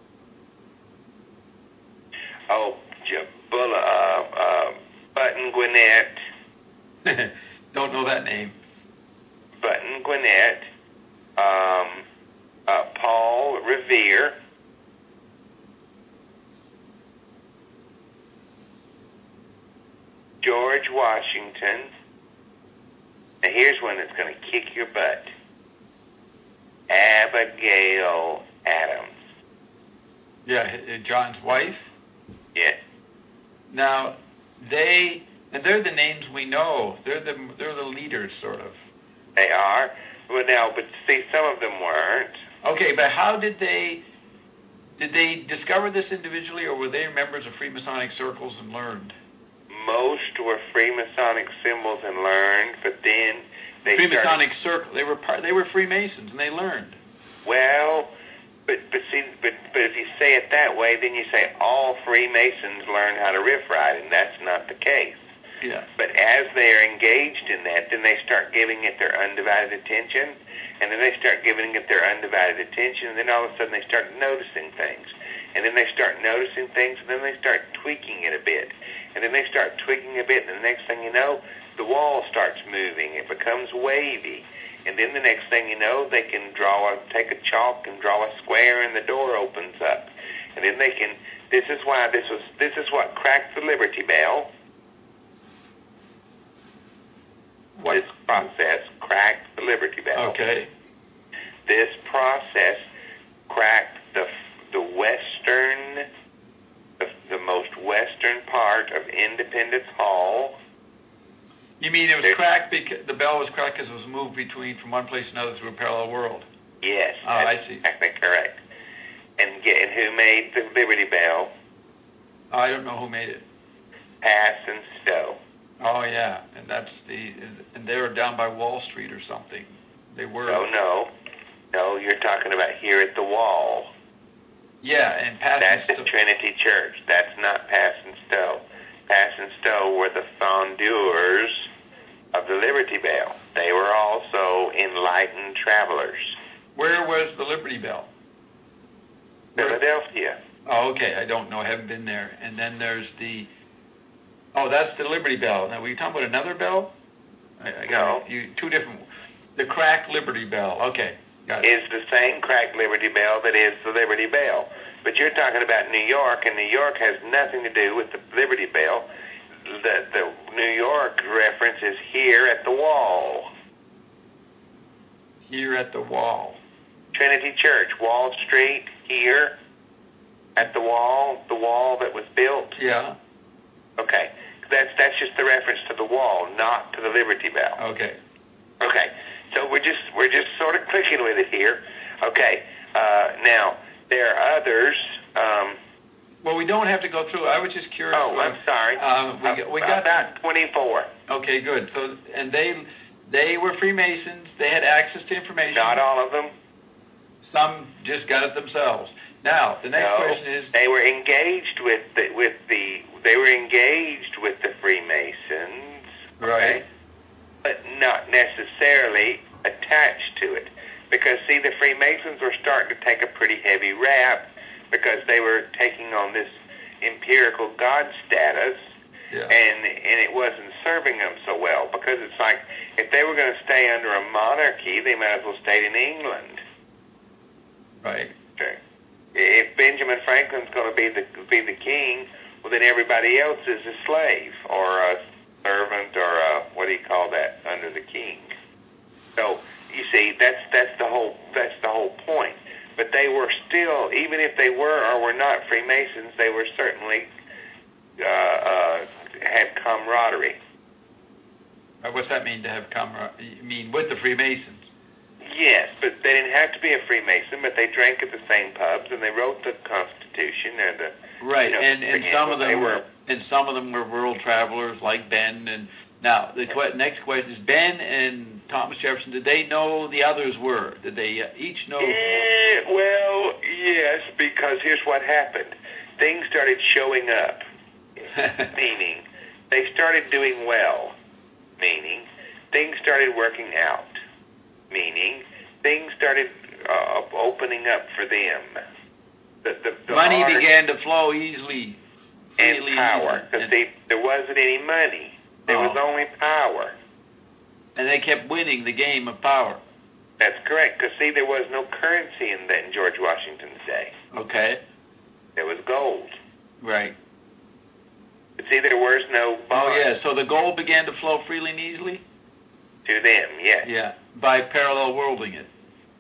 Speaker 2: oh, Jabula, uh, uh, Button Gwinnett,
Speaker 5: Don't know that name.
Speaker 2: Button Gwinnett, um, uh, Paul Revere, George Washington. Now here's one that's going to kick your butt. Abigail Adams.
Speaker 5: Yeah, h- John's wife.
Speaker 2: Yeah.
Speaker 5: Now, they and they're the names we know. They're the they're the leaders, sort of.
Speaker 2: They are. Well, now, but see, some of them weren't.
Speaker 5: Okay, but how did they did they discover this individually, or were they members of Freemasonic circles and learned?
Speaker 2: Most were Freemasonic symbols and learned, but then they
Speaker 5: Freemasonic circle. They were part. They were Freemasons, and they learned.
Speaker 2: started, well, but but see, but but if you say it that way, then you say all Freemasons learn how to riff ride, and that's not the case.
Speaker 5: Yeah.
Speaker 2: But as they are engaged in that, then they start giving it their undivided attention, and then they start giving it their undivided attention, and then all of a sudden they start noticing things, and then they start noticing things, and then they start tweaking it a bit, and then they start tweaking a bit, and the next thing you know, the wall starts moving. It becomes wavy, and then the next thing you know, they can draw a, take a chalk and draw a square, and the door opens up, and then they can. This is why this was. This is what cracked the Liberty Bell.
Speaker 5: What?
Speaker 2: This process cracked the Liberty Bell.
Speaker 5: Okay.
Speaker 2: This process cracked the the western, the, the most western part of Independence Hall.
Speaker 5: You mean it was
Speaker 2: There-
Speaker 5: cracked because the bell was cracked because it was moved between from one place to another through a parallel world?
Speaker 2: Yes,
Speaker 5: Oh, I
Speaker 2: that's
Speaker 5: see.
Speaker 2: exactly correct. And, get, and who made the Liberty Bell?
Speaker 5: I don't know who made it.
Speaker 2: Pass and Stowe.
Speaker 5: Oh yeah, and that's the and they were down by Wall Street or something. They were.
Speaker 2: No, no, no. You're talking about here at the Wall.
Speaker 5: Yeah, and Pass
Speaker 2: That's
Speaker 5: and
Speaker 2: the
Speaker 5: Stowe.
Speaker 2: Trinity Church. That's not Pass and Stowe. Pass and Stowe were the founders of the Liberty Bell. They were also enlightened travelers.
Speaker 5: Where was the Liberty Bell? Where-
Speaker 2: Philadelphia.
Speaker 5: Oh, okay. I don't know. I haven't been there. And then there's the. Oh, that's the Liberty Bell. Now, were you talking about another bell? I, I got
Speaker 2: No.
Speaker 5: you two different. The cracked Liberty Bell. Okay, got it.
Speaker 2: Is the same cracked Liberty Bell that is the Liberty Bell. But you're talking about New York, and New York has nothing to do with the Liberty Bell. The, the New York reference is here at the Wall.
Speaker 5: Here at the Wall.
Speaker 2: Trinity Church, Wall Street, here at the Wall, the wall that was built.
Speaker 5: Yeah.
Speaker 2: Okay, that's that's just the reference to the Wall, not to the Liberty Bell.
Speaker 5: Okay.
Speaker 2: Okay, so we're just we're just sort of clicking with it here. Okay, uh, now there are others. Um,
Speaker 5: Well, we don't have to go through. I was just curious.
Speaker 2: oh, I'm sorry.
Speaker 5: Uh, we got, we got
Speaker 2: about twenty-four.
Speaker 5: Okay, good. So, and they they were Freemasons. They had access to information.
Speaker 2: Not all of them.
Speaker 5: Some just got it themselves. Now, the next
Speaker 2: No,
Speaker 5: question is,
Speaker 2: they were engaged with the, with the they were engaged with the Freemasons,
Speaker 5: right?
Speaker 2: okay, but not necessarily attached to it. Because, see, the Freemasons were starting to take a pretty heavy rap because they were taking on this empirical God status,
Speaker 5: Yeah.
Speaker 2: and and it wasn't serving them so well. Because it's like, if they were going to stay under a monarchy, they might as well stay in England.
Speaker 5: Right.
Speaker 2: Okay. If Benjamin Franklin's going to be the be the king, well, then everybody else is a slave or a servant or a, what do you call that, under the king. So you see, that's that's the whole that's the whole point. But they were still, even if they were or were not Freemasons, they were certainly uh, uh, had camaraderie.
Speaker 5: Uh, What's that mean to have camaraderie? You mean with the Freemasons?
Speaker 2: Yes, but they didn't have to be a Freemason, but they drank at the same pubs and they wrote the Constitution and the
Speaker 5: Right,
Speaker 2: you know,
Speaker 5: and, and some of them
Speaker 2: they
Speaker 5: were,
Speaker 2: were
Speaker 5: and some of them were world travelers like Ben. And now the que- next question is, Ben and Thomas Jefferson, did they know the others were? Did they uh, each know?
Speaker 2: Eh, well, yes, because here's what happened. Things started showing up, meaning they started doing well, meaning things started working out, meaning things started uh, opening up for them. The, the, the
Speaker 5: Money
Speaker 2: art
Speaker 5: began to flow easily,
Speaker 2: and
Speaker 5: freely,
Speaker 2: power,
Speaker 5: easily.
Speaker 2: because
Speaker 5: and,
Speaker 2: there wasn't any money. There was
Speaker 5: Oh.
Speaker 2: only power.
Speaker 5: and they kept winning the game of power.
Speaker 2: That's correct, because, see, there was no currency in, that, in George Washington's day.
Speaker 5: Okay,
Speaker 2: There was gold.
Speaker 5: right.
Speaker 2: But, see, there was no bond
Speaker 5: Oh yeah, so the gold began to flow freely and easily.
Speaker 2: to them, yes.
Speaker 5: Yeah, by parallel worlding it.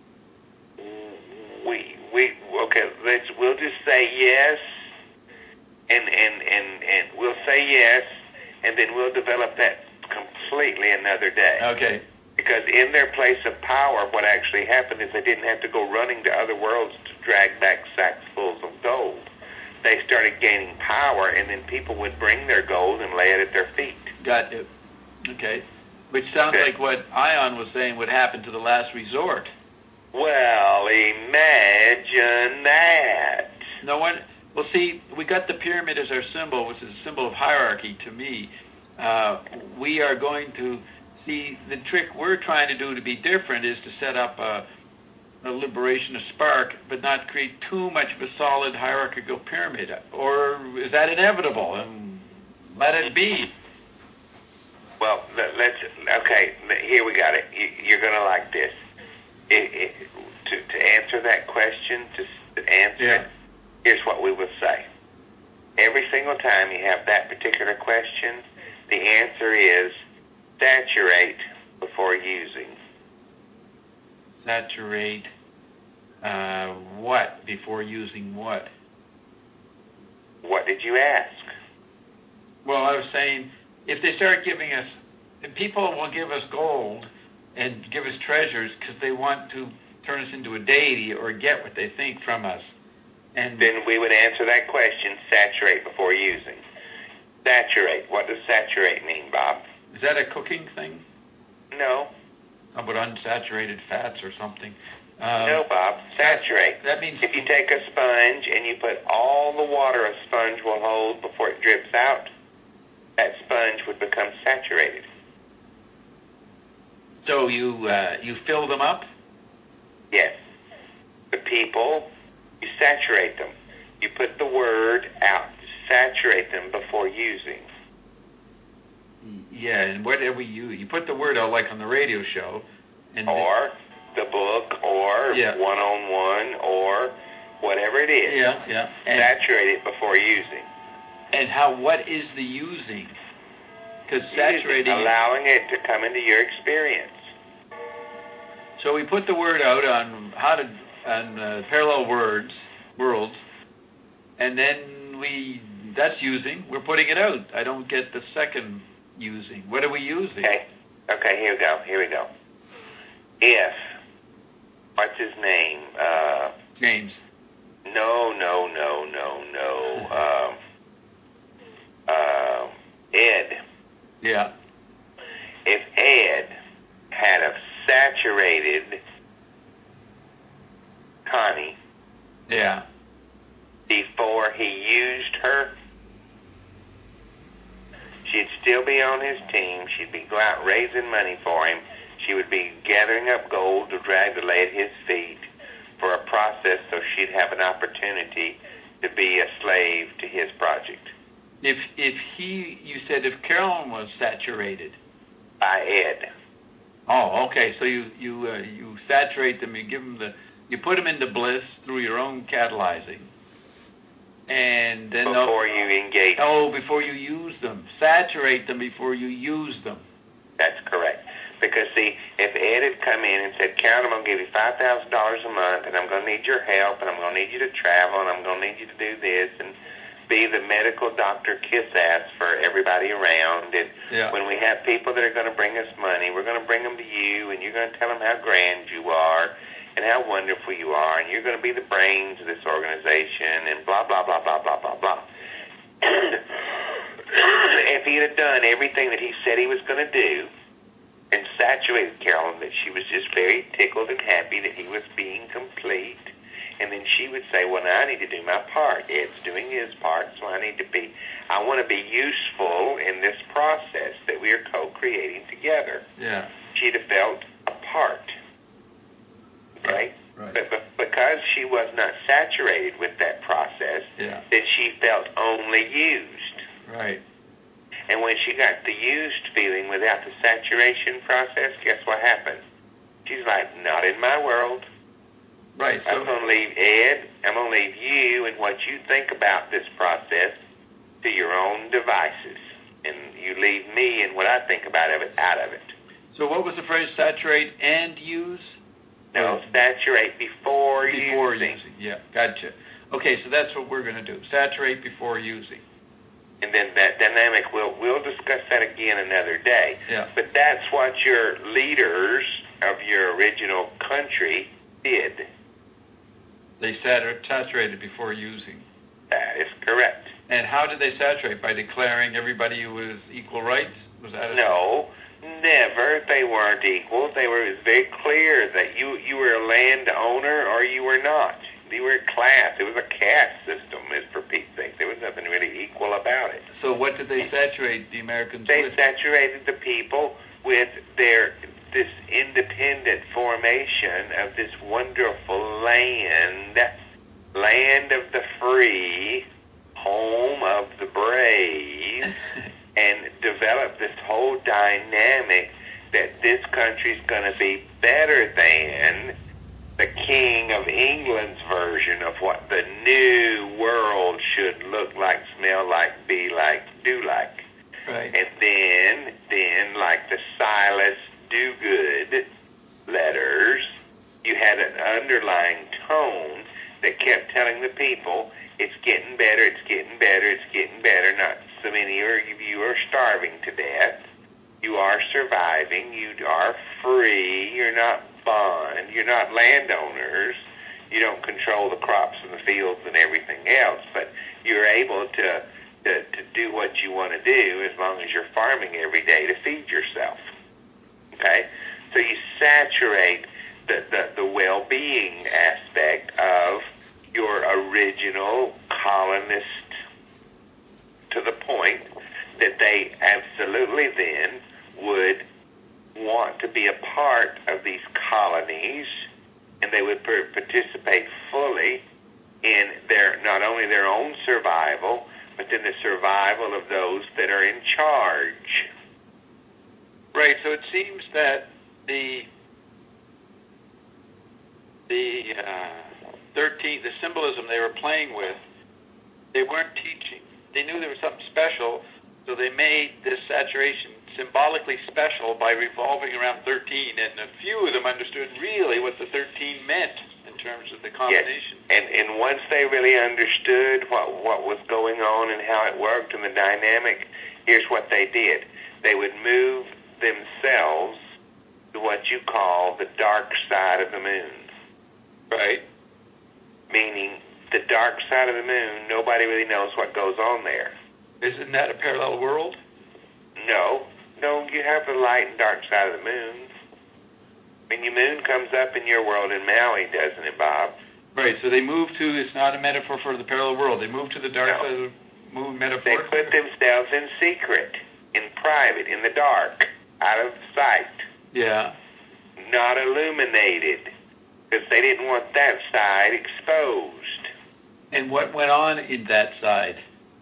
Speaker 2: We, we, okay, let's, we'll just say yes, and, and, and, and we'll say yes, and then we'll develop that completely another day.
Speaker 5: Okay.
Speaker 2: Because in their place of power, what actually happened is they didn't have to go running to other worlds to drag back sacks full of gold. They started gaining power, and then people would bring their gold and lay it at their feet.
Speaker 5: Got it. Okay. Which sounds
Speaker 2: Okay.
Speaker 5: like what Ion was saying would happen to the last resort.
Speaker 2: Well, imagine that.
Speaker 5: No one. Well, see, we got the pyramid as our symbol, which is a symbol of hierarchy to me. Uh, we are going to see the trick we're trying to do to be different is to set up a, a liberation, a spark, but not create too much of a solid hierarchical pyramid. Or is that inevitable? And let it be.
Speaker 2: Well, let- let's, okay, here we got it. You, you're going to like this. It, it, to, to answer that question, to, to answer
Speaker 5: Yeah.
Speaker 2: it, here's what we would say. Every single time you have that particular question, the answer is saturate before using.
Speaker 5: Saturate uh, what before using what?
Speaker 2: What did you ask?
Speaker 5: Well, I was saying, if they start giving us, and people will give us gold and give us treasures because they want to turn us into a deity or get what they think from us. And
Speaker 2: Then we would answer that question, saturate before using. Saturate. What does saturate mean, Bob?
Speaker 5: is that a cooking thing?
Speaker 2: No.
Speaker 5: How about unsaturated fats or something? Um,
Speaker 2: No, Bob. Saturate.
Speaker 5: That means
Speaker 2: If you take a sponge and you put all the water a sponge will hold before it drips out, that sponge would become saturated.
Speaker 5: so. You uh, you fill them up.
Speaker 2: Yes. The people, you saturate them. You put the word out. Saturate them before using.
Speaker 5: Yeah, and whatever you you put the word out like on the radio show, and
Speaker 2: Or the book, or
Speaker 5: Yeah.
Speaker 2: one-on-one, or whatever it is.
Speaker 5: yeah, yeah, and,
Speaker 2: Saturate it before using.
Speaker 5: and how what is the using? Because saturating.
Speaker 2: Allowing it to come into your experience.
Speaker 5: So we put the word out on how to on uh, parallel words worlds, and then we that's using. We're putting it out. I don't get the second using. What are we using?
Speaker 2: Okay. Okay, here we go. Here we go. If, what's his name? Uh,
Speaker 5: James.
Speaker 2: no, no, no, no, no. Um, uh, Ed.
Speaker 5: Yeah.
Speaker 2: If Ed had a saturated Connie,
Speaker 5: Yeah.
Speaker 2: before he used her, she'd still be on his team. She'd be go out raising money for him. She would be gathering up gold to drag to lay at his feet for a process so she'd have an opportunity to be a slave to his project.
Speaker 5: If if he, you said if Carolyn was saturated.
Speaker 2: By Ed.
Speaker 5: Oh, okay. So you you uh, you saturate them. You give them the. You put them into bliss through your own catalyzing. And then
Speaker 2: before you engage.
Speaker 5: Oh, before you use them. Saturate them before you use them.
Speaker 2: That's correct. Because, see, if Ed had come in and said, Karen, I'm going to give you five thousand dollars a month, and I'm going to need your help, and I'm going to need you to travel, and I'm going to need you to do this, and be the medical doctor kiss-ass for everybody around. And
Speaker 5: yeah.
Speaker 2: when we have people that are going to bring us money, we're going to bring them to you, and you're going to tell them how grand you are and how wonderful you are, and you're going to be the brains of this organization, and blah, blah, blah, blah, blah, blah, blah. If he had done everything that he said he was going to do, and saturated Carolyn, that she was just very tickled and happy that he was being complete. And then she would say, well, now I need to do my part. Ed's doing his part, so I need to be, I want to be useful in this process that we are co-creating together.
Speaker 5: Yeah.
Speaker 2: She'd have felt a part. Okay?
Speaker 5: Right.
Speaker 2: But, but because she was not saturated with that process,
Speaker 5: yeah.
Speaker 2: that she felt only used.
Speaker 5: Right.
Speaker 2: And when she got the used feeling without the saturation process, guess what happened? She's like, not in my world.
Speaker 5: Right. So
Speaker 2: I'm going to leave Ed, I'm going to leave you and what you think about this process to your own devices. And you leave me and what I think about of it out of it.
Speaker 5: So what was the phrase, saturate and use?
Speaker 2: No, saturate before,
Speaker 5: before
Speaker 2: using.
Speaker 5: using. Yeah, gotcha. Okay, so that's what we're going to do. Saturate before using.
Speaker 2: And then that dynamic, we'll, we'll discuss that again another day.
Speaker 5: Yeah.
Speaker 2: But that's what your leaders of your original country did.
Speaker 5: They satur- saturated before using.
Speaker 2: That is correct.
Speaker 5: And how did they saturate? By declaring everybody was equal rights? Was that a
Speaker 2: No, never. They weren't equal. They were, it was very clear that you, you were a landowner or you were not. You were a class. It was a caste system, is for Pete's sake. There was nothing really equal about it.
Speaker 5: So what did they saturate the Americans
Speaker 2: They
Speaker 5: with?
Speaker 2: saturated the people with their this independent formation of this wonderful land, land of the free, home of the brave, and developed this whole dynamic that this country's going to be better than the King of England's version of what the new world should look like, smell like, be like, do like.
Speaker 5: Right.
Speaker 2: And then, then, like the Silas Do-Good letters, you had an underlying tone that kept telling the people, it's getting better, it's getting better, it's getting better. Not so many of you are starving to death. You are surviving. You are free. You're not bond. You're not landowners. You don't control the crops and the fields and everything else, but you're able to, to, to do what you want to do as long as you're farming every day to feed yourself. Okay? So you saturate the, the, the well-being aspect of your original colonist to the point that they absolutely then would want to be a part of these colonies, and they would per- participate fully in their not only their own survival, but then the survival of those that are in charge.
Speaker 5: Right. So it seems that the the uh, thirteen the symbolism they were playing with, they weren't teaching. They knew there was something special, so they made this saturation symbolically special by revolving around thirteen, and a few of them understood really what the thirteen meant in terms of the combination.
Speaker 2: Yes. And and once they really understood what what was going on and how it worked and the dynamic, here's what they did. They would move themselves to what you call the dark side of the moon.
Speaker 5: Right.
Speaker 2: Meaning the dark side of the moon, nobody really knows what goes on there.
Speaker 5: Isn't that a parallel world?
Speaker 2: No. No, you have the light and dark side of the moon. When your moon comes up in your world in Maui, doesn't it, Bob?
Speaker 5: Right, so they moved to, it's not a metaphor for the parallel world. They moved to the dark
Speaker 2: No.
Speaker 5: side of the moon
Speaker 2: They
Speaker 5: metaphor.
Speaker 2: put themselves in secret, in private, in the dark, out of sight,
Speaker 5: Yeah.
Speaker 2: not illuminated, because they didn't want that side exposed.
Speaker 5: And what went on in that side?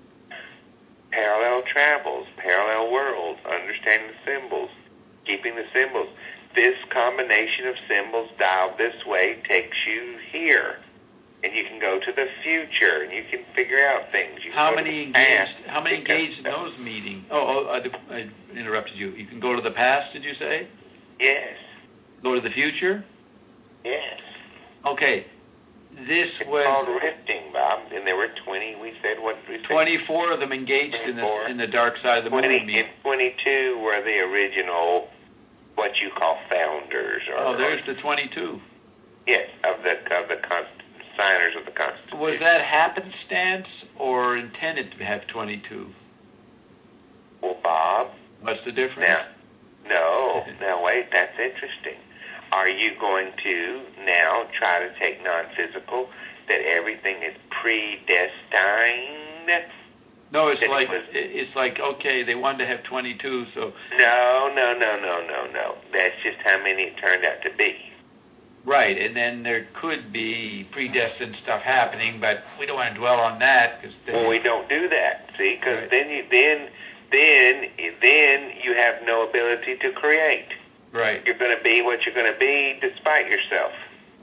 Speaker 2: Parallel travels, parallel worlds, understanding the symbols, keeping the symbols. This combination of symbols dialed this way takes you here. And you can go to the future, and you can figure out things. You can
Speaker 5: How
Speaker 2: go to
Speaker 5: many
Speaker 2: the past.
Speaker 5: engaged? How many engaged in those meetings? Oh, oh I, I interrupted you. You can go to the past. Did you say?
Speaker 2: Yes,
Speaker 5: Go to the future.
Speaker 2: yes.
Speaker 5: Okay. This
Speaker 2: It's called
Speaker 5: was
Speaker 2: rifting, Bob. And there were twenty, we said, what did we say?
Speaker 5: twenty-four of them engaged in
Speaker 2: twenty-four.
Speaker 5: the in the dark side of the moon.
Speaker 2: twenty,
Speaker 5: meeting.
Speaker 2: and twenty-two were the original, what you call founders. Or,
Speaker 5: Oh, there's the twenty-two.
Speaker 2: Yes, of the, of the const, signers of the Constitution.
Speaker 5: Was that happenstance or intended to have twenty-two?
Speaker 2: Well, Bob,
Speaker 5: What's the difference?
Speaker 2: now, no, now wait, that's interesting. Are you going to now try to take non-physical, that everything is predestined?
Speaker 5: No, it's
Speaker 2: It
Speaker 5: like
Speaker 2: was-
Speaker 5: it's like okay, they wanted to have twenty-two, so
Speaker 2: No, no, no, no, no, no. That's just how many it turned out to be.
Speaker 5: right, and then there could be predestined stuff happening, but we don't want to dwell on that because
Speaker 2: Well, we don't do that, see, because
Speaker 5: Right.
Speaker 2: then you then then then you have no ability to create.
Speaker 5: right,
Speaker 2: You're going to be what you're going to be despite yourself.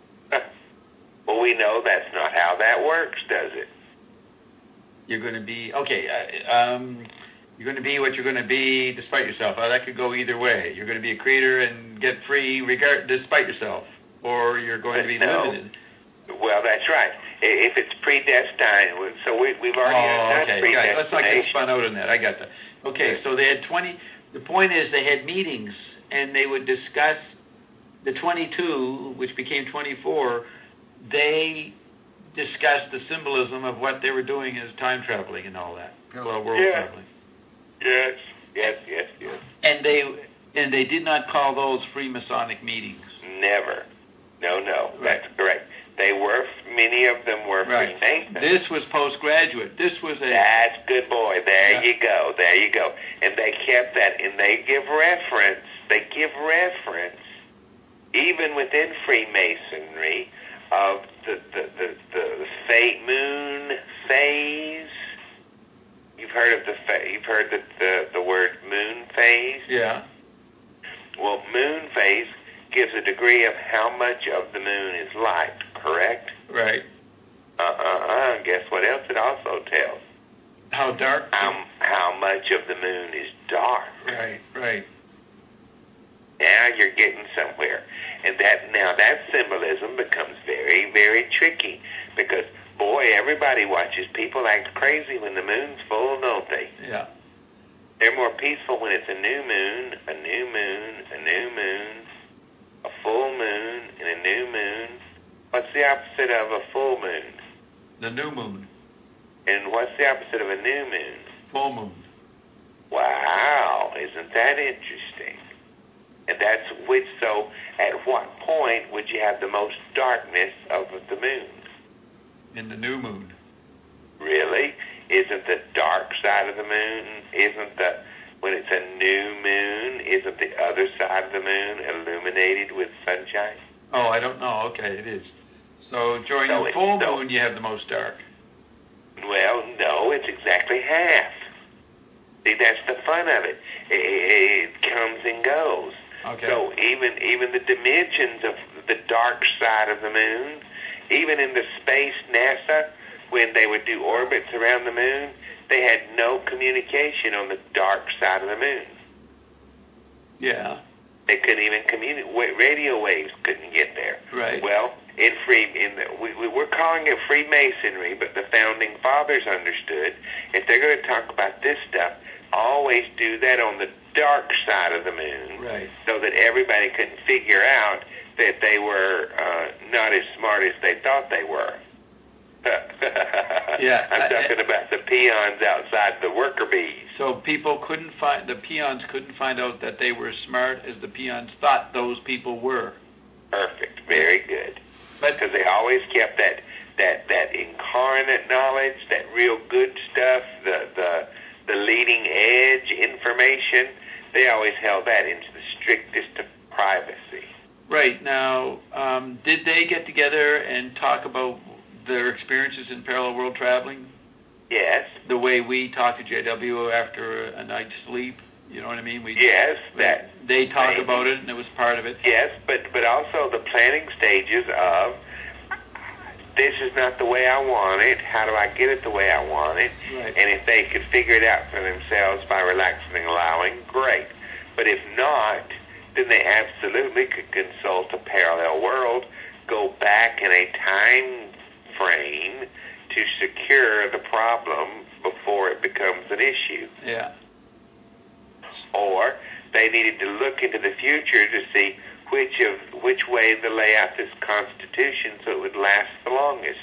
Speaker 2: Well, we know that's not how that works, does it?
Speaker 5: you're going to be okay. Uh, um, you're going to be what you're going to be despite yourself. Uh, that could go either way. You're going to be a creator and get free regard despite yourself, or you're going to be
Speaker 2: No.
Speaker 5: limited.
Speaker 2: Well, that's right. I- If it's predestined, so we, we've already
Speaker 5: Oh,
Speaker 2: done
Speaker 5: okay. Got it. Let's not get
Speaker 2: predestination.
Speaker 5: spun out on that. I got that. Okay,
Speaker 2: Yes.
Speaker 5: so they had twenty. The point is, they had meetings, and they would discuss the twenty-two, which became twenty-four. They discussed the symbolism of what they were doing as time traveling and all that, parallel world
Speaker 2: Yeah.
Speaker 5: traveling.
Speaker 2: Yes, yes, yes, yes.
Speaker 5: And they and they did not call those Freemasonic meetings.
Speaker 2: Never. No, no,
Speaker 5: Right.
Speaker 2: that's correct. They were, many of them were
Speaker 5: Right.
Speaker 2: Freemasons.
Speaker 5: This was postgraduate. This was a
Speaker 2: That's good, boy. There
Speaker 5: Yeah.
Speaker 2: you go. There you go. And they kept that, and they give reference. They give reference, even within Freemasonry, of the the the, the fate moon phase. You've heard of the fa- you've heard the, the the word moon phase.
Speaker 5: yeah.
Speaker 2: Well, moon phase gives a degree of how much of the moon is light. Correct?
Speaker 5: Right.
Speaker 2: Uh uh uh. Guess what else it also tells?
Speaker 5: How dark?
Speaker 2: How how much of the moon is dark.
Speaker 5: Right. Right.
Speaker 2: Now you're getting somewhere. And that now that symbolism becomes very, very tricky because boy, everybody watches people act crazy when the moon's full, don't they?
Speaker 5: Yeah.
Speaker 2: They're more peaceful when it's a new moon, a new moon, a new moon, a full moon, and a new moon. What's the opposite of a full moon?
Speaker 5: The new moon,
Speaker 2: And what's the opposite of a new moon?
Speaker 5: full moon.
Speaker 2: Wow, isn't that interesting? And that's which, so at what point would you have the most darkness of the moon?
Speaker 5: In the new moon.
Speaker 2: Really? Isn't the dark side of the moon, isn't the, when it's a new moon, isn't the other side of the moon illuminated with sunshine?
Speaker 5: Oh, I don't know. Okay, it is. So during
Speaker 2: No,
Speaker 5: the
Speaker 2: it's
Speaker 5: full
Speaker 2: no.
Speaker 5: moon, you have the most dark.
Speaker 2: Well, no, it's exactly half. See, that's the fun of it. It, it comes and goes.
Speaker 5: Okay.
Speaker 2: So even even the dimensions of the dark side of the moon, even in the space NASA, when they would do orbits around the moon, they had no communication on the dark side of the moon.
Speaker 5: Yeah.
Speaker 2: They couldn't even communicate. Radio waves couldn't get there.
Speaker 5: Right.
Speaker 2: Well, in free, in the, we, we we're calling it Freemasonry, but the founding fathers understood if they're going to talk about this stuff, always do that on the dark side of the moon,
Speaker 5: Right.
Speaker 2: so that everybody couldn't figure out that they were uh, not as smart as they thought they were.
Speaker 5: Yeah,
Speaker 2: I'm
Speaker 5: I-
Speaker 2: talking about the peons outside the worker bees.
Speaker 5: So people couldn't find the peons couldn't find out that they were smart as the peons thought those people were.
Speaker 2: Perfect. Very good.
Speaker 5: But
Speaker 2: because they always kept that that that incarnate knowledge, that real good stuff, the the the leading edge information. They always held that into the strictest of privacy.
Speaker 5: right now, um, did they get together and talk about their experiences in parallel world traveling?
Speaker 2: Yes.
Speaker 5: The way we talk to J W after a, a night's sleep, you know what I mean? We,
Speaker 2: Yes, that.
Speaker 5: They talk
Speaker 2: maybe.
Speaker 5: about it, and it was part of it.
Speaker 2: Yes, but but also the planning stages of this is not the way I want it. How do I get it the way I want it?
Speaker 5: Right.
Speaker 2: And if they could figure it out for themselves by relaxing and allowing, great. But if not, then they absolutely could consult a parallel world, go back in a time frame to secure the problem before it becomes an issue.
Speaker 5: Yeah.
Speaker 2: Or they needed to look into the future to see which of which way to lay out this Constitution so it would last the longest.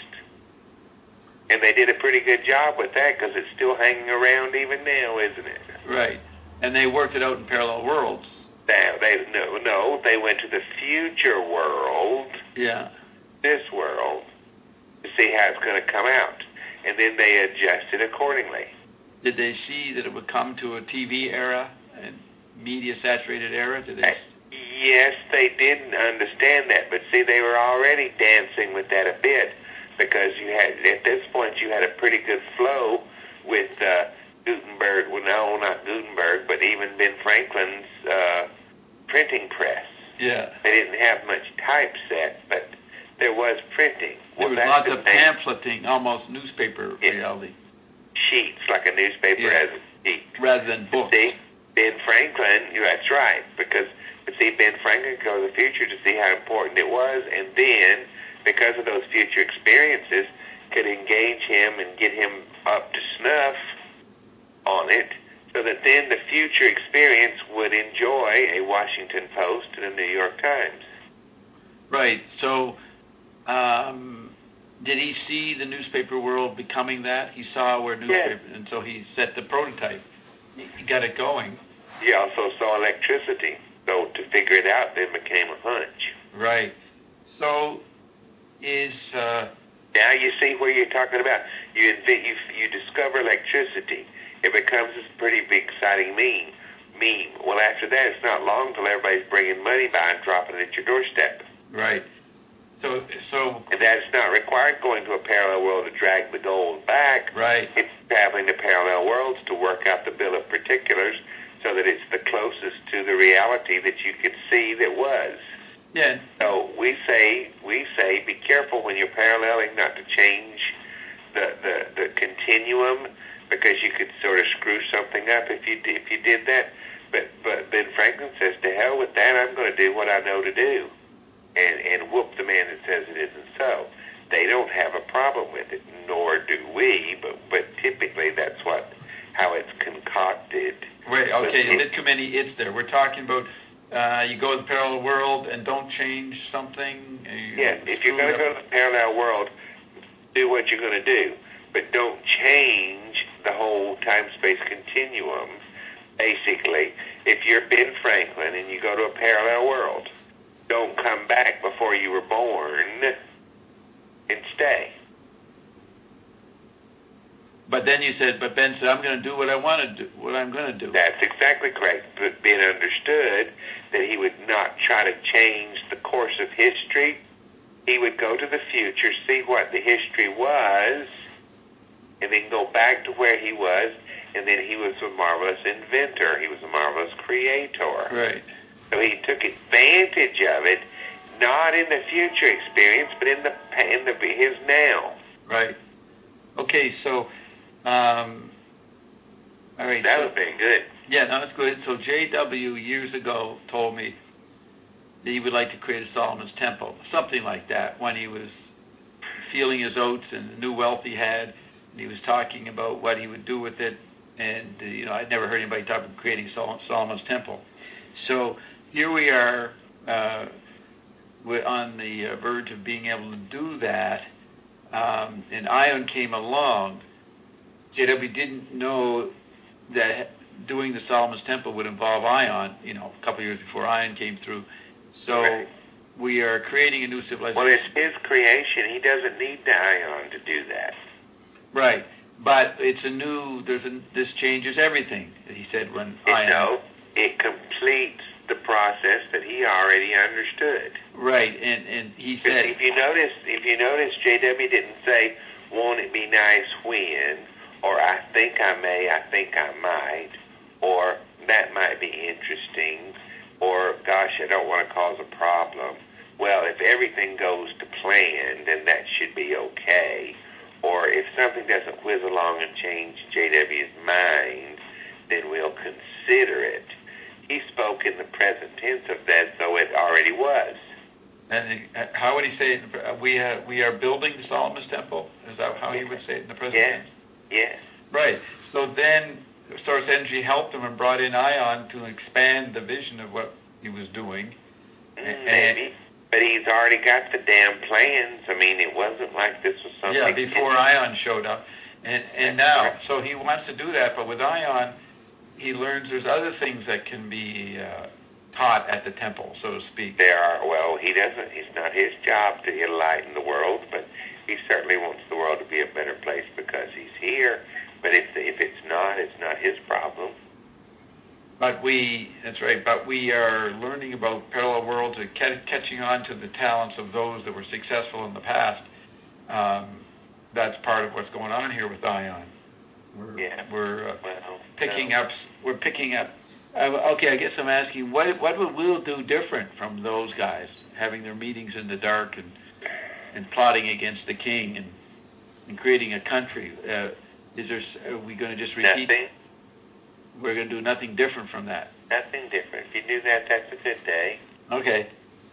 Speaker 2: And they did a pretty good job with that because it's still hanging around even now, isn't it?
Speaker 5: Right. And they worked it out in parallel worlds.
Speaker 2: Now they no no they went to the future world,
Speaker 5: Yeah.
Speaker 2: this world, to see how it's going to come out, and then they adjusted accordingly.
Speaker 5: Did they see that it would come to a T V era and media saturated era? Did they?
Speaker 2: Yes, they didn't understand that, but see, they were already dancing with that a bit because you had at this point you had a pretty good flow with uh, Gutenberg. Well, no, not Gutenberg, but even Ben Franklin's uh, printing press.
Speaker 5: Yeah.
Speaker 2: They didn't have much typeset, but there was printing.
Speaker 5: There
Speaker 2: Well,
Speaker 5: was
Speaker 2: that's
Speaker 5: lots
Speaker 2: the
Speaker 5: of
Speaker 2: thing.
Speaker 5: pamphleting, almost newspaper
Speaker 2: Yeah.
Speaker 5: reality,
Speaker 2: Sheets, like a newspaper
Speaker 5: Yeah.
Speaker 2: has a sheet.
Speaker 5: rather than books.
Speaker 2: See, Ben Franklin, yeah, that's right, because, but see, Ben Franklin could go to the future to see how important it was, and then, because of those future experiences, could engage him and get him up to snuff on it, so that then the future experience would enjoy a Washington Post and a New York Times.
Speaker 5: Right. So, um, did he see the newspaper world becoming that? He saw where newspaper, and so he set the prototype. He got it going.
Speaker 2: He also saw electricity, so to figure it out then became a hunch.
Speaker 5: Right. So, is uh,
Speaker 2: Now you see where you're talking about. You invent, you you discover electricity. It becomes this pretty big, exciting meme. Meme. Well, after that, it's not long till everybody's bringing money by and dropping it at your doorstep.
Speaker 5: right. So, so
Speaker 2: And that's not required going to a parallel world to drag the gold back.
Speaker 5: right.
Speaker 2: It's traveling to parallel worlds to work out the bill of particulars so that it's the closest to the reality that you could see that was.
Speaker 5: Yeah.
Speaker 2: So we say we say be careful when you're paralleling not to change the, the, the continuum because you could sort of screw something up if you if you did that. But but Ben Franklin says to hell with that. I'm going to do what I know to do, and and whoop the man that says it isn't so. They don't have a problem with it, nor do we. But but typically that's what how it's concocted.
Speaker 5: Wait, okay, a bit too many it's there. We're talking about uh, you go to the parallel world and don't change something. You
Speaker 2: Yeah, if you're going to go to the parallel world, do what you're going to do. But don't change the whole time-space continuum. Basically, if you're Ben Franklin and you go to a parallel world, don't come back before you were born and stay.
Speaker 5: But then you said, but Ben said, I'm going to do what I want to do, what I'm going to do.
Speaker 2: That's exactly correct. But Ben understood that he would not try to change the course of history. He would go to the future, see what the history was, and then go back to where he was, and then he was a marvelous inventor. He was a marvelous creator.
Speaker 5: Right.
Speaker 2: So he took advantage of it, not in the future experience, but in the in the his now.
Speaker 5: Right. Okay, so, um, all right.
Speaker 2: That
Speaker 5: so,
Speaker 2: was very good.
Speaker 5: Yeah, no, that's good. So J W years ago told me that he would like to create a Solomon's Temple, something like that, when he was feeling his oats and the new wealth he had, and he was talking about what he would do with it. And, uh, you know, I'd never heard anybody talk about creating Sol- Solomon's Temple. So here we are, uh, we're on the uh, verge of being able to do that. Um, and Ion came along. J W didn't know that doing the Solomon's Temple would involve Ion, you know, a couple of years before Ion came through. So
Speaker 2: Right.
Speaker 5: we are creating a new civilization.
Speaker 2: Well, it's his creation. He doesn't need the ion to do that.
Speaker 5: Right, but it's a new. There's a, this changes everything. He said when
Speaker 2: It,
Speaker 5: ion.
Speaker 2: no, it completes the process that he already understood.
Speaker 5: Right, and and he said.
Speaker 2: If you notice, if you notice, J W didn't say, "Won't it be nice when?" or "I think I may," "I think I might," or "That might be interesting," or "Gosh, I don't want to cause a problem." Well, if everything goes to plan, then that should be okay. Or if something doesn't whiz along and change J W's mind, then we'll consider it. He spoke in the present tense of that, so it already was.
Speaker 5: And uh, how would he say it? Uh, We uh, we are building Solomon's temple. Is that how he would say it in the present
Speaker 2: Yes.
Speaker 5: tense?
Speaker 2: Yes.
Speaker 5: Right. So then, Source Energy helped him and brought in ion to expand the vision of what he was doing.
Speaker 2: Mm, maybe. But he's already got the damn plans. I mean, it wasn't like this was something.
Speaker 5: Yeah, before ion showed up, and and now, so he wants to do that, but with ion, he learns there's other things that can be uh, taught at the temple, so to speak.
Speaker 2: There are, well, he doesn't, it's not his job to enlighten the world, but he certainly wants the world to be a better place because he's here. But if if it's not, it's not his problem.
Speaker 5: But we, that's right, but we are learning about parallel worlds and ca- catching on to the talents of those that were successful in the past. Um, that's part of what's going on here with ion. We're,
Speaker 2: Yeah.
Speaker 5: we're uh,
Speaker 2: Well,
Speaker 5: picking
Speaker 2: no.
Speaker 5: up, we're picking up. Uh, okay, I guess I'm asking, what what would Will do different from those guys, having their meetings in the dark and and plotting against the king and, and creating a country? Uh, is there? Are we going to just repeat?
Speaker 2: Nothing.
Speaker 5: We're going to do nothing different from that.
Speaker 2: Nothing different. If you do that, that's a good day.
Speaker 5: Okay.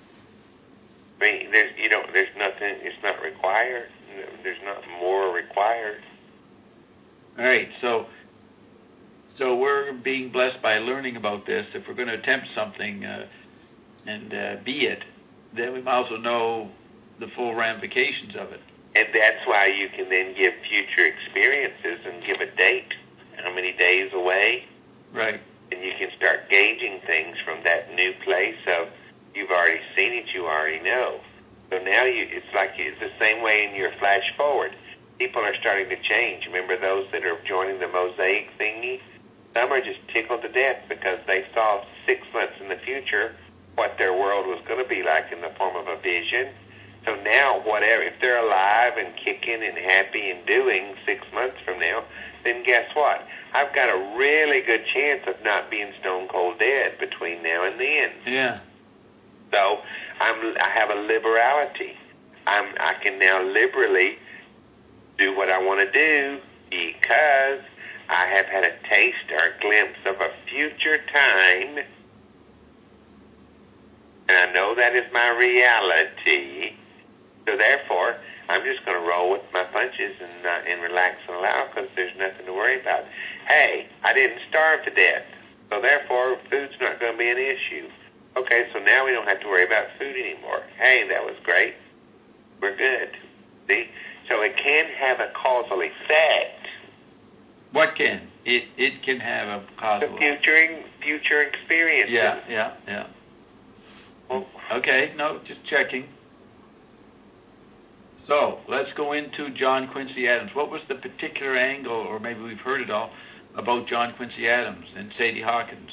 Speaker 2: I mean, there's you don't. There's nothing. It's not required. There's not more required.
Speaker 5: All right. So, so we're being blessed by learning about this. If we're going to attempt something uh, and uh, be it, then we might also know the full ramifications of it.
Speaker 2: And that's why you can then give future experiences and give a date. How many days away?
Speaker 5: Right.
Speaker 2: And you can start gauging things from that new place of you've already seen it, you already know. So now you, it's like it's the same way in your flash forward. People are starting to change. Remember those that are joining the mosaic thingy? Some are just tickled to death because they saw six months in the future what their world was going to be like in the form of a vision. So now, whatever, if they're alive and kicking and happy and doing six months from now, then guess what? I've got a really good chance of not being stone cold dead between now and then.
Speaker 5: Yeah.
Speaker 2: So I'm, I have a liberality. I'm, I can now liberally do what I want to do because I have had a taste or a glimpse of a future time, and I know that is my reality. So therefore, I'm just going to roll with my punches and uh, and relax and allow because there's nothing to worry about. Hey, I didn't starve to death, so therefore food's not going to be an issue. Okay, so now we don't have to worry about food anymore. Hey, that was great. We're good. See? So it can have a causal effect.
Speaker 5: What can? It it can have a
Speaker 2: The
Speaker 5: causal.
Speaker 2: future, future experiences.
Speaker 5: Yeah, yeah, yeah.
Speaker 2: Well,
Speaker 5: Okay, no, just checking. So let's go into John Quincy Adams. What was the particular angle, or maybe we've heard it all, about John Quincy Adams and Sadie Hawkins?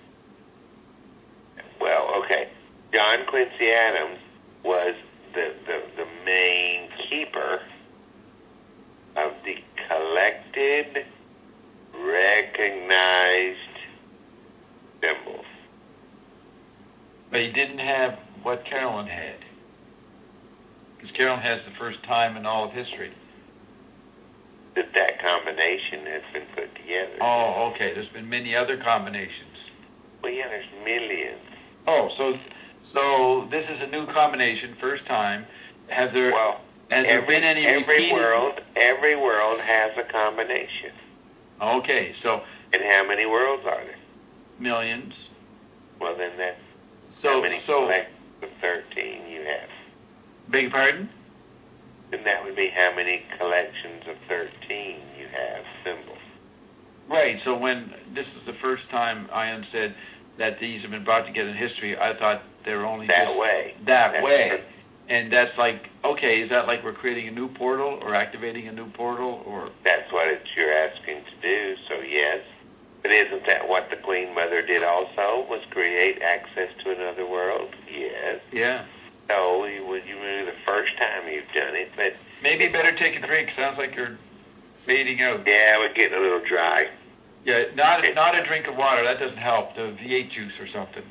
Speaker 2: well, okay. John Quincy Adams was the, the, the main keeper of the collected, recognized symbols.
Speaker 5: But he didn't have what Carolyn had. Because Carolyn has the first time in all of history.
Speaker 2: That that combination has been put together.
Speaker 5: Oh, okay. There's been many other combinations.
Speaker 2: Well, yeah, there's millions.
Speaker 5: Oh, so so this is a new combination, first time. Have there
Speaker 2: Well,
Speaker 5: has there
Speaker 2: every,
Speaker 5: been any
Speaker 2: every
Speaker 5: repeated?
Speaker 2: world, every world has a combination.
Speaker 5: Okay, so
Speaker 2: And how many worlds are there?
Speaker 5: millions.
Speaker 2: Well, then that's
Speaker 5: So
Speaker 2: how many
Speaker 5: so
Speaker 2: collections of thirteen you have.
Speaker 5: beg your pardon?
Speaker 2: Then that would be how many collections of thirteen you have symbols.
Speaker 5: Right. So when this is the first time Ian said that these have been brought together in history, I thought they're only
Speaker 2: that
Speaker 5: just
Speaker 2: way.
Speaker 5: that
Speaker 2: That's
Speaker 5: way.
Speaker 2: true.
Speaker 5: And that's like, okay, is that like we're creating a new portal or activating a new portal or?
Speaker 2: That's what it's, you're asking to do, so yes. But isn't that what the Queen Mother did also, was create access to another world? Yes.
Speaker 5: Yeah.
Speaker 2: So you would you remember the first time you've done it, but
Speaker 5: Maybe better take a drink. Sounds like you're fading out.
Speaker 2: yeah, we're getting a little dry.
Speaker 5: Yeah, not not a drink of water. That doesn't help. The V eight juice or something.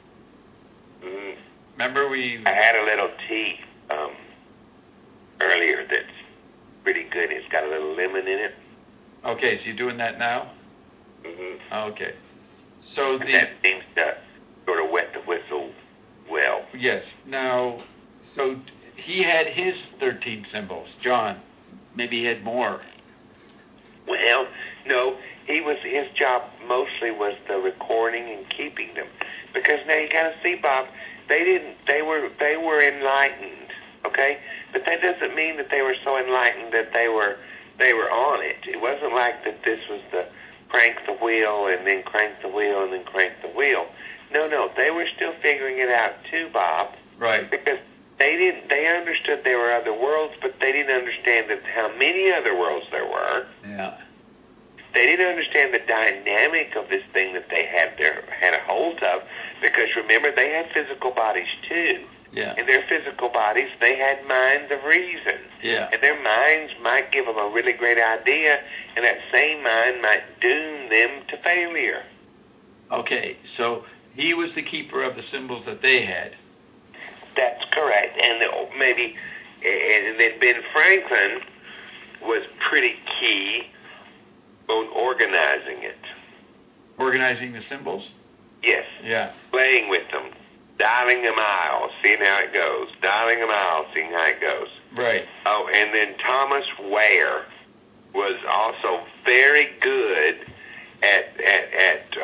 Speaker 2: Mm.
Speaker 5: Remember we?
Speaker 2: I had a little tea um, earlier that's pretty good. It's got a little lemon in it.
Speaker 5: Okay, so you're doing that now?
Speaker 2: Mm-hmm.
Speaker 5: Okay. So
Speaker 2: And
Speaker 5: the
Speaker 2: that seems to sort of wet the whistle well.
Speaker 5: yes. Now, so he had his thirteen symbols. John, maybe he had more.
Speaker 2: Well, no, he was his job mostly was the recording and keeping them, because now you got to see, Bob, they didn't, they were they were enlightened, okay, but that doesn't mean that they were so enlightened that they were they were on it. It wasn't like that. This was the crank the wheel and then crank the wheel and then crank the wheel. No, no, they were still figuring it out too, Bob.
Speaker 5: Right.
Speaker 2: Because they didn't. They understood there were other worlds, but they didn't understand that how many other worlds there were.
Speaker 5: Yeah.
Speaker 2: They didn't understand the dynamic of this thing that they had their had a hold of. Because remember, they had physical bodies too.
Speaker 5: Yeah.
Speaker 2: In their physical bodies, they had minds of reason.
Speaker 5: Yeah.
Speaker 2: And their minds might give them a really great idea, and that same mind might doom them to failure.
Speaker 5: Okay. So he was the keeper of the symbols that they had.
Speaker 2: That's correct. And the, maybe, and then Ben Franklin was pretty key on organizing it.
Speaker 5: Organizing the symbols?
Speaker 2: Yes.
Speaker 5: Yeah.
Speaker 2: Playing with them, dialing them out, seeing how it goes, dialing them out, seeing how it goes.
Speaker 5: Right.
Speaker 2: Oh, and then Thomas Ware was also very good at at at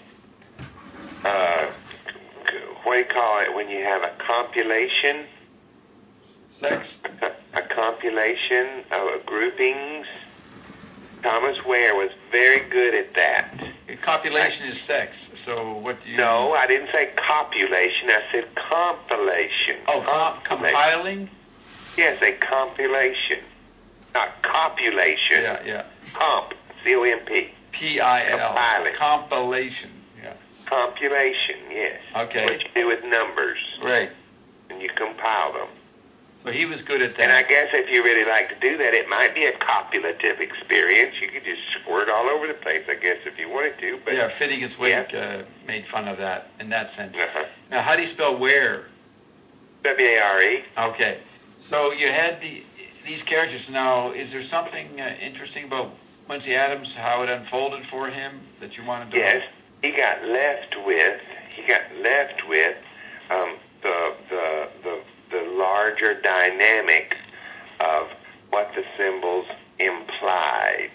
Speaker 2: uh, uh, what do you call it when you have a compilation?
Speaker 5: Sex?
Speaker 2: A, a compilation of groupings. Thomas Ware was very good at that.
Speaker 5: Copulation is sex. So what do you?
Speaker 2: No, I didn't say copulation. I said compilation.
Speaker 5: Oh, com- compiling.
Speaker 2: Yes, a compilation, not copulation.
Speaker 5: Yeah, yeah.
Speaker 2: Comp, C O M P.
Speaker 5: P I L.
Speaker 2: Compiling.
Speaker 5: Compilation. Yeah.
Speaker 2: Compilation, yes.
Speaker 5: Okay.
Speaker 2: What you do with numbers,
Speaker 5: Right.
Speaker 2: and you compile them.
Speaker 5: So he was good at that.
Speaker 2: And I guess if you really like to do that, it might be a copulative experience. You could just squirt all over the place, I guess, if you wanted to. But
Speaker 5: yeah, Finnegan's Wake
Speaker 2: Yeah.
Speaker 5: uh, made fun of that in that sense.
Speaker 2: Uh-huh.
Speaker 5: Now, how do you spell where?
Speaker 2: W A R E.
Speaker 5: Okay. So you had the these characters. Now, is there something uh, interesting about Quincy Adams, how it unfolded for him that you wanted to?
Speaker 2: Yes, he got left with. He got left with um, the the the the larger dynamic of what the symbols implied.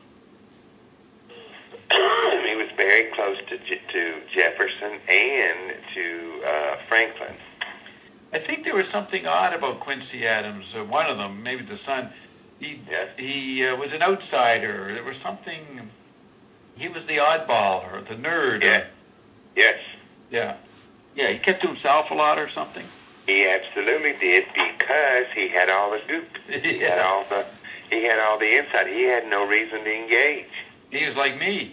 Speaker 2: He was very close to to Jefferson and to uh, Franklin.
Speaker 5: I think there was something odd about Quincy Adams. Uh, one of them, maybe the son, he
Speaker 2: Yes.
Speaker 5: he uh, was an outsider. There was something. He was the oddball or the nerd.
Speaker 2: Yeah.
Speaker 5: Or,
Speaker 2: Yes,
Speaker 5: yeah. Yeah. He kept to himself a lot or something.
Speaker 2: he absolutely did, because he had all the goop. He had
Speaker 5: Yeah.
Speaker 2: all the he had all the insight. He had no reason to engage.
Speaker 5: He was like me.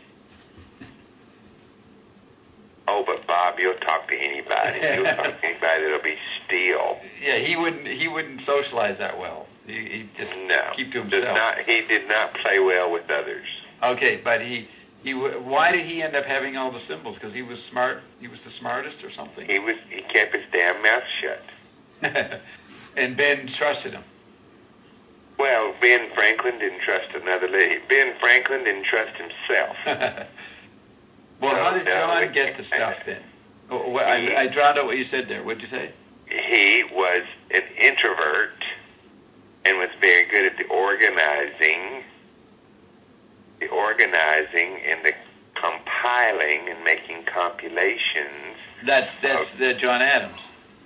Speaker 2: Oh, but Bob, you'll talk to anybody. You'll talk to anybody that'll be steel.
Speaker 5: Yeah, he wouldn't. He wouldn't socialize that well. He, he just
Speaker 2: No,
Speaker 5: keep to
Speaker 2: does
Speaker 5: himself.
Speaker 2: not. He did not play well with others.
Speaker 5: Okay, but he he. w- Why did he end up having all the symbols? Because he was smart. He was the smartest or something.
Speaker 2: He was. He kept his damn mouth shut.
Speaker 5: And Ben trusted him.
Speaker 2: Well, Ben Franklin didn't trust another lady. Ben Franklin didn't trust himself.
Speaker 5: Well,
Speaker 2: No,
Speaker 5: how did
Speaker 2: no,
Speaker 5: John
Speaker 2: it
Speaker 5: get the
Speaker 2: can't.
Speaker 5: stuff then? Oh, wh- I, I drowned out what you said there. What'd you say?
Speaker 2: He was an introvert and was very good at the organizing, the organizing and the compiling and making compilations.
Speaker 5: That's that's the John Adams.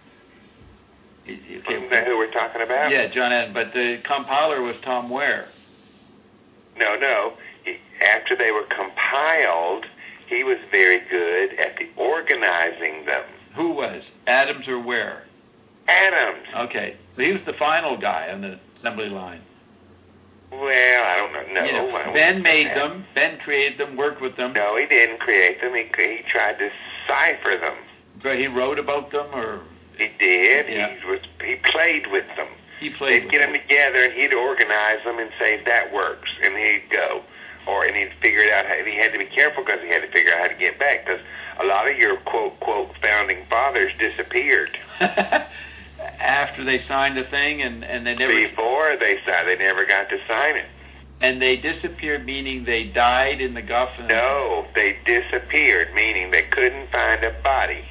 Speaker 5: Okay.
Speaker 2: Isn't that who we're talking about?
Speaker 5: Yeah, John Adams. But the compiler was Tom Ware.
Speaker 2: No, no. He, after they were compiled, he was very good at the organizing them.
Speaker 5: Who was? Adams or Ware?
Speaker 2: Adams.
Speaker 5: Okay, so he was the final guy on the assembly line.
Speaker 2: Well, I don't know. No,
Speaker 5: You know,
Speaker 2: I
Speaker 5: Ben made
Speaker 2: that.
Speaker 5: them. Ben created them, worked with them.
Speaker 2: No, he didn't create them. He he tried to cipher them.
Speaker 5: So he wrote about them, or
Speaker 2: He did.
Speaker 5: Yeah.
Speaker 2: He was. He played with them.
Speaker 5: he played
Speaker 2: They'd
Speaker 5: with
Speaker 2: get
Speaker 5: them.
Speaker 2: them together, and he'd organize them and say that works, and he'd go, or and he'd figure it out. How, and he had to be careful because he had to figure out how to get back. Because a lot of your quote quote founding fathers disappeared
Speaker 5: After they signed the thing, and, and they never
Speaker 2: before they signed. They never got to sign it.
Speaker 5: and they disappeared, meaning they died in the Gulf. And,
Speaker 2: No, they disappeared, meaning they couldn't find a body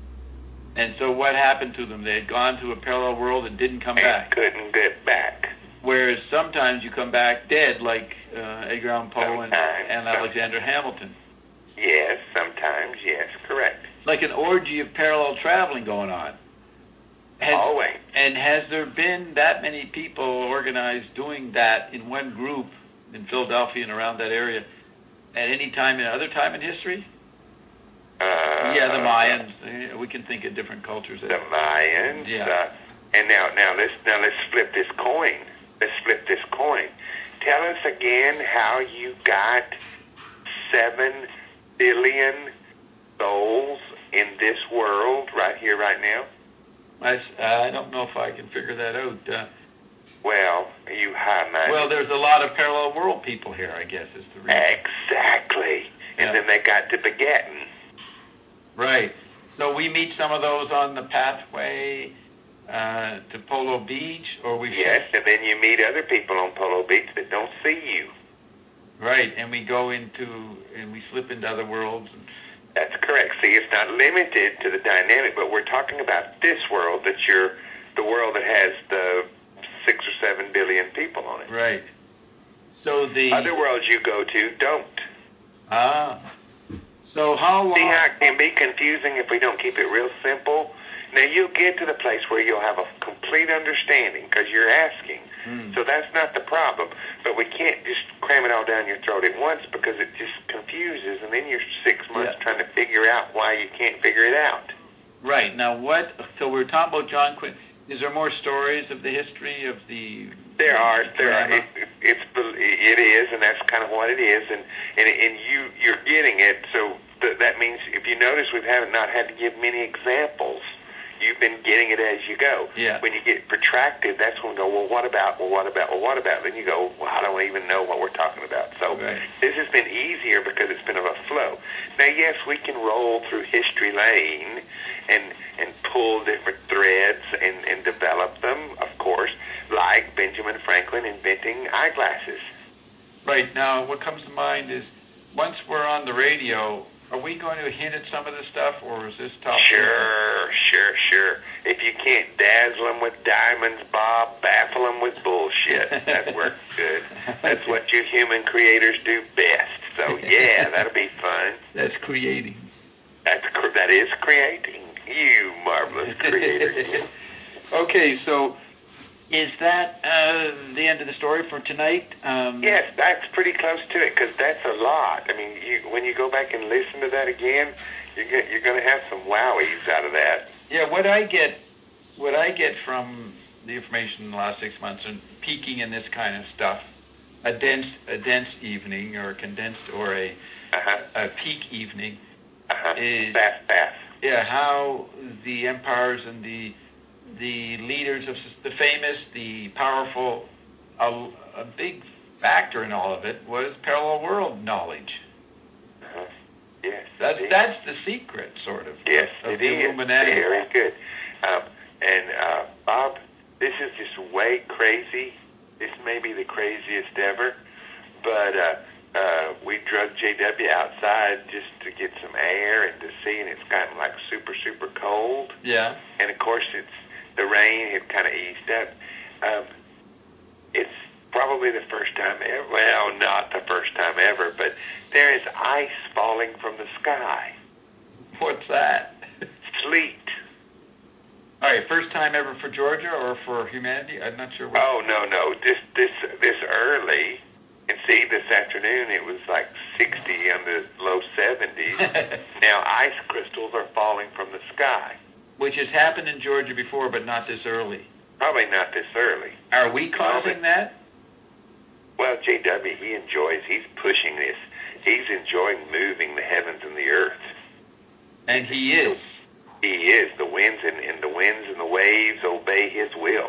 Speaker 5: and so what happened to them? They had gone to a parallel world and didn't come
Speaker 2: and
Speaker 5: back.
Speaker 2: couldn't get back.
Speaker 5: Whereas sometimes you come back dead, like uh, Edgar Allan Poe and,
Speaker 2: Sometimes,
Speaker 5: and
Speaker 2: some-
Speaker 5: Alexander Hamilton.
Speaker 2: Yes, sometimes, yes, correct.
Speaker 5: It's like an orgy of parallel traveling going on. Has,
Speaker 2: Always.
Speaker 5: And has there been that many people organized doing that in one group in Philadelphia and around that area at any time in other time in history?
Speaker 2: Uh,
Speaker 5: Yeah, the Mayans. eh, We can think of different cultures.
Speaker 2: The Mayans.
Speaker 5: Yeah.
Speaker 2: Uh, and now, now let's now let's flip this coin. Let's flip this coin. Tell us again how you got seven billion souls in this world right here, right now.
Speaker 5: I, s- I don't know if I can figure that out. Uh,
Speaker 2: Well, you high-minded.
Speaker 5: well, there's a lot of parallel world people here, I guess, is the reason.
Speaker 2: Exactly. And
Speaker 5: Yeah.
Speaker 2: then they got to begetting.
Speaker 5: Right. So we meet some of those on the pathway uh, to Polo Beach, or we
Speaker 2: Yes, and then you meet other people on Polo Beach that don't see you.
Speaker 5: right, and we go into and we slip into other worlds. And,
Speaker 2: That's correct. See, it's not limited to the dynamic, but we're talking about this world that you're, the world that has the six or seven billion people on it.
Speaker 5: right. So the
Speaker 2: Other worlds you go to don't.
Speaker 5: ah. So how long?
Speaker 2: See how it can be confusing if we don't keep it real simple? Now, you'll get to the place where you'll have a complete understanding because you're asking.
Speaker 5: Hmm.
Speaker 2: So that's not the problem. But we can't just cram it all down your throat at once because it just confuses, and then you're six months
Speaker 5: Yeah.
Speaker 2: trying to figure out why you can't figure it out.
Speaker 5: Right now, what? So we're talking about John Quinn. Is there more stories of the history of the?
Speaker 2: There are, there are.
Speaker 5: drama?
Speaker 2: It, it's, it is, and that's kind of what it is, and and, and you you're getting it. So th- that means if you notice, we haven't not had to give many examples. You've been getting it as you go.
Speaker 5: Yeah.
Speaker 2: When you get protracted, that's when we go, well, what about? Well, what about? Well, what about? Then you go, well, I don't even know what we're talking about. So
Speaker 5: Right.
Speaker 2: this has been easier because it's been of a flow. Now, yes, we can roll through history lane and and pull different threads and, and develop them, of course, like Benjamin Franklin inventing eyeglasses.
Speaker 5: Right now, what comes to mind is once we're on the radio, are we going to hint at some of this stuff, or is this top?
Speaker 2: Sure, sure, sure. If you can't dazzle them with diamonds, Bob, baffle them with bullshit. That works good. That's what you human creators do best. So, yeah, that'll be fun.
Speaker 5: That's creating.
Speaker 2: That's cr- that is creating. You marvelous creator.
Speaker 5: Okay, so is that uh, the end of the story for tonight? Um,
Speaker 2: Yes, that's pretty close to it because that's a lot. I mean, you, when you go back and listen to that again, you're go- you're going to have some wowies out of that.
Speaker 5: Yeah, what I get, what I get from the information in the last six months and peeking in this kind of stuff, a dense, a dense evening or a condensed or a,
Speaker 2: Uh-huh.
Speaker 5: a peak evening,
Speaker 2: Uh-huh.
Speaker 5: is
Speaker 2: Fast, fast.
Speaker 5: yeah, how the empires and the the leaders of s- the famous, the powerful, a, a big factor in all of it was parallel world knowledge.
Speaker 2: Uh-huh. Yes.
Speaker 5: That's
Speaker 2: it is.
Speaker 5: that's the secret, sort of.
Speaker 2: Yes,
Speaker 5: of
Speaker 2: it
Speaker 5: the
Speaker 2: is.
Speaker 5: Illuminati.
Speaker 2: Very good. Um, and uh, Bob, this is just way crazy. This may be the craziest ever, but uh, uh, we drug J W outside just to get some air and to see, and it's gotten like super, super cold.
Speaker 5: Yeah.
Speaker 2: And of course, it's the rain had kind of eased up. Um, it's probably the first time ever. Well, not the first time ever, but there is ice falling from the sky.
Speaker 5: What's that?
Speaker 2: Sleet.
Speaker 5: All right, first time ever for Georgia or for humanity? I'm not sure. What.
Speaker 2: Oh no, no. This this this early, And see, this afternoon it was like sixty in the low seventies. Now ice crystals are falling from the sky.
Speaker 5: Which has happened in Georgia before, but not this early.
Speaker 2: Probably not this early.
Speaker 5: Are we causing that?
Speaker 2: Well, J W, he enjoys, he's pushing this. He's enjoying moving the heavens and the earth.
Speaker 5: And he is.
Speaker 2: He is. The winds and, and the winds and the waves obey his will.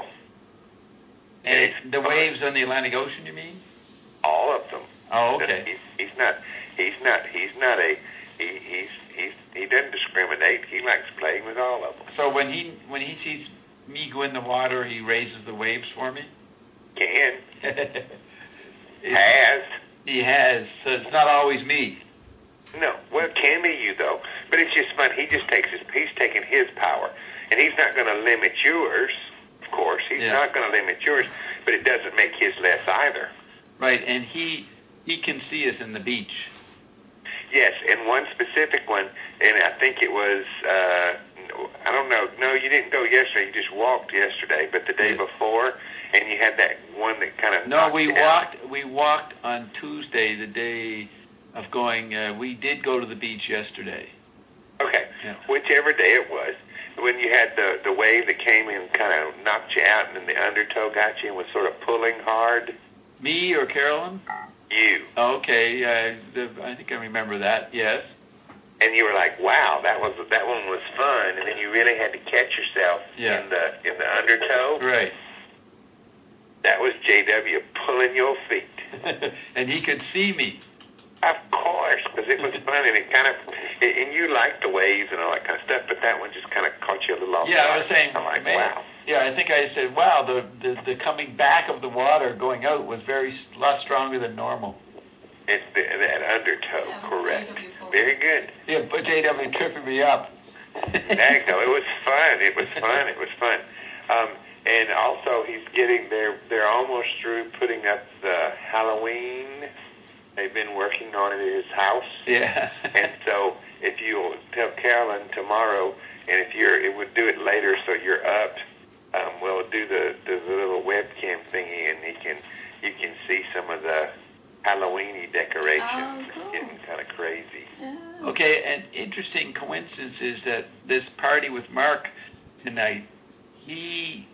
Speaker 5: And
Speaker 2: And
Speaker 5: the waves on the Atlantic Ocean, you mean?
Speaker 2: all of them.
Speaker 5: Oh, okay.
Speaker 2: He's, he's not. He's not. He's not a. He, he's. He's. He doesn't discriminate. He likes playing with all of them.
Speaker 5: So when he when he sees me go in the water, he raises the waves for me.
Speaker 2: Can
Speaker 5: It-
Speaker 2: has.
Speaker 5: He has. So it's not always me.
Speaker 2: No. Well, it can be you though. But it's just fun. He just takes his. He's taking his power, and he's not going to limit yours. Of course, he's
Speaker 5: Yeah.
Speaker 2: not going to limit yours. But it doesn't make his less either.
Speaker 5: Right, and he he can see us in the beach.
Speaker 2: Yes, and one specific one, and I think it was, uh, I don't know, no, you didn't go yesterday, you just walked yesterday, but the day
Speaker 5: Yeah.
Speaker 2: before, and you had that one that kind of
Speaker 5: No,
Speaker 2: knocked
Speaker 5: we
Speaker 2: you out.
Speaker 5: walked. We walked on Tuesday, the day of going. Uh, we did go to the beach yesterday.
Speaker 2: Okay,
Speaker 5: Yeah.
Speaker 2: whichever day it was, when you had the, the wave that came in and kind of knocked you out, and then the undertow got you and was sort of pulling hard.
Speaker 5: Me or Carolyn?
Speaker 2: You.
Speaker 5: Okay, uh, the, I think I remember that. Yes.
Speaker 2: And you were like, "Wow, that was that one was fun," and then you really had to catch yourself
Speaker 5: Yeah.
Speaker 2: in the in the undertow.
Speaker 5: Right.
Speaker 2: That was J W pulling your feet.
Speaker 5: And he could see me.
Speaker 2: Of course, because it was fun, and it kind of, and you liked the waves and all that kind of stuff, but that one just kind of caught you a little off
Speaker 5: Yeah,
Speaker 2: guard.
Speaker 5: I was saying,
Speaker 2: I'm like,
Speaker 5: man,
Speaker 2: wow.
Speaker 5: yeah, I think I said, wow, the, the the coming back of the water going out was very a lot stronger than normal.
Speaker 2: It's the, that undertow,
Speaker 3: Yeah,
Speaker 2: correct.
Speaker 3: J W pulled.
Speaker 2: Very good.
Speaker 5: Yeah, but J W tripping me up.
Speaker 2: There you go. It was fun. It was fun. It was fun. Um, and also, he's getting there. They're almost through putting up the Halloween. They've been working on it at his house.
Speaker 5: Yeah.
Speaker 2: And so, if you tell Carolyn tomorrow, and if you're, it would do it later, so you're up. Um, we'll do the, the the little webcam thingy, and he can you can see some of the Halloweeny decorations.
Speaker 3: Oh,
Speaker 2: It's
Speaker 3: cool.
Speaker 2: getting kind of crazy.
Speaker 3: Oh.
Speaker 5: Okay, an interesting coincidence is that this party with Mark tonight, he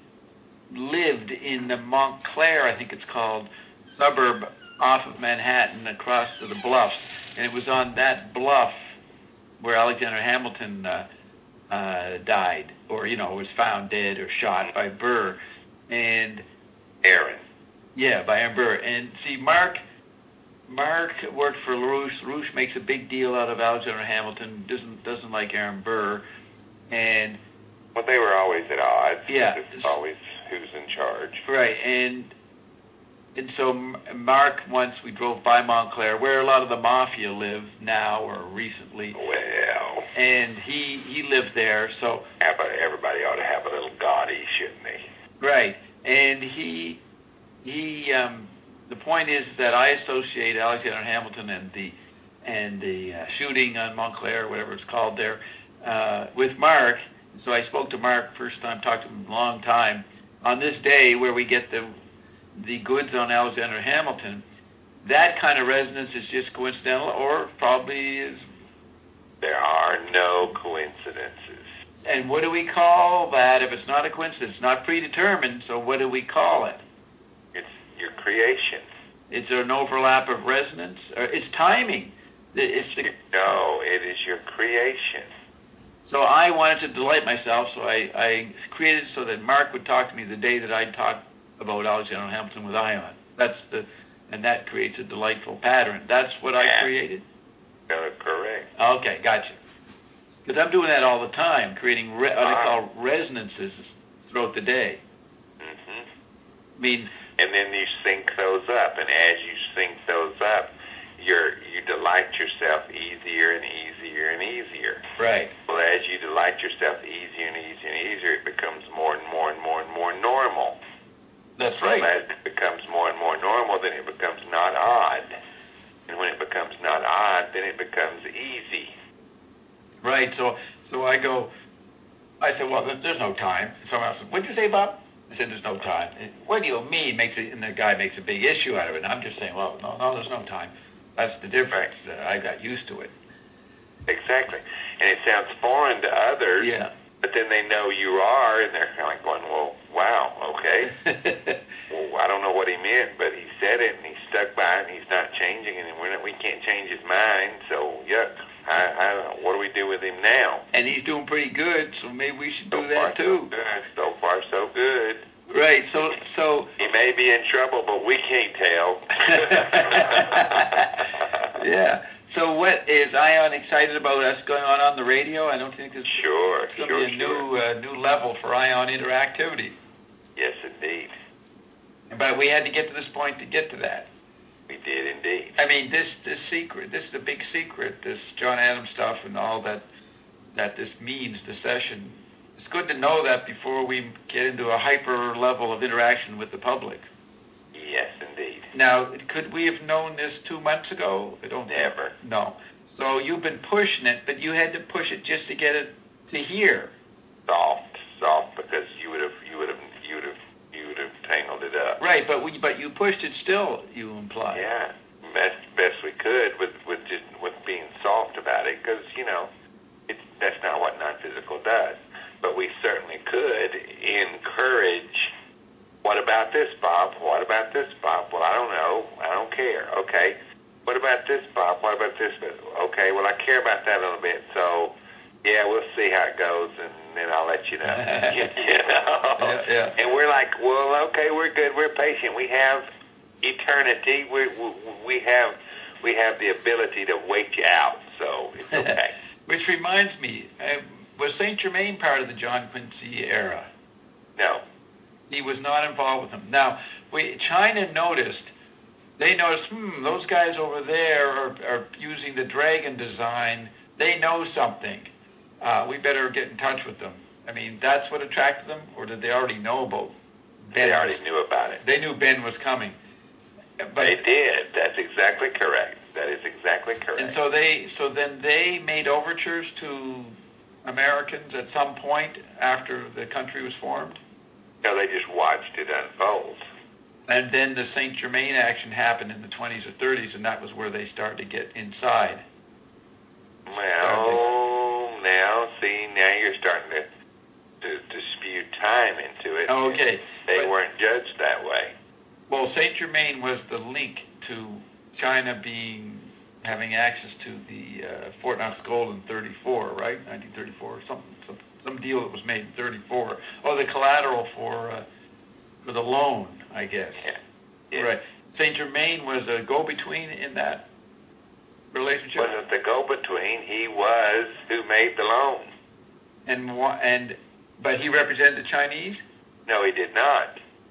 Speaker 5: lived in the Montclair, I think it's called, suburb off of Manhattan across to the bluffs. And it was on that bluff where Alexander Hamilton uh, uh, died, or, you know, was found dead or shot by Burr. And,
Speaker 2: Aaron.
Speaker 5: yeah, by Aaron Burr. And see, Mark... Mark worked for LaRouche. LaRouche makes a big deal out of Alexander Hamilton, doesn't doesn't like Aaron Burr. And,
Speaker 2: Well, they were always at odds.
Speaker 5: Yeah.
Speaker 2: It's always who's in charge.
Speaker 5: right, and and so M- Mark, once we drove by Montclair, where a lot of the mafia live now or recently,
Speaker 2: Well,
Speaker 5: and he he lived there, so,
Speaker 2: have a, everybody ought to have a little gaudy, shouldn't they?
Speaker 5: right, and he, he, um, the point is that I associate Alexander Hamilton and the and the uh, shooting on Montclair, whatever it's called there, uh, with Mark. So I spoke to Mark first time, talked to him a long time on this day where we get the the goods on Alexander Hamilton. That kind of resonance is just coincidental, or probably is.
Speaker 2: There are no coincidences.
Speaker 5: And what do we call that if it's not a coincidence? It's not predetermined. So what do we call it?
Speaker 2: It's your creation.
Speaker 5: It's an overlap of resonance. Or it's timing. It's the,
Speaker 2: No, it is your creation.
Speaker 5: so I wanted to delight myself, so I, I created it so that Mark would talk to me the day that I talked about Alexander Hamilton with Ion. That's the, and that creates a delightful pattern. That's what I
Speaker 2: Yeah.
Speaker 5: created.
Speaker 2: No, correct.
Speaker 5: Okay, gotcha. Because I'm doing that all the time, creating re- what I call resonances throughout the day.
Speaker 2: hmm
Speaker 5: I mean,
Speaker 2: And then you sync those up, and as you sync those up, you're, you delight yourself easier and easier and easier.
Speaker 5: right.
Speaker 2: Well, as you delight yourself easier and easier and easier, it becomes more and more and more and more normal.
Speaker 5: That's
Speaker 2: Well,
Speaker 5: right.
Speaker 2: as it becomes more and more normal, then it becomes not odd. And when it becomes not odd, then it becomes easy.
Speaker 5: Right. So, so I go. I said, well, there- there's no time. Someone else said, what'd you say, Bob? I said, there's no time. What do you mean? Makes it, and the guy makes a big issue out of it. And I'm just saying, well, no, no, there's no time. That's the difference. Uh, I got used to it.
Speaker 2: Exactly. And it sounds foreign to others.
Speaker 5: Yeah.
Speaker 2: But then they know you are, and they're kind of like going, well, wow, okay. Well, I don't know what he meant, but he said it, and he stuck by it, and he's not changing it, and we're not, we can't change his mind, so, yuck. I, I, what do we do with him now?
Speaker 5: And he's doing pretty good, so maybe we should
Speaker 2: so
Speaker 5: do that, too.
Speaker 2: So, good. So far, so good.
Speaker 5: Right, so... so
Speaker 2: he may be in trouble, but we can't tell.
Speaker 5: Yeah. So what is Ion excited about us going on on the radio? I don't think it's
Speaker 2: sure.
Speaker 5: It's going
Speaker 2: sure,
Speaker 5: to be a
Speaker 2: sure.
Speaker 5: new uh, new level for Ion interactivity.
Speaker 2: Yes, indeed.
Speaker 5: But we had to get to this point to get to that.
Speaker 2: We did indeed.
Speaker 5: I mean, this this secret, this is a big secret. This John Adams stuff and all that that this means. The session. It's good to know that before we get into a hyper level of interaction with the public.
Speaker 2: Yes, indeed.
Speaker 5: Now, could we have known this two months ago? I don't
Speaker 2: Never.
Speaker 5: Think. No. So you've been pushing it, but you had to push it just to get it to here.
Speaker 2: Soft, soft, because you would have, you would have, you would have, you would have tangled it up.
Speaker 5: Right, but we, but you pushed it still. You imply.
Speaker 2: Yeah, best best we could with with just with being soft about it, because you know, it's that's not what non-physical does. But we certainly could encourage. What about this, Bob? What about this, Bob? Well, I don't know. I don't care. Okay. What about this, Bob? What about this? Okay, well, I care about that a little bit. So, yeah, we'll see how it goes, and then I'll let you know. you know?
Speaker 5: Yeah, yeah.
Speaker 2: And we're like, well, okay, we're good. We're patient. We have eternity. We we, we have we have the ability to wait you out. So it's okay.
Speaker 5: Which reminds me, uh, was Saint Germain part of the John Quincy era?
Speaker 2: No.
Speaker 5: He was not involved with them. Now, we, China noticed, they noticed, hmm, those guys over there are, are using the dragon design. They know something. Uh, we better get in touch with them. I mean, that's what attracted them, or did they already know about Ben?
Speaker 2: They already
Speaker 5: was,
Speaker 2: knew about it.
Speaker 5: They knew Ben was coming. But,
Speaker 2: they did. That's exactly correct. That is exactly correct.
Speaker 5: And so they, so then they made overtures to Americans at some point after the country was formed?
Speaker 2: No, they just watched it unfold.
Speaker 5: And then the Saint Germain action happened in the twenties or thirties, and that was where they started to get inside.
Speaker 2: Well, now, see, now you're starting to, to dispute time into it.
Speaker 5: Oh, okay.
Speaker 2: They
Speaker 5: but,
Speaker 2: weren't judged that way.
Speaker 5: Well, Saint Germain was the link to China being having access to the uh, Fort Knox gold in thirty-four, right? nineteen thirty-four, some some some deal that was made in thirty-four. Oh, the collateral for uh, for the loan, I guess.
Speaker 2: Yeah. yeah.
Speaker 5: Right. Saint Germain was a go-between in that relationship.
Speaker 2: Wasn't the go-between? He was who made the loan.
Speaker 5: And and but he represented the Chinese.
Speaker 2: No, he did not.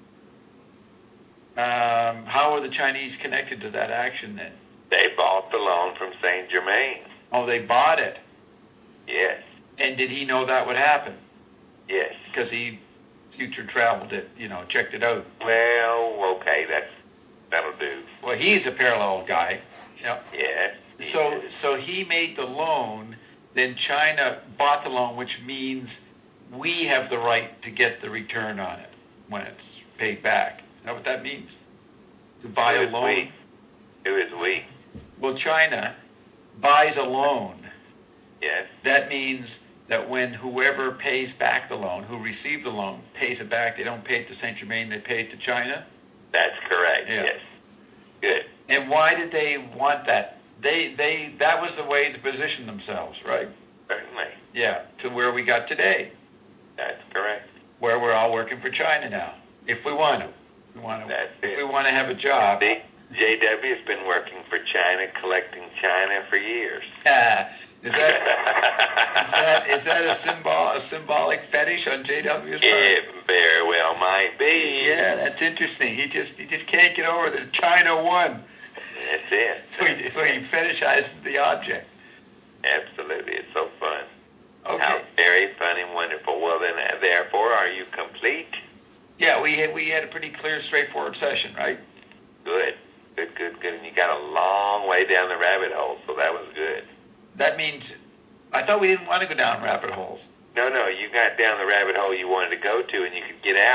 Speaker 5: Um, how were the Chinese connected to that action then?
Speaker 2: They bought the loan from Saint Germain.
Speaker 5: Oh, they bought it.
Speaker 2: Yes.
Speaker 5: And did he know that would happen?
Speaker 2: Yes.
Speaker 5: Because he future traveled it, you know, checked it out.
Speaker 2: Well, okay, that's that'll do.
Speaker 5: Well, he's a parallel guy. Yep.
Speaker 2: Yes.
Speaker 5: So,
Speaker 2: is.
Speaker 5: so he made the loan. Then China bought the loan, which means we have the right to get the return on it when it's paid back. Is that what that means? To buy
Speaker 2: Who
Speaker 5: a
Speaker 2: is
Speaker 5: loan?
Speaker 2: we? Who is we?
Speaker 5: Well, China buys a loan.
Speaker 2: Yes.
Speaker 5: That means that when whoever pays back the loan, who received the loan, pays it back, they don't pay it to Saint Germain, they pay it to China?
Speaker 2: That's correct,
Speaker 5: Yeah.
Speaker 2: yes. Good.
Speaker 5: And why did they want that? They, they, that was the way to position themselves, right?
Speaker 2: Certainly.
Speaker 5: Yeah, to where we got today,
Speaker 2: That's correct.
Speaker 5: where we're all working for China now, if we want to. If we want to,
Speaker 2: That's
Speaker 5: if
Speaker 2: it.
Speaker 5: we want to have a job.
Speaker 2: See, J W has been working for China, collecting China for years.
Speaker 5: Ah, is that is that is that a symbol a symbolic fetish on J W's part?
Speaker 2: It very well might be.
Speaker 5: Yeah, that's interesting. He just he just can't get over that China won.
Speaker 2: That's it.
Speaker 5: So he, so he fetishizes the object.
Speaker 2: Absolutely. It's so fun.
Speaker 5: Okay.
Speaker 2: How very fun and wonderful. Well, then, uh, therefore, are you complete?
Speaker 5: Yeah, we had, we had a pretty clear, straightforward session, right?
Speaker 2: Good. Good, good, good. And you got a long way down the rabbit hole, so that was good.
Speaker 5: That means, I thought we didn't want to go down rabbit holes.
Speaker 2: No, no, you got down the rabbit hole you wanted to go to, and you could get out.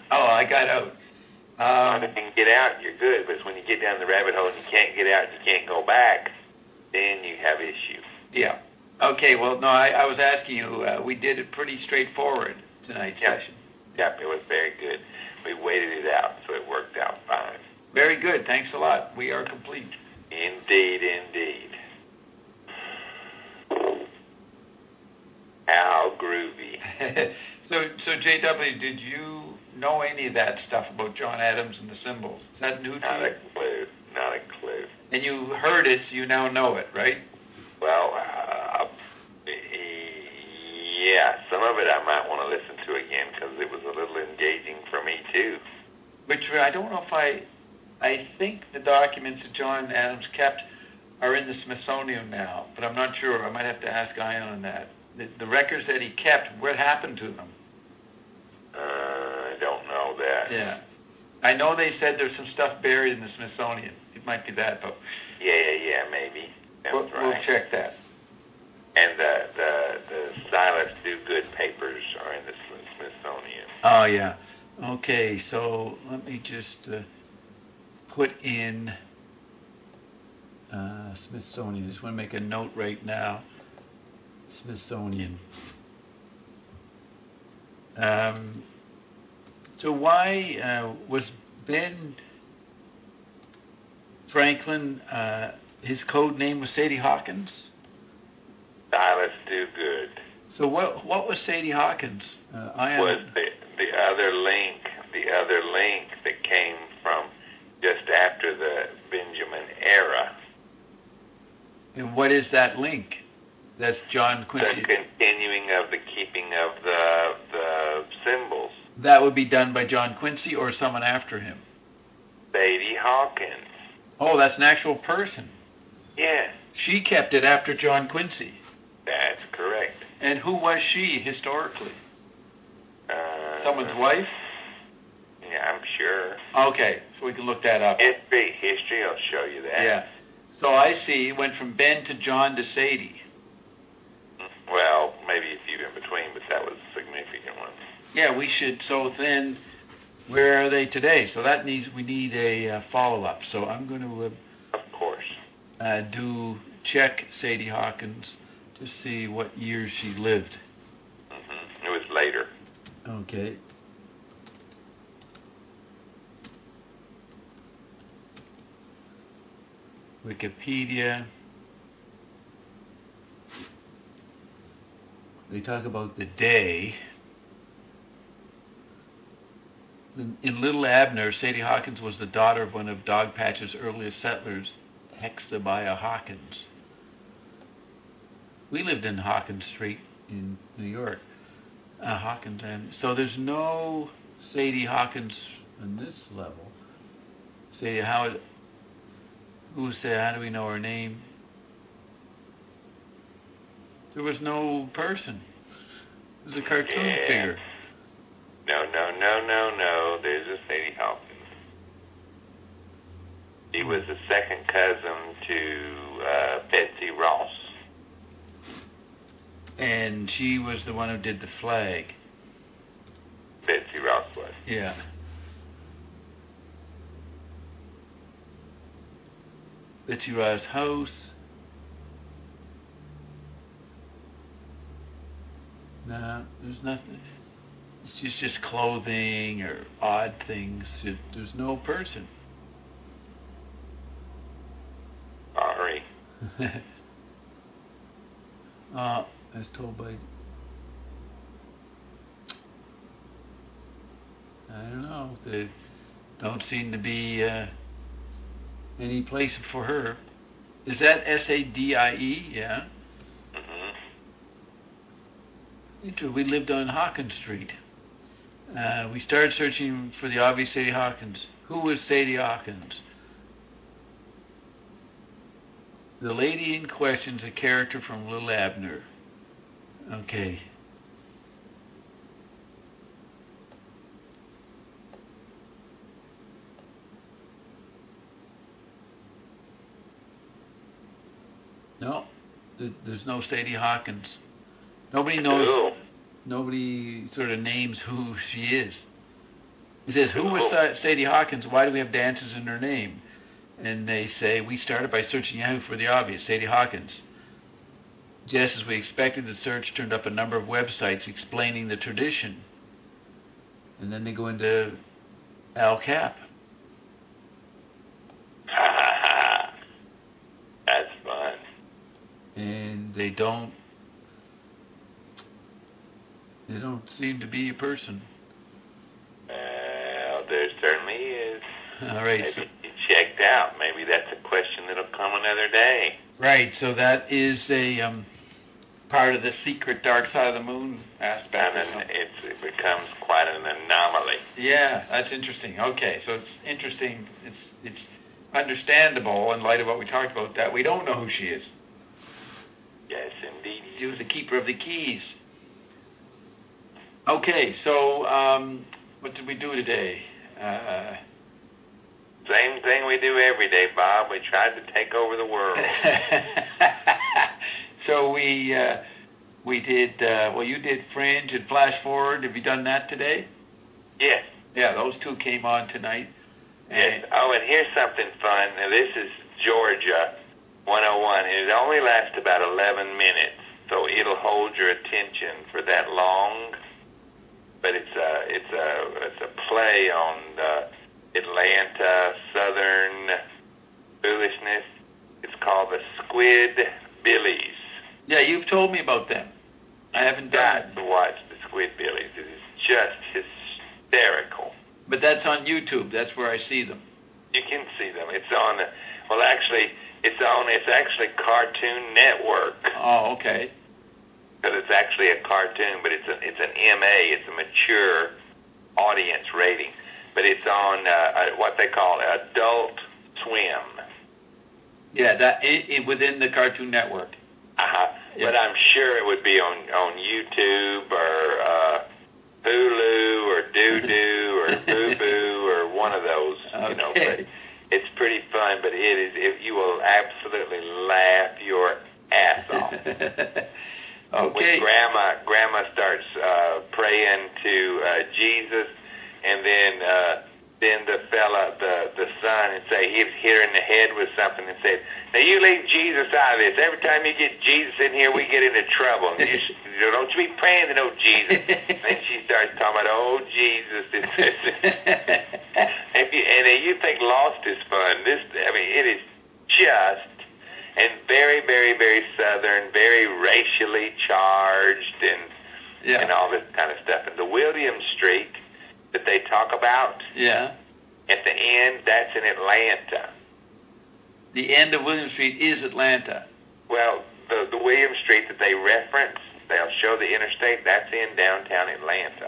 Speaker 5: Oh, I got out.
Speaker 2: Um,
Speaker 5: Um,
Speaker 2: if you can get out, you're good. But it's when you get down the rabbit hole and you can't get out and you can't go back, then you have issues.
Speaker 5: yeah. Okay, well, no, I, I was asking you, uh, we did it pretty straightforward tonight's
Speaker 2: Yep.
Speaker 5: session.
Speaker 2: Yep, it was very good. We waited it out, so it worked out fine.
Speaker 5: Very good. Thanks a lot. We are complete.
Speaker 2: Indeed, indeed. How groovy.
Speaker 5: so, so J W, did you know any of that stuff about John Adams and the symbols? Is that new to
Speaker 2: Not
Speaker 5: you?
Speaker 2: a clue. Not a clue.
Speaker 5: And you heard it, so you now know it, right?
Speaker 2: Well, uh, yeah, some of it I might want to listen to again because it was a little engaging for me too.
Speaker 5: Which I don't know if I, I think the documents that John Adams kept are in the Smithsonian now, but I'm not sure. I might have to ask Ian on that. The, the records that he kept, what happened to them?
Speaker 2: Uh, I don't know that.
Speaker 5: Yeah. I know they said there's some stuff buried in the Smithsonian. It might be that, but
Speaker 2: Yeah, yeah, yeah, maybe. That
Speaker 5: we'll,
Speaker 2: was right.
Speaker 5: we'll check that.
Speaker 2: And the, the, the Silas Dogood papers are in the Smithsonian.
Speaker 5: Oh, yeah. Okay, so let me just uh, put in uh, Smithsonian. I just want to make a note right now. Smithsonian. Um, so why uh, was Ben Franklin, uh, his code name was Sadie Hawkins?
Speaker 2: Silas Dogood
Speaker 5: So what what was Sadie Hawkins? Uh, I am,
Speaker 2: was the, the other link, the other link that came from just after the Benjamin era.
Speaker 5: And what is that link? That's John
Speaker 2: The
Speaker 5: Quincy.
Speaker 2: continuing of the keeping of the the symbols.
Speaker 5: That would be done by John Quincy or someone after him.
Speaker 2: Sadie Hawkins.
Speaker 5: Oh, that's an actual person.
Speaker 2: Yeah,
Speaker 5: She kept it after John Quincy.
Speaker 2: that's correct.
Speaker 5: And who was she historically?
Speaker 2: Uh,
Speaker 5: Someone's wife?
Speaker 2: Yeah, I'm sure.
Speaker 5: Okay, so we can look that up.
Speaker 2: History, history will show you that.
Speaker 5: Yeah. So I see it went from Ben to John to Sadie.
Speaker 2: Well, maybe a few in between, but that was a significant one.
Speaker 5: Yeah, we should. So then, where are they today? So that needs we need a uh, follow up. So I'm going to
Speaker 2: Of course.
Speaker 5: uh, uh, do check Sadie Hawkins to see what years she lived.
Speaker 2: hmm It was later.
Speaker 5: Okay. Wikipedia. They talk about the day. In, in Little Abner, Sadie Hawkins was the daughter of one of Dogpatch's earliest settlers, Hexabiah Hawkins. We lived in Hawkins Street in New York. Uh, Hawkins, and so there's no Sadie Hawkins on this level. Sadie, how? Who said? How do we know her name? There was no person. It was a cartoon
Speaker 2: Yeah.
Speaker 5: figure.
Speaker 2: No, no, no, no, no. There's a Sadie Hawkins. She was the second cousin to uh, Betsy Ross.
Speaker 5: And she was the one who did the flag.
Speaker 2: Betsy Ross was.
Speaker 5: Yeah. Betsy Ross' house. No, there's nothing. It's just, just clothing or odd things. It, there's no person.
Speaker 2: Sorry.
Speaker 5: uh, as told by. I don't know. There don't seem to be uh, any place for her. Is that S A D I E? Yeah.
Speaker 2: hmm
Speaker 5: Inter- We lived on Hawkins Street. Uh, we started searching for the obvious Sadie Hawkins. Who was Sadie Hawkins? The lady in question is a character from Little Abner. Okay. No, th- there's no Sadie Hawkins. Nobody knows.
Speaker 2: Cool.
Speaker 5: Nobody sort of names who she is. He says, who was Sa- Sadie Hawkins? Why do we have dances in her name? And they say, we started by searching Yahoo for the obvious, Sadie Hawkins. Just as we expected, the search turned up a number of websites explaining the tradition. And then they go into Al Cap.
Speaker 2: That's fun.
Speaker 5: And they don't, they don't seem to be a person.
Speaker 2: Well, there certainly is.
Speaker 5: All right.
Speaker 2: Maybe
Speaker 5: So,
Speaker 2: you checked out. Maybe that's a question that'll come another day.
Speaker 5: right. So that is a um, part of the secret dark side of the moon aspect.
Speaker 2: And then it's, it becomes quite an anomaly.
Speaker 5: Yeah, that's interesting. Okay, so it's interesting. It's it's understandable in light of what we talked about that we don't know who she is.
Speaker 2: Yes, indeed.
Speaker 5: She was the keeper of the keys. Okay, so um, what did we do today? Uh,
Speaker 2: Same thing we do every day, Bob. We tried to take over the world.
Speaker 5: so we uh, we did. Uh, well, you did Fringe and Flash Forward. Have you done that today?
Speaker 2: Yes.
Speaker 5: Yeah, those two came on tonight.
Speaker 2: Yes. Oh, and here's something fun. Now, this is Georgia one oh one. It only lasts about eleven minutes, so it'll hold your attention for that long. But it's a it's a it's a play on the Atlanta Southern foolishness. It's called the Squid Billies.
Speaker 5: Yeah, you've told me about them. I haven't done
Speaker 2: Got
Speaker 5: it.
Speaker 2: to watch the Squid Billies. It is just hysterical.
Speaker 5: But that's on YouTube. That's where I see them.
Speaker 2: You can see them. It's on. Well, actually, it's on. It's actually Cartoon Network.
Speaker 5: Oh, okay.
Speaker 2: Because it's actually a cartoon, but it's an it's an M A. It's a mature audience rating. But it's on uh, uh, what they call Adult Swim.
Speaker 5: Yeah, that it, it, within the Cartoon Network.
Speaker 2: Uh-huh.
Speaker 5: Yeah.
Speaker 2: But I'm sure it would be on on YouTube or uh, Hulu or Doo Doo or Boo Boo or one of those.
Speaker 5: Okay.
Speaker 2: You know, but it's pretty fun. But it is. If you will absolutely laugh your ass off.
Speaker 5: Okay.
Speaker 2: When grandma grandma starts uh, praying to uh, Jesus, and then uh, then the fella, the the son, and say he hit her in the head with something, and said, "Now you leave Jesus out of this. Every time you get Jesus in here, we get into trouble. And you, you know, don't you be praying to no Jesus." And then she starts talking about, "Oh Jesus," if you, and then you think Lost is fun. This, I mean, it is just. And very, very, very Southern, very racially charged, and
Speaker 5: Yeah.
Speaker 2: and all this kind of stuff. And the William Street that they talk about
Speaker 5: Yeah.
Speaker 2: at the end, that's in Atlanta.
Speaker 5: The end of William Street is Atlanta.
Speaker 2: Well, the the William Street that they reference, they'll show the interstate. That's in downtown Atlanta.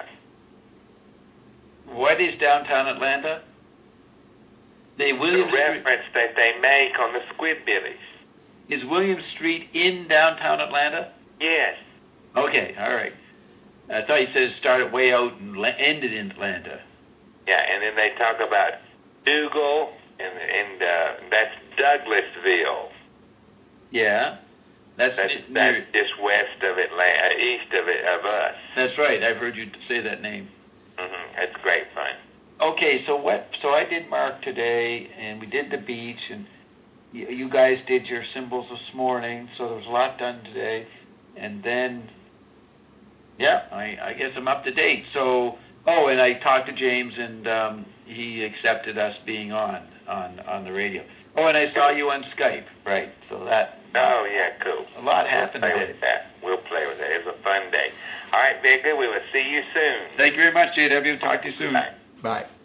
Speaker 5: What is downtown Atlanta? The
Speaker 2: The
Speaker 5: William Street
Speaker 2: reference that they make on the Squidbillies.
Speaker 5: is William Street in downtown Atlanta?
Speaker 2: Yes.
Speaker 5: Okay, all right. I thought you said it started way out and la- ended in Atlanta.
Speaker 2: Yeah, and then they talk about Dougal, and and uh, that's Douglasville.
Speaker 5: Yeah, that's
Speaker 2: That's,
Speaker 5: ne-
Speaker 2: that's
Speaker 5: near,
Speaker 2: just west of Atlanta, east of it of us.
Speaker 5: that's right. I've heard you say that name.
Speaker 2: hmm It's great fun.
Speaker 5: Okay, so what? So I did Mark today, and we did the beach, and you, you guys did your symbols this morning. So there was a lot done today, and then, yeah, I, I guess I'm up to date. So, oh, and I talked to James, and um, he accepted us being on on on the radio. Oh, and I saw you on Skype, right? So that.
Speaker 2: Oh, yeah, cool.
Speaker 5: A lot happened
Speaker 2: We'll play
Speaker 5: today.
Speaker 2: with that. We'll play with that. It was a fun day. All right, very good. We will see you soon.
Speaker 5: Thank you very much, J W. Talk to you soon.
Speaker 2: Bye.
Speaker 6: Bye.